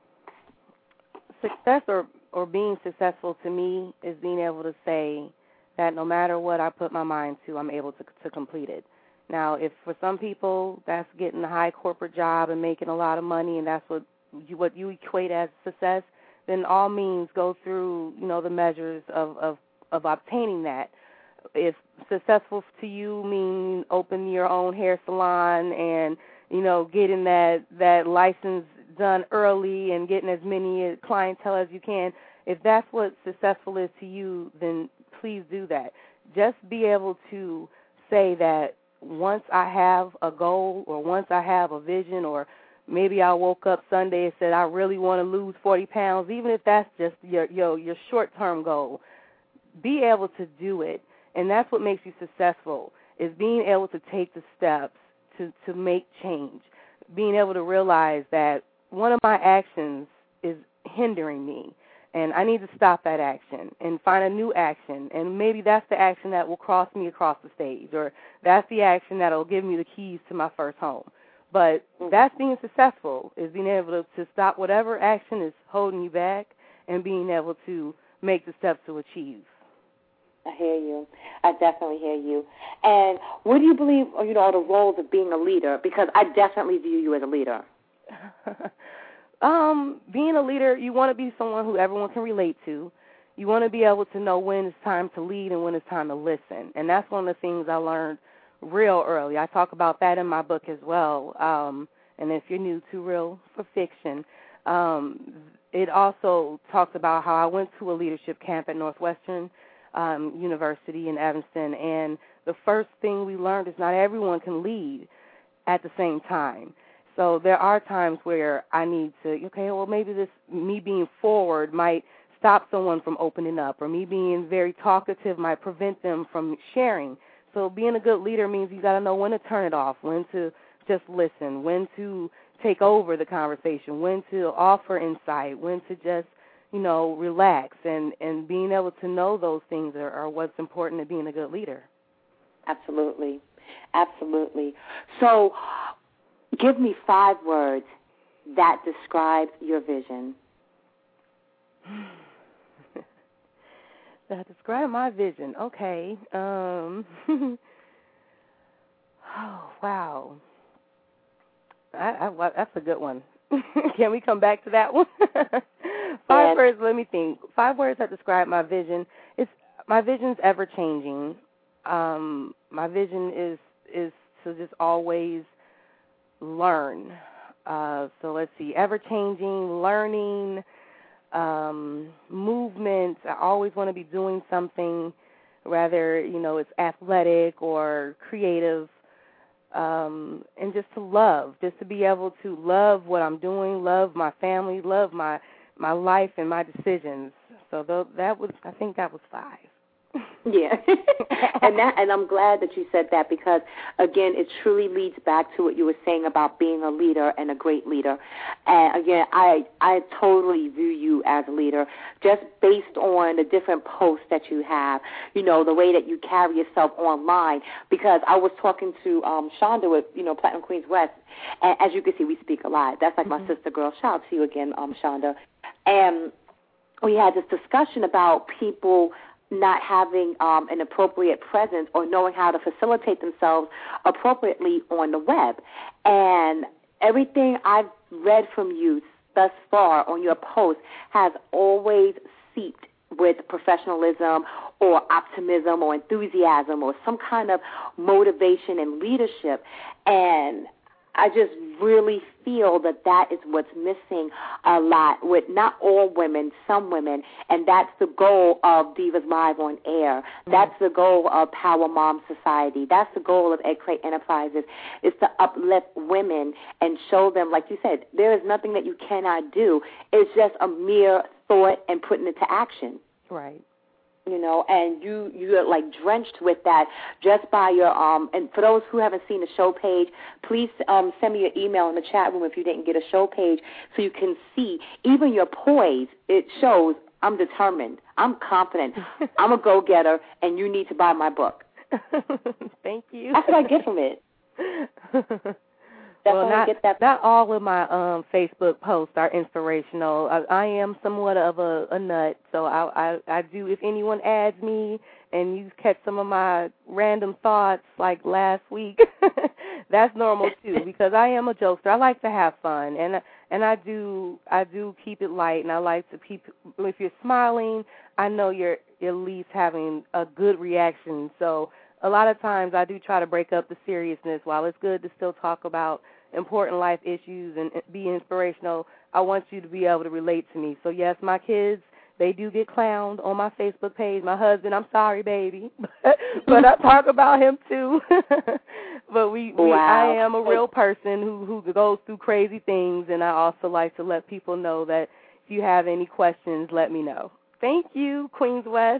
Success or or being successful to me is being able to say that no matter what I put my mind to, I'm able to to complete it. Now, if for some people that's getting a high corporate job and making a lot of money, and that's what you, what you equate as success, then all means go through, you know, the measures of, of, of obtaining that. If successful to you means open your own hair salon and, you know, getting that, that license done early and getting as many clientele as you can, if that's what successful is to you, then please do that. Just be able to say that once I have a goal or once I have a vision, or maybe I woke up Sunday and said I really want to lose forty pounds, even if that's just your your, your short-term goal, be able to do it. And that's what makes you successful, is being able to take the steps to, to make change, being able to realize that one of my actions is hindering me, And I need to stop that action and find a new action. And maybe that's the action that will cross me across the stage, or that's the action that will give me the keys to my first home. But that's being successful, is being able to, to stop whatever action is holding you back and being able to make the steps to achieve. I hear you. I definitely hear you. And what do you believe, you know, are the roles of being a leader? Because I definitely view you as a leader. um, being a leader, you want to be someone who everyone can relate to. You want to be able to know when it's time to lead and when it's time to listen. And that's one of the things I learned real early. I talk about that in my book as well. Um, and if you're new to Real for Fiction, um, it also talks about how I went to a leadership camp at Northwestern Um, University in Evanston, and the first thing we learned is not everyone can lead at the same time. So there are times where I need to, okay, well, maybe this, me being forward might stop someone from opening up, or me being very talkative might prevent them from sharing. So being a good leader means you got to know when to turn it off, when to just listen, when to take over the conversation, when to offer insight, when to just, you know, relax, and, and being able to know those things are, are what's important to being a good leader. Absolutely. Absolutely. So give me five words that describe your vision. That describe my vision. Okay. Um, oh, wow. I, I, well, that's a good one. Can we come back to that one? Five and words, let me think. Five words that describe my vision. It's, my vision's ever-changing. Um, my vision is is to just always learn. Uh, so let's see, ever-changing, learning, um, movement. I always want to be doing something, whether, you know, it's athletic or creative. Um, and just to love, just to be able to love what I'm doing, love my family, love my, my life and my decisions. So th- that was, I think that was five. Yeah, and that, and I'm glad that you said that, because, again, it truly leads back to what you were saying about being a leader and a great leader. And, again, I I totally view you as a leader just based on the different posts that you have, you know, the way that you carry yourself online, because I was talking to um, Shonda with, you know, Platinum Queens West, and as you can see, we speak a lot. That's like mm-hmm. my sister girl. Shout out to you again, um, Shonda. And we had this discussion about people not having um, an appropriate presence or knowing how to facilitate themselves appropriately on the web. And everything I've read from you thus far on your post has always seeped with professionalism or optimism or enthusiasm or some kind of motivation and leadership. And I just really feel that that is what's missing a lot with not all women, some women, and that's the goal of Divas Live on Air. That's the goal of Power Mom Society. That's the goal of Ed Cray Enterprises, is to uplift women and show them, like you said, there is nothing that you cannot do. It's just a mere thought and putting it to action. Right. You know, and you, you're like drenched with that just by your, um, and for those who haven't seen the show page, please um, send me your email in the chat room if you didn't get a show page so you can see even your poise. It shows I'm determined, I'm confident, I'm a go-getter, and you need to buy my book. Thank you. That's what I get from it. Well, not, get that. not all of my um, Facebook posts are inspirational. I, I am somewhat of a, a nut, so I, I, I do, if anyone adds me and you catch some of my random thoughts like last week, that's normal too, because I am a jokester. I like to have fun, and and I do I do keep it light, and I like to keep, if you're smiling, I know you're at least having a good reaction. So a lot of times I do try to break up the seriousness. While it's good to still talk about important life issues and be inspirational, I want you to be able to relate to me. So, yes, my kids, they do get clowned on my Facebook page. My husband, I'm sorry, baby, but I talk about him too. But we, we wow. I am a real person who, who goes through crazy things, and I also like to let people know that if you have any questions, let me know. Thank you, Queens West.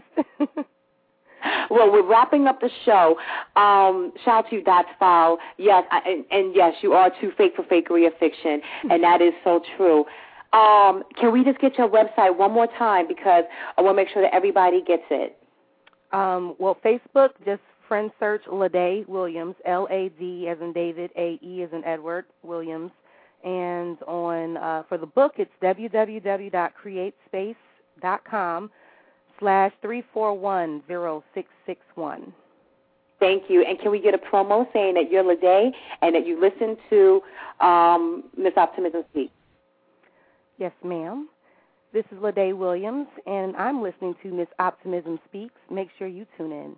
Well, we're wrapping up the show. Um, shout out to you, Dots File. Yes, I, and, and yes, you are too fake for fakery of fiction, and that is so true. Um, can we just get your website one more time because I want to make sure that everybody gets it. Um, well, Facebook, just friend search Ladae Williams, L A D as in David, A E as in Edward Williams. And on uh, for the book, it's www.createspace.com slash three four one zero six six one. Thank you. And can we get a promo saying that you're Ladae and that you listen to um, Miss Optimism Speak? Yes, ma'am. This is Ladae Williams, and I'm listening to Miss Optimism Speaks. Make sure you tune in.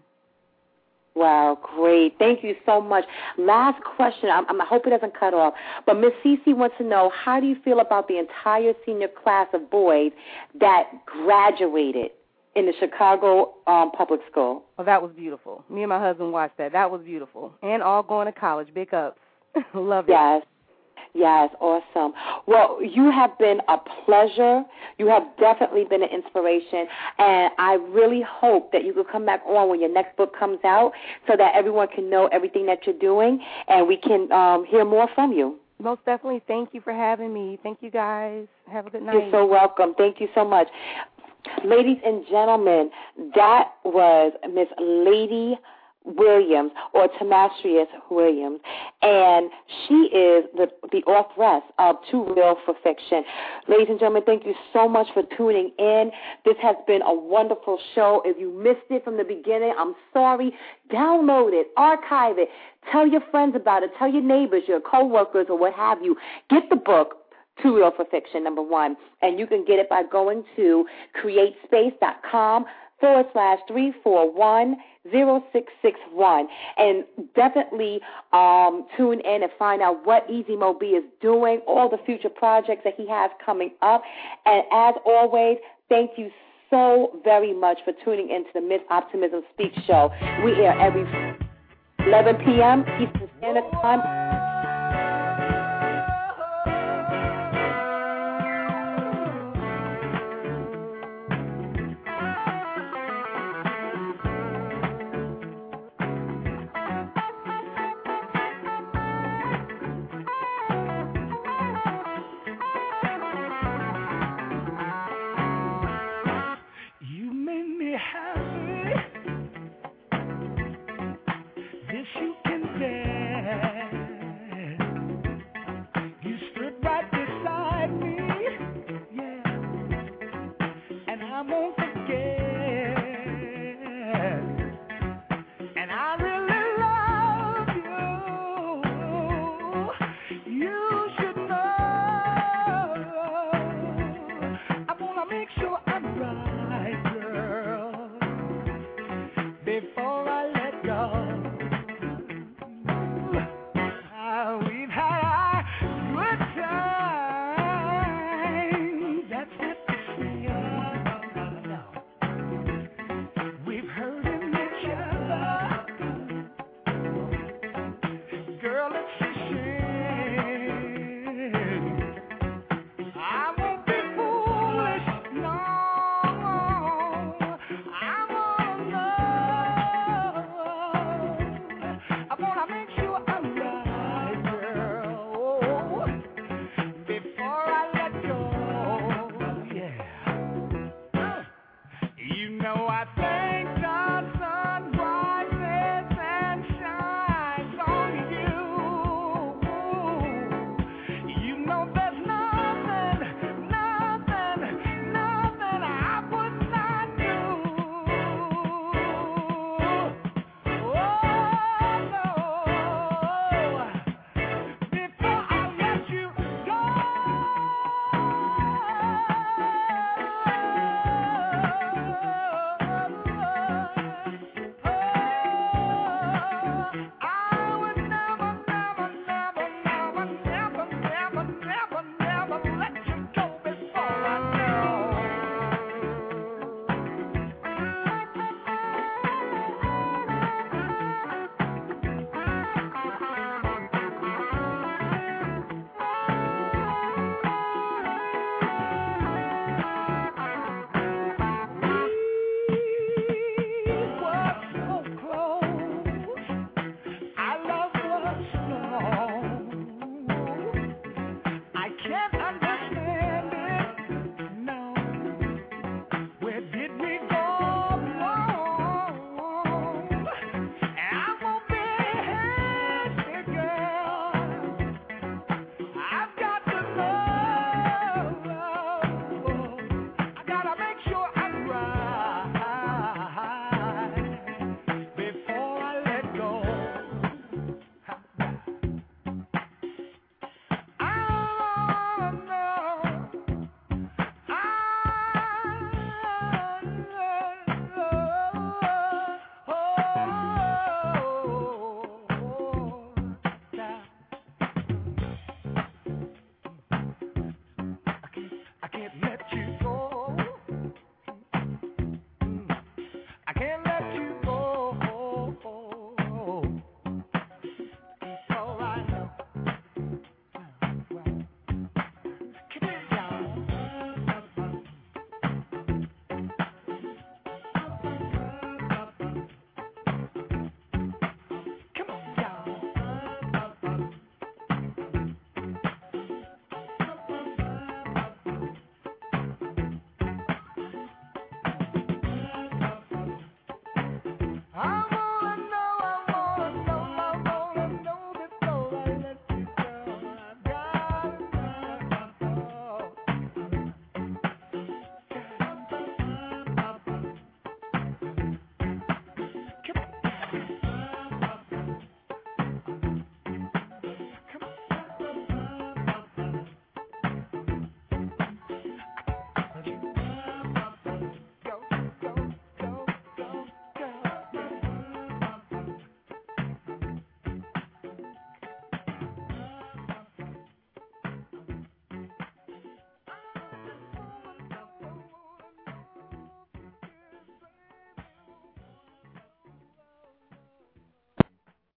Wow, great. Thank you so much. Last question. I'm, I'm, I hope it doesn't cut off. But Miss Cece wants to know, how do you feel about the entire senior class of boys that graduated in the Chicago um, public school? Oh, that was beautiful. Me and my husband watched that. That was beautiful. And all going to college. Big ups. Love it. Yes. Yes, awesome. Well, you have been a pleasure. You have definitely been an inspiration, and I really hope that you will come back on when your next book comes out so that everyone can know everything that you're doing and we can um, hear more from you. Most definitely. Thank you for having me. Thank you, guys. Have a good night. You're so welcome. Thank you so much. Ladies and gentlemen, that was Miss Lady Williams, or Tamastrius Williams, and she is the the authoress of Too Real for Fiction. Ladies and gentlemen, thank you so much for tuning in. This has been a wonderful show. If you missed it from the beginning, I'm sorry. Download it, archive it, tell your friends about it, tell your neighbors, your coworkers, or what have you. Get the book, Too Real for Fiction, number one, and you can get it by going to createspace.com forward slash three four one zero six six one, and definitely um, tune in and find out what Easy Mo B is doing, all the future projects that he has coming up. And as always, thank you so very much for tuning into the Miss Optimism Speak Show. We air every eleven p.m. Eastern Standard Time. And I